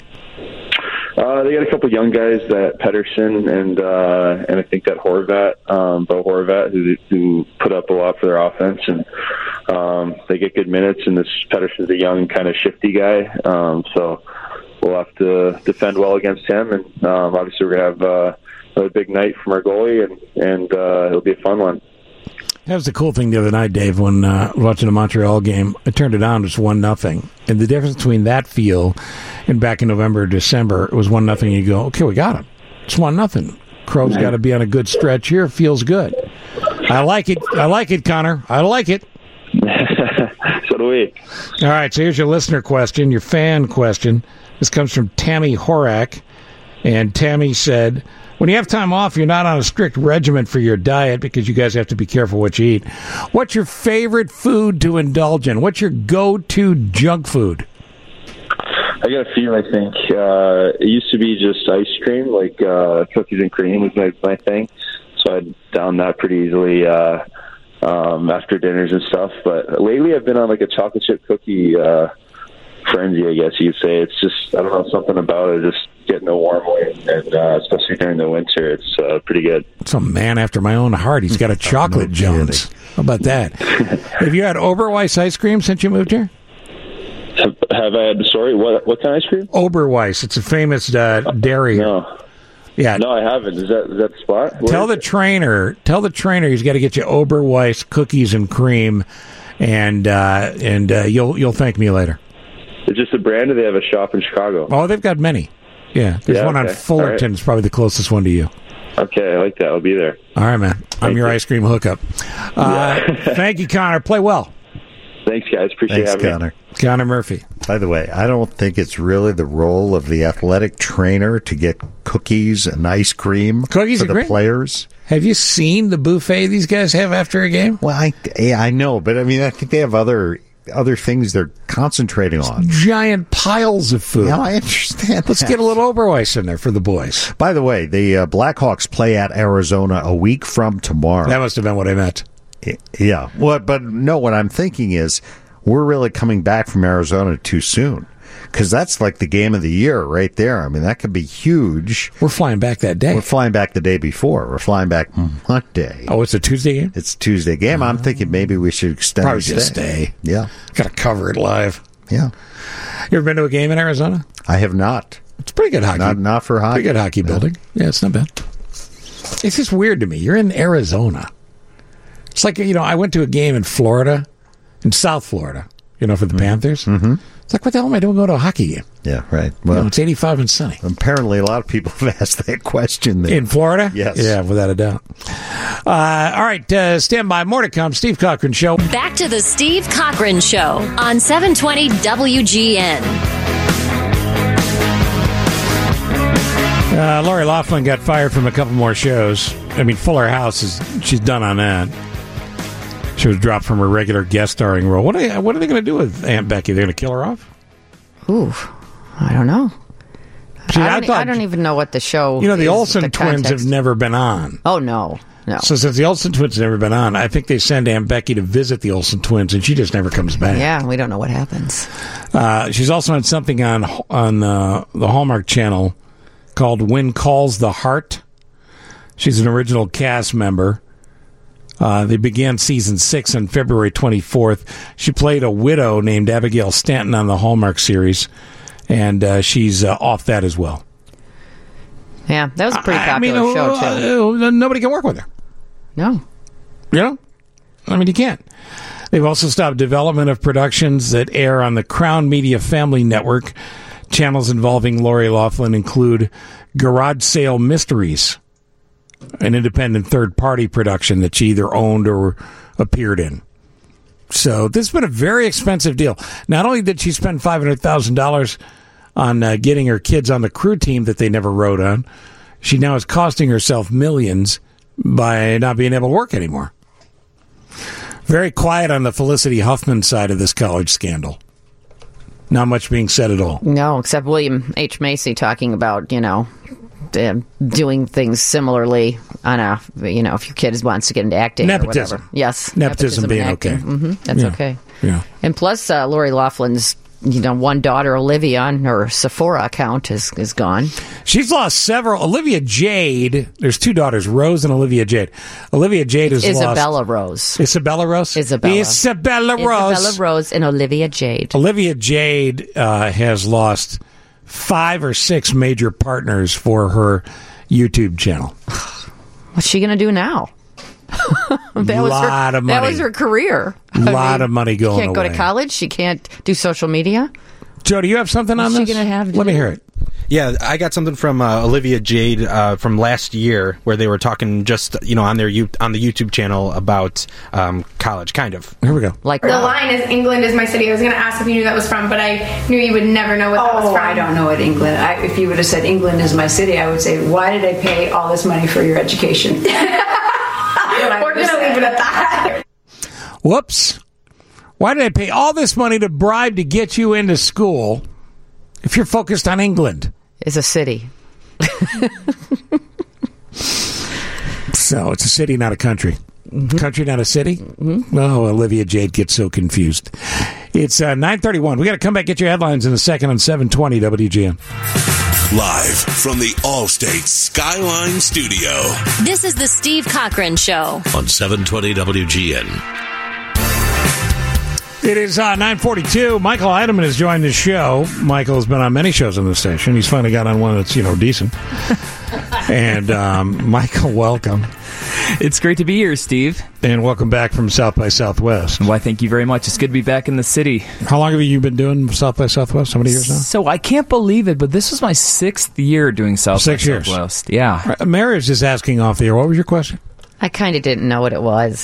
Uh, they got a couple of young guys, that Pettersson and uh, and I think that Horvat, um, Bo Horvat, who, who put up a lot for their offense, and um, they get good minutes. And this Pettersson's a young, kind of shifty guy, um, so we'll have to defend well against him. And um, obviously, we're gonna have uh, another big night from our goalie, and and uh, it'll be a fun one. That was the cool thing the other night, Dave, when uh, watching the Montreal game. I turned it on, it was one nothing. And the difference between that feel and back in November or December, it was one nothing. You go, okay, we got him. It's one nothing. Crow's got to be on a good stretch here. Feels good. I like it. I like it, Connor. I like it. So do we. All right, so here's your listener question, your fan question. This comes from Tammy Horak. And Tammy said, when you have time off, you're not on a strict regimen for your diet because you guys have to be careful what you eat. What's your favorite food to indulge in? What's your go-to junk food? I got a few, I think. Uh, it used to be just ice cream, like uh, cookies and cream was my, my thing. So I'd down that pretty easily uh, um, after dinners and stuff. But lately I've been on like a chocolate chip cookie uh, frenzy, I guess you could say. It's just, I don't know, something about it, just getting a warm way, and uh, especially during the winter, it's uh, pretty good. Some man after my own heart. He's got a chocolate no Jones. How about that? Have you had Oberweis ice cream since you moved here? Have I had? Sorry, what what kind of ice cream? Oberweis. It's a famous uh, dairy. No. Yeah. No, I haven't. Is that is that the spot? Where Tell is the it? trainer. Tell the trainer he's got to get you Oberweis cookies and cream, and uh, and uh, you'll you'll thank me later. It's just a brand, or they have a shop in Chicago? Oh, they've got many. Yeah, there's Yeah, one on okay. Fullerton. All It's probably the closest one to you. Okay, I like that. I'll be there. All right, man. I'm your ice cream hookup. Uh, thank you, Connor. Play well. Thanks, guys. Appreciate Thanks, having me. Connor. Connor Murphy. By the way, I don't think it's really the role of the athletic trainer to get cookies and ice cream Cookies for and the cream? players. Have you seen the buffet these guys have after a game? Well, I, yeah, I know, but I mean, I think they have other other things they're concentrating on. Giant piles of food. Yeah, I understand. Let's that. get a little Oberweis in there for the boys. By the way, the uh, Blackhawks play at Arizona a week from tomorrow. That must have been what I meant. Yeah. What? But no, what I'm thinking is we're really coming back from Arizona too soon, because that's like the game of the year right there. I mean, that could be huge. We're flying back that day. We're flying back the day before. We're flying back Monday. Oh, it's a Tuesday game? It's a Tuesday game. I'm thinking maybe we should extend Probably our just stay. stay. Yeah. Got to cover it live. Yeah. You ever been to a game in Arizona? I have not. It's pretty good hockey. Not, not for hockey. Pretty good hockey building. Yeah, it's not bad. It's just weird to me. You're in Arizona. It's like, you know, I went to a game in Florida, in South Florida, you know, for the Panthers. Mm-hmm. It's like, what the hell am I doing going to a hockey game? Yeah, right. Well, Well, it's eighty-five and sunny. apparently a lot of people have asked that question there. In Florida? Yes. Yeah, without a doubt. Uh, all right, uh, stand by. More to come. Steve Cochran Show. Back to the Steve Cochran Show on seven twenty W G N. Uh, Lori Loughlin got fired from a couple more shows. I mean, Fuller House, is she's done on that. She was dropped from her regular guest starring role. What are they, what are they going to do with Aunt Becky? They're going to kill her off? Ooh, I don't know. See, I, I don't, thought- I don't even know what the show. You know, the is, Olsen the twins context. have never been on. Oh no, no. So since the Olsen twins have never been on, I think they send Aunt Becky to visit the Olsen twins, and she just never comes back. Yeah, we don't know what happens. Uh, she's also on something on on uh, the Hallmark Channel called When Calls the Heart. She's an original cast member. Uh, they began season six on February twenty-fourth. She played a widow named Abigail Stanton on the Hallmark series, and uh, she's uh, off that as well. Yeah, that was a pretty I popular mean, show too. uh, uh, nobody can work with her. No. You know? I mean, you can't. They've also stopped development of productions that air on the Crown Media Family Network. Channels involving Lori Loughlin include Garage Sale Mysteries, an independent third-party production that she either owned or appeared in. So this has been a very expensive deal. Not only did she spend five hundred thousand dollars on uh, getting her kids on the crew team that they never rode on, she now is costing herself millions by not being able to work anymore. Very quiet on the Felicity Huffman side of this college scandal. Not much being said at all. No, except William H. Macy talking about, you know, uh, doing things similarly on a, you know, if your kid wants to get into acting Nepotism. or whatever. Yes. Nepotism being and okay. acting. Mm-hmm, that's Yeah. okay. Yeah. And plus, uh, Lori Loughlin's, you know, one daughter, Olivia, on her Sephora account is, is gone. She's lost several. Olivia Jade, there's two daughters, Rose and Olivia Jade. Olivia Jade has Isabella lost. Rose. Isabella Rose? Isabella. Isabella Rose. Isabella Rose and Olivia Jade. Olivia Jade uh, has lost five or six major partners for her YouTube channel. What's she going to do now? that was Lot her, of That money. was her career. Lot of money going She can't go away. to college. She can't do social media. Joe, do you have something on What's she this? gonna have to Let me do? hear it. Yeah, I got something from uh, Olivia Jade uh, from last year where they were talking just you know on their U- on the YouTube channel about um, college, kind of. Here we go. Like The line is England is my city. I was going to ask if you knew that was from, but I knew you would never know what that was Oh, from. I don't know what England. I, if you would have said England is my city, I would say, why did I pay all this money for your education? We're going to leave it at that. Whoops. Why did I pay all this money to bribe to get you into school if you're focused on England? Is a city. So it's a city, not a country. Country, not a city? Mm-hmm. Oh, Olivia Jade gets so confused. It's uh, nine thirty-one. We got to come back, get your headlines in a second on seven twenty W G N. Live from the Allstate Skyline Studio This is the Steve Cochran Show. on seven twenty W G N. It is uh, nine forty-two. Michael Eidelman has joined the show. Michael has been on many shows on the station. He's finally got on one that's, you know, decent. And um, Michael, welcome. It's great to be here, Steve. And welcome back from South by Southwest. Why, thank you very much. It's good to be back in the city. How long have you been doing South by Southwest? How many years now? So I can't believe it, but this was my sixth year doing South Six by years. Southwest. Yeah. Uh, Mary is just asking off the air. What was your question? I kind of didn't know what it was.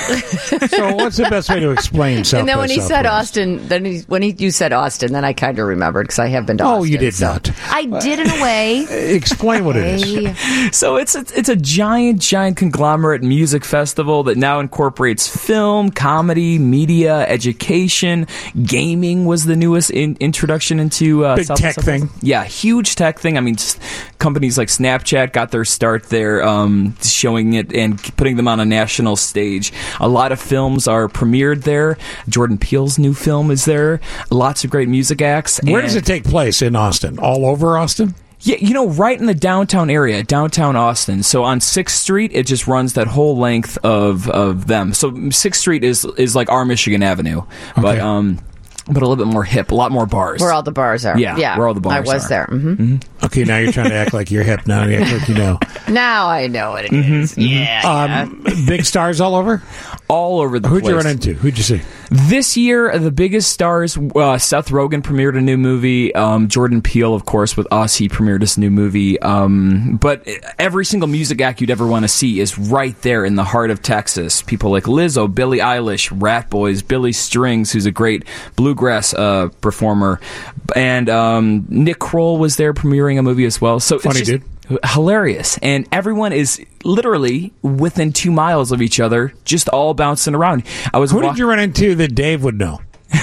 So what's the best way to explain South And then by when he Southwest? said Austin, then he, when he, you said Austin, then I kind of remembered because I have been to Oh, Austin. you did so. not. I did in a way. Explain what it is. So it's a, it's a giant, giant conglomerate music festival that now incorporates film, comedy, media, education. Gaming was the newest in, introduction into uh, Big South by tech Southwest. thing. Yeah, huge tech thing. I mean, just companies like Snapchat got their start there, um, showing it and putting them on a national stage. A lot of films are premiered there. Jordan Peele's new film is there. Lots of great music acts. Where and- does it take place? In Austin? All over Austin? Yeah, you know, right in the downtown area, downtown Austin. So on sixth Street, it just runs that whole length of, of them. So sixth Street is is like our Michigan Avenue, but um, but a little bit more hip, a lot more bars. Where all the bars are. Yeah, yeah. where all the bars I was are. there. hmm Okay, now you're trying to act like you're hip. Now you act like you know. Now I know what it Mm-hmm. is. Yeah. Um, big stars all over? All over the Who'd place. you run into? Who'd you see? This year, the biggest stars, uh, Seth Rogen premiered a new movie. Um, Jordan Peele, of course, with us, he premiered this new movie. Um, but every single music act you'd ever want to see is right there in the heart of Texas. People like Lizzo, Billie Eilish, Rat Boys, Billy Strings, who's a great bluegrass uh, performer. And um, Nick Kroll was there premiering a movie as well. So Funny it's just dude. hilarious. And everyone is literally within two miles of each other, just all bouncing around. I was Who wa- did you run into that Dave would know?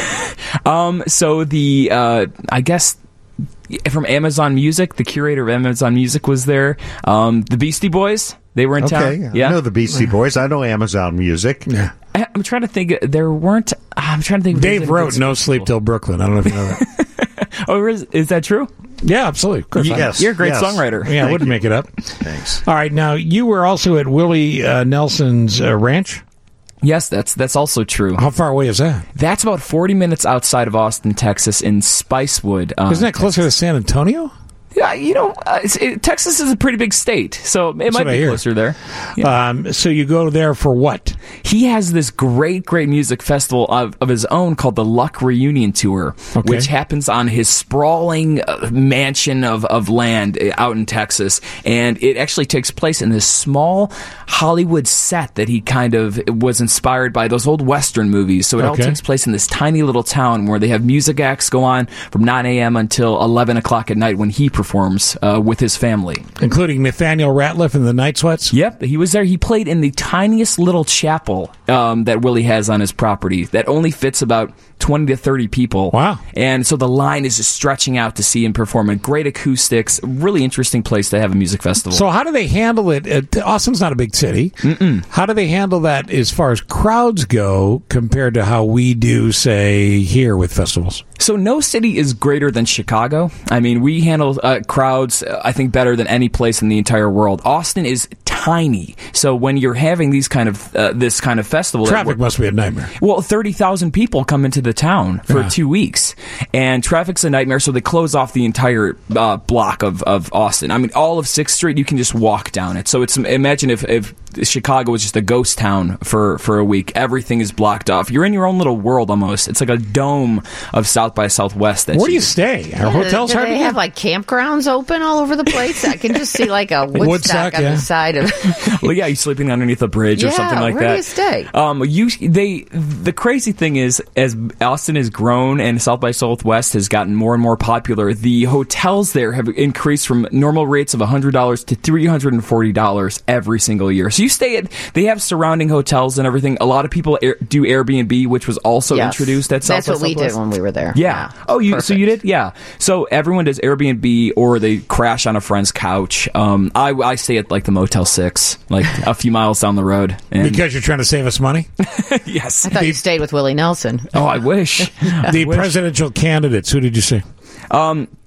Um, so the, uh, I guess from Amazon Music, the curator of Amazon Music was there. Um, the Beastie Boys, they were in Okay, town. I Yeah. know the Beastie Boys. I know Amazon Music. Yeah. I- I'm trying to think. There weren't. I'm trying to think. if there's Dave any wrote good No school. Sleep Till Brooklyn. I don't know if you know that. Oh, is, is that true? Yeah, absolutely. Of course I know. Yes. You're a great yes. songwriter. Yeah, I wouldn't make it up. Thanks. All right, now you were also at Willie uh, Nelson's uh, ranch. Yes, that's that's also true. How far away is that? That's about forty minutes outside of Austin, Texas, in Spicewood. Um, Isn't that closer to San Antonio? Yeah, you know, uh, it's, it, Texas is a pretty big state, so it That's might what I be hear. closer there. Um, so you go there for what? He has this great, great music festival of, of his own called the Luck Reunion Tour, Okay. which happens on his sprawling uh, mansion of, of land uh, out in Texas. And it actually takes place in this small Hollywood set that he kind of was inspired by those old Western movies. So it all Okay. takes place in this tiny little town where they have music acts go on from nine a.m. until eleven o'clock at night when he performs uh, with his family. Including Nathaniel Ratliff and the Night Sweats? Yep, he was there. He played in the tiniest little chapel um, that Willie has on his property that only fits about twenty to thirty people. Wow. And so the line is just stretching out to see him perform. And great acoustics. Really interesting place to have a music festival. So how do they handle it? Uh, Austin's not a big city. Mm-mm. How do they handle that as far as crowds go compared to how we do, say, here with festivals? So no city is greater than Chicago. I mean, we handle uh, crowds, uh, I think, better than any place in the entire world. Austin is tiny. So when you're having these kind of uh, this kind of festival, Traffic must be a nightmare. Well, thirty thousand people come into the town for Yeah. two weeks, and traffic's a nightmare, so they close off the entire uh, block of, of Austin. I mean, all of sixth Street, you can just walk down it. So it's imagine if, if Chicago was just a ghost town for, for a week. Everything is blocked off. You're in your own little world almost. It's like a dome of South by Southwest. That Where do you stay? Are hotels do hard they to have get? like campgrounds open all over the place? I can just see like a Woodstock, Woodstock, on yeah. the side of. Well, yeah, you're sleeping underneath a bridge or Yeah, something like where do that. you stay? Um, you they the crazy thing is, as Austin has grown and South by Southwest has gotten more and more popular, the hotels there have increased from normal rates of one hundred dollars to three hundred forty dollars every single year. So you stay at, they have surrounding hotels and everything. A lot of people air, do Airbnb, which was also Yes. introduced at South That's by what we Southwest. did when we were there. Yeah. Oh, you so you did? Yeah. So everyone does Airbnb or they crash on a friend's couch. Um, I, I stay at like the Motel Six, like a few miles down the road. And Because you're trying to save us money? yes. I thought you stayed with Willie Nelson. Oh, I wish. The presidential candidates, who did you see? Um,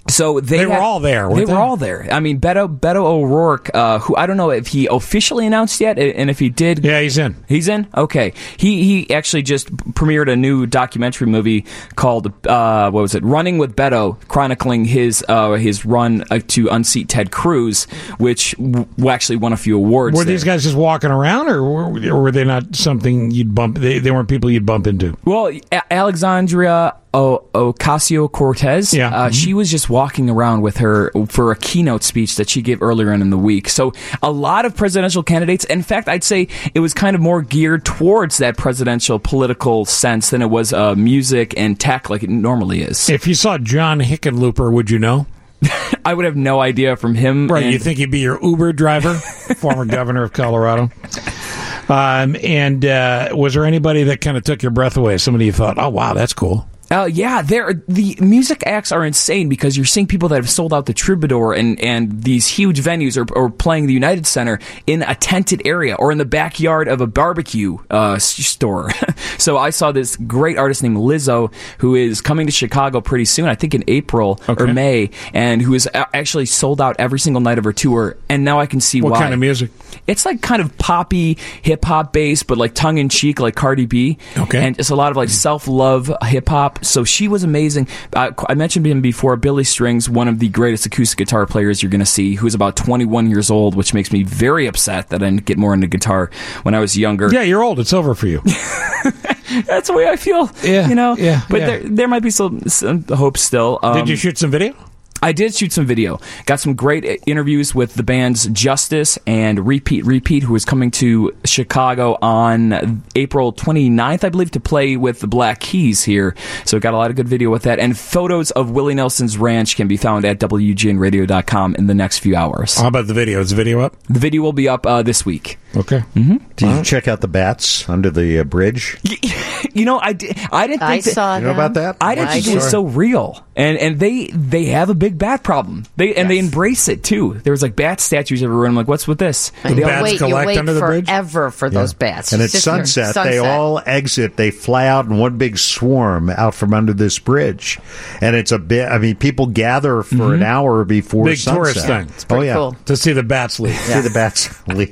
So they, They were had- all there, They weren't were they? all there. I mean, Beto Beto O'Rourke, uh, who I don't know if he officially announced yet, and if he did, yeah, he's in. He's in. Okay, he he actually just premiered a new documentary movie called uh, what was it? Running with Beto, chronicling his uh, his run uh, to unseat Ted Cruz, which w- actually won a few awards. Were there. these guys just walking around, or were, or were they not something you'd bump? They, they weren't people you'd bump into. Well, A- Alexandria o- Ocasio-Cortez, Yeah. uh, she was just walking around with her for a keynote speech that she gave earlier in the week. So a lot of presidential candidates, in fact, I'd say it was kind of more geared towards that presidential political sense than it was uh, music and tech like it normally is. If you saw John Hickenlooper, would you know? I would have no idea from him. Right, and- you think he'd be your Uber driver, former governor of Colorado. Um, and uh, was there anybody that kind of took your breath away? Somebody you thought, oh, wow, that's cool. Uh, yeah, there. The music acts are insane because you're seeing people that have sold out the Troubadour and, and these huge venues or, or playing the United Center in a tented area or in the backyard of a barbecue uh, s- store. So I saw this great artist named Lizzo who is coming to Chicago pretty soon, I think in April or May, and who has a- actually sold out every single night of her tour. And now I can see What why. kind of music? It's like kind of poppy, hip hop based, but like tongue in cheek, like Cardi B. Okay. And it's a lot of like self love hip hop. So she was amazing. Uh, I mentioned him before. Billy Strings, one of the greatest acoustic guitar players you're going to see, who's about twenty-one years old, which makes me very upset that I didn't get more into guitar when I was younger. Yeah, you're old. It's over for you. That's the way I feel. Yeah, you know. yeah, But yeah. there, there might be some, some hope still. Um, Did you shoot some video? I did shoot some video. Got some great interviews with the bands Justice and Repeat Repeat, who is coming to Chicago on April twenty-ninth, I believe, to play with the Black Keys here. So got a lot of good video with that. And photos of Willie Nelson's ranch can be found at W G N radio dot com in the next few hours. How about the video? Is the video up? The video will be up uh, this week. Okay. Mm-hmm. Did you check out the bats under the uh, bridge? You know, I, did, I didn't think I that, saw You know about that? I didn't I think it was did. so real, and and they they have a big bat problem. They and they embrace it too. There was like bat statues everywhere. I'm like, what's with this? And They you all- wait, you wait forever for those bats. And at It's just sunset, sunset. they all exit. They fly out in one big swarm out from under this bridge, and it's a bit. I mean, people gather for an hour before Big sunset. tourist thing. It's oh yeah, cool. To see the bats leave. see the bats leave.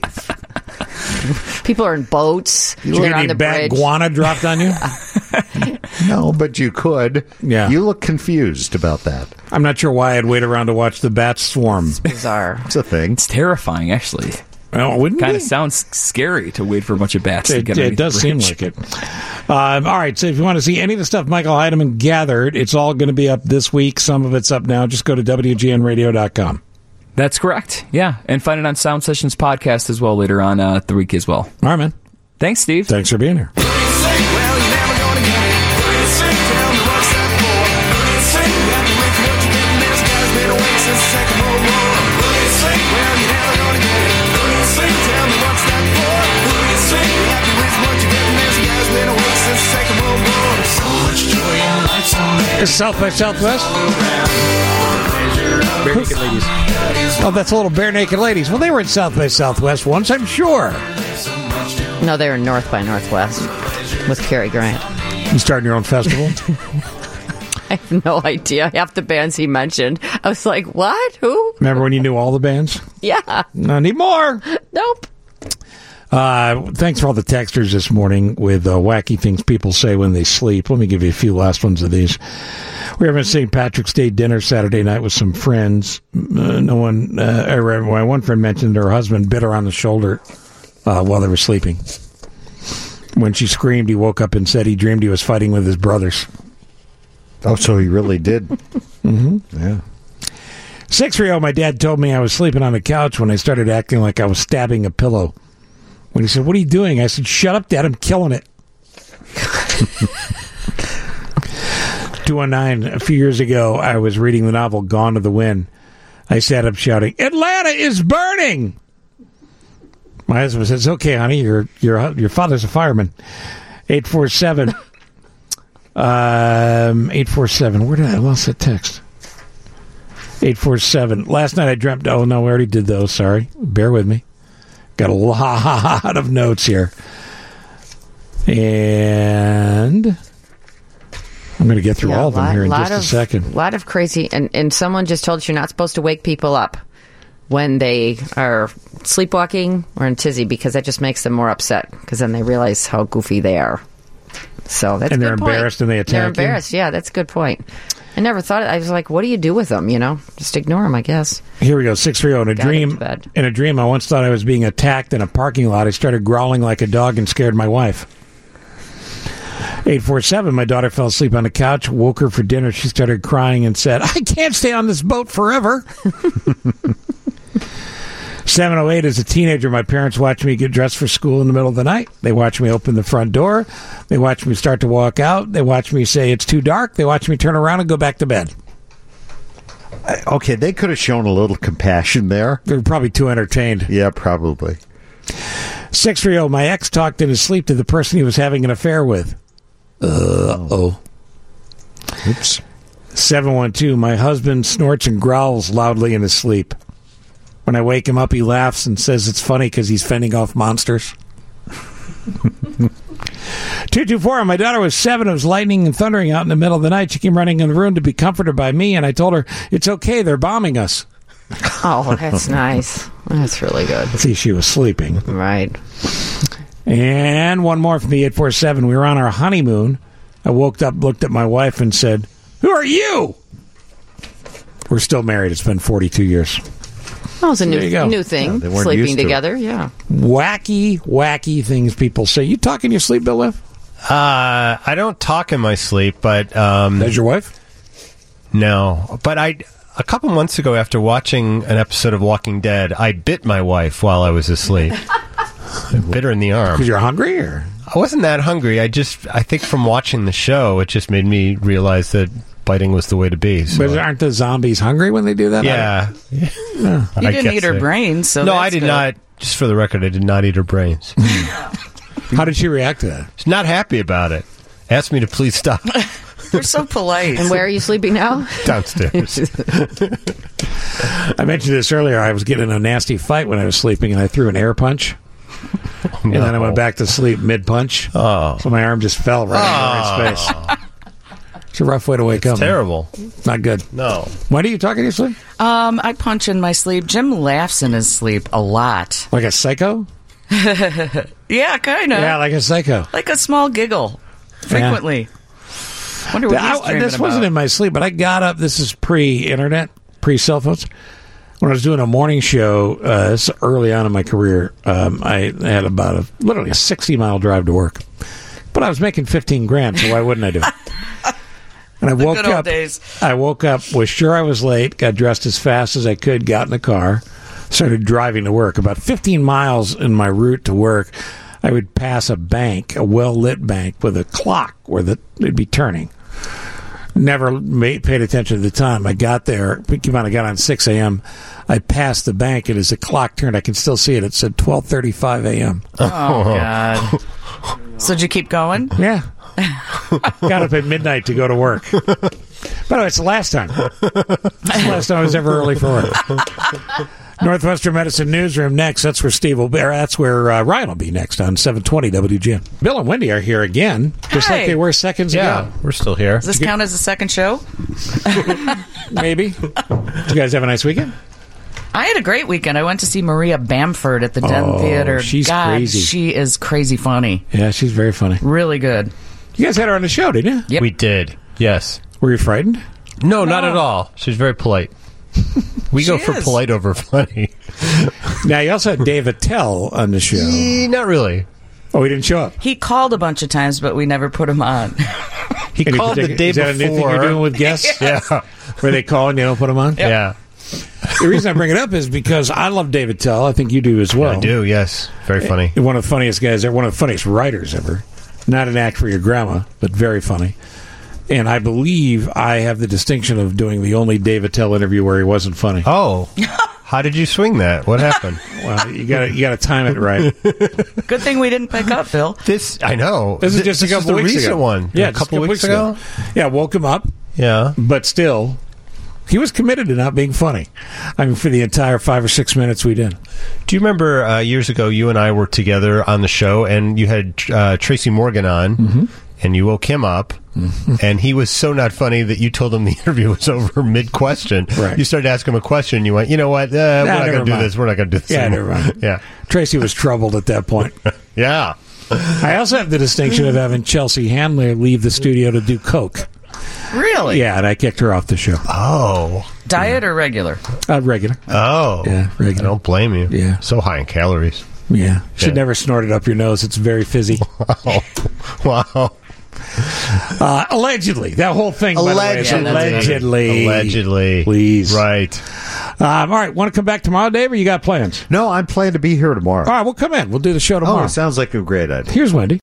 People are in boats. Did you They're get on any the bat bridge. guana dropped on you? No, but you could. Yeah. You look confused about that. I'm not sure why I'd wait around to watch the bats swarm. Bizarre. It's a thing. It's terrifying, actually. Well, wouldn't Kind it? of sounds scary to wait for a bunch of bats to It, get it underneath does the seem bridge. like it. Um, all right, so if you want to see any of the stuff Michael Heidemann gathered, it's all going to be up this week. Some of it's up now. Just go to W G N radio dot com. That's correct. Yeah, and find it on Sound Sessions podcast as well later on uh, the week as well. All right, man. Thanks, Steve. Thanks for being here. It's South by Southwest. Bare Naked Ladies. Oh, that's a little Bare Naked Ladies. Well, they were in South by Southwest once, I'm sure. No, they were North by Northwest with Cary Grant. You starting your own festival? I have no idea. Half the bands he mentioned. I was like, what? Who? Remember when you knew all the bands? Yeah. Not anymore. Nope. Uh, thanks for all the texters this morning with uh, wacky things people say when they sleep. Let me give you a few last ones of these. We were having a Saint Patrick's Day dinner Saturday night with some friends. Uh, no one, uh, or my one friend mentioned her husband bit her on the shoulder uh, while they were sleeping. When she screamed, he woke up and said he dreamed he was fighting with his brothers. Oh, so he really did. Mm-hmm. Yeah. six three oh, my dad told me I was sleeping on the couch when I started acting like I was stabbing a pillow. When he said, "What are you doing?" I said, "Shut up, Dad, I'm killing it." two one nine, a few years ago, I was reading the novel Gone to the Wind. I sat up shouting, "Atlanta is burning!" My husband says, "Okay, honey, your your your father's a fireman." eight four seven. Um, eight four seven. Where did I, I lost that text? eight four seven. Last night I dreamt. Oh, no, we already did those. Sorry. Bear with me. Got a lot of notes here. And I'm going to get through Yeah, all of them lot, here in lot just of, a second. A lot of crazy, and, and someone just told us you're not supposed to wake people up when they are sleepwalking or in tizzy, because that just makes them more upset, because then they realize how goofy they are. So that's And a they're good point. embarrassed and they attack They're you? embarrassed, yeah, that's a good point. I never thought, I was like, what do you do with them, you know? Just ignore them, I guess. Here we go, six three zero. In a Got dream, into bed. in a dream, I once thought I was being attacked in a parking lot. I started growling like a dog and scared my wife. eight four seven, my daughter fell asleep on the couch, woke her for dinner. She started crying and said, I can't stay on this boat forever. seven oh eight, as a teenager, my parents watched me get dressed for school in the middle of the night. They watched me open the front door. They watched me start to walk out. They watched me say it's too dark. They watched me turn around and go back to bed. Okay, they could have shown a little compassion there. They were probably too entertained. Yeah, probably. six three zero, my ex talked in his sleep to the person he was having an affair with. Uh-oh. Oops. seven one two, my husband snorts and growls loudly in his sleep. When I wake him up, he laughs and says it's funny because he's fending off monsters. two two four, my daughter was seven. It was lightning and thundering out in the middle of the night. She came running in the room to be comforted by me, and I told her, it's okay, they're bombing us. Oh, that's nice. That's really good. See, she was sleeping. Right. And one more from the eight four seven. We were on our honeymoon. I woke up, looked at my wife, and said, who are you? We're still married. It's been forty-two years. That was a So there you go. new, new thing, Yeah, they weren't sleeping used to it. together, yeah. Wacky, wacky things people say. You talk in your sleep, Bill Liv? Uh, I don't talk in my sleep, but... Um, Does your wife? No. But I... A couple months ago, after watching an episode of Walking Dead, I bit my wife while I was asleep. I bit her in the arm. Because you're hungry, or? I wasn't that hungry. I just... I think from watching the show, it just made me realize that biting was the way to be. So. But aren't the zombies hungry when they do that? Yeah. Yeah. You I didn't guess eat her they- brains, so no, that's I did good. not. Just for the record, I did not eat her brains. How did she react to that? She's not happy about it. Asked me to please stop. You're so polite. And where are you sleeping now? Downstairs. I mentioned this earlier. I was getting in a nasty fight when I was sleeping, and I threw an air punch. And then I went back to sleep mid-punch. Oh. So my arm just fell right Oh. in the right space. It's a rough way to wake up. Terrible. Not good. No. Why do you talk in your sleep? Um, I punch in my sleep. Jim laughs in his sleep a lot. Like a psycho? Yeah, kind of. Yeah, like a psycho. Like a small giggle, frequently. Wonder what he's I- dreaming this wasn't about. in my sleep, but I got up. This is pre-internet, pre-cell phones. When I was doing a morning show, uh, this is early on in my career, um, I had about a literally a sixty-mile drive to work. But I was making fifteen grand, so why wouldn't I do it? And I The woke good old up. days. I woke up, was sure I was late, got dressed as fast as I could, got in the car, started driving to work. About fifteen miles in my route to work, I would pass a bank, a well-lit bank, with a clock where the, it'd be turning. Never made, paid attention to the time. I got there. Keep on, I got on six a.m. I passed the bank, and as the clock turned, I can still see it. It said twelve thirty-five a.m. Oh, God. So did you keep going? Yeah. Got up at midnight to go to work. By the way, it's the last time. It's the last time I was ever early for work. Northwestern Medicine Newsroom next. That's where Steve will be. Or that's where uh, Ryan will be next on seven twenty W G N. Bill and Wendy are here again, just Hey. like they were seconds Yeah, ago. we're still here. Does this count as a second show? Maybe. Did you guys have a nice weekend? I had a great weekend. I went to see Maria Bamford at the Den Oh, Theater. she's God, crazy. She is crazy funny. Yeah, she's very funny. Really good. You guys had her on the show, didn't you? Yep. We did. Yes. Were you frightened? No, not at all. She's very polite. We She go for is. polite over funny. Now, you also had Dave Attell on the show. Eh, not really. Oh, he didn't show up. He called a bunch of times, but we never put him on. He Any called the particular- day Is that a new thing before. you're doing with guests? Yeah. Where they call and you don't put them on? Yeah. The reason I bring it up is because I love David Tell. I think you do as well. I do, yes. Very funny. One of the funniest guys ever, one of the funniest writers ever. Not an act for your grandma, but very funny. And I believe I have the distinction of doing the only David Tell interview where he wasn't funny. Oh. How did you swing that? What happened? Well, you got you got to time it right. Good thing we didn't pick up, Bill. This, I know. This is just a This couple the weeks recent ago. one. Yeah, a just couple weeks ago. Yeah, woke him up, Yeah. but still, he was committed to not being funny. I mean, for the entire five or six minutes we did. Do you remember uh, years ago you and I were together on the show and you had uh, Tracy Morgan on Mm-hmm. and you woke him up, and he was so not funny that you told him the interview was over mid-question. Right. You started asking him a question, and you went, you know what, uh, we're not going to do this, we're not going to do this Yeah, anymore. never mind. Yeah. Tracy was troubled at that point. Yeah. I also have the distinction of having Chelsea Handler leave the studio to do coke. Really? Yeah, and I kicked her off the show. Oh. Diet or regular? Uh, regular. Oh. Yeah, regular. I don't blame you. Yeah. So high in calories. Yeah. Should Yeah. never snort it up your nose. It's very fizzy. Wow. Wow. Uh, allegedly. That whole thing, by the way, is Allegedly. allegedly. Allegedly. Please. Right. Um, all right. Want to come back tomorrow, Dave, or you got plans? No, I'm planning to be here tomorrow. All right. We'll come in. We'll do the show tomorrow. Oh, it sounds like a great idea. Here's Wendy.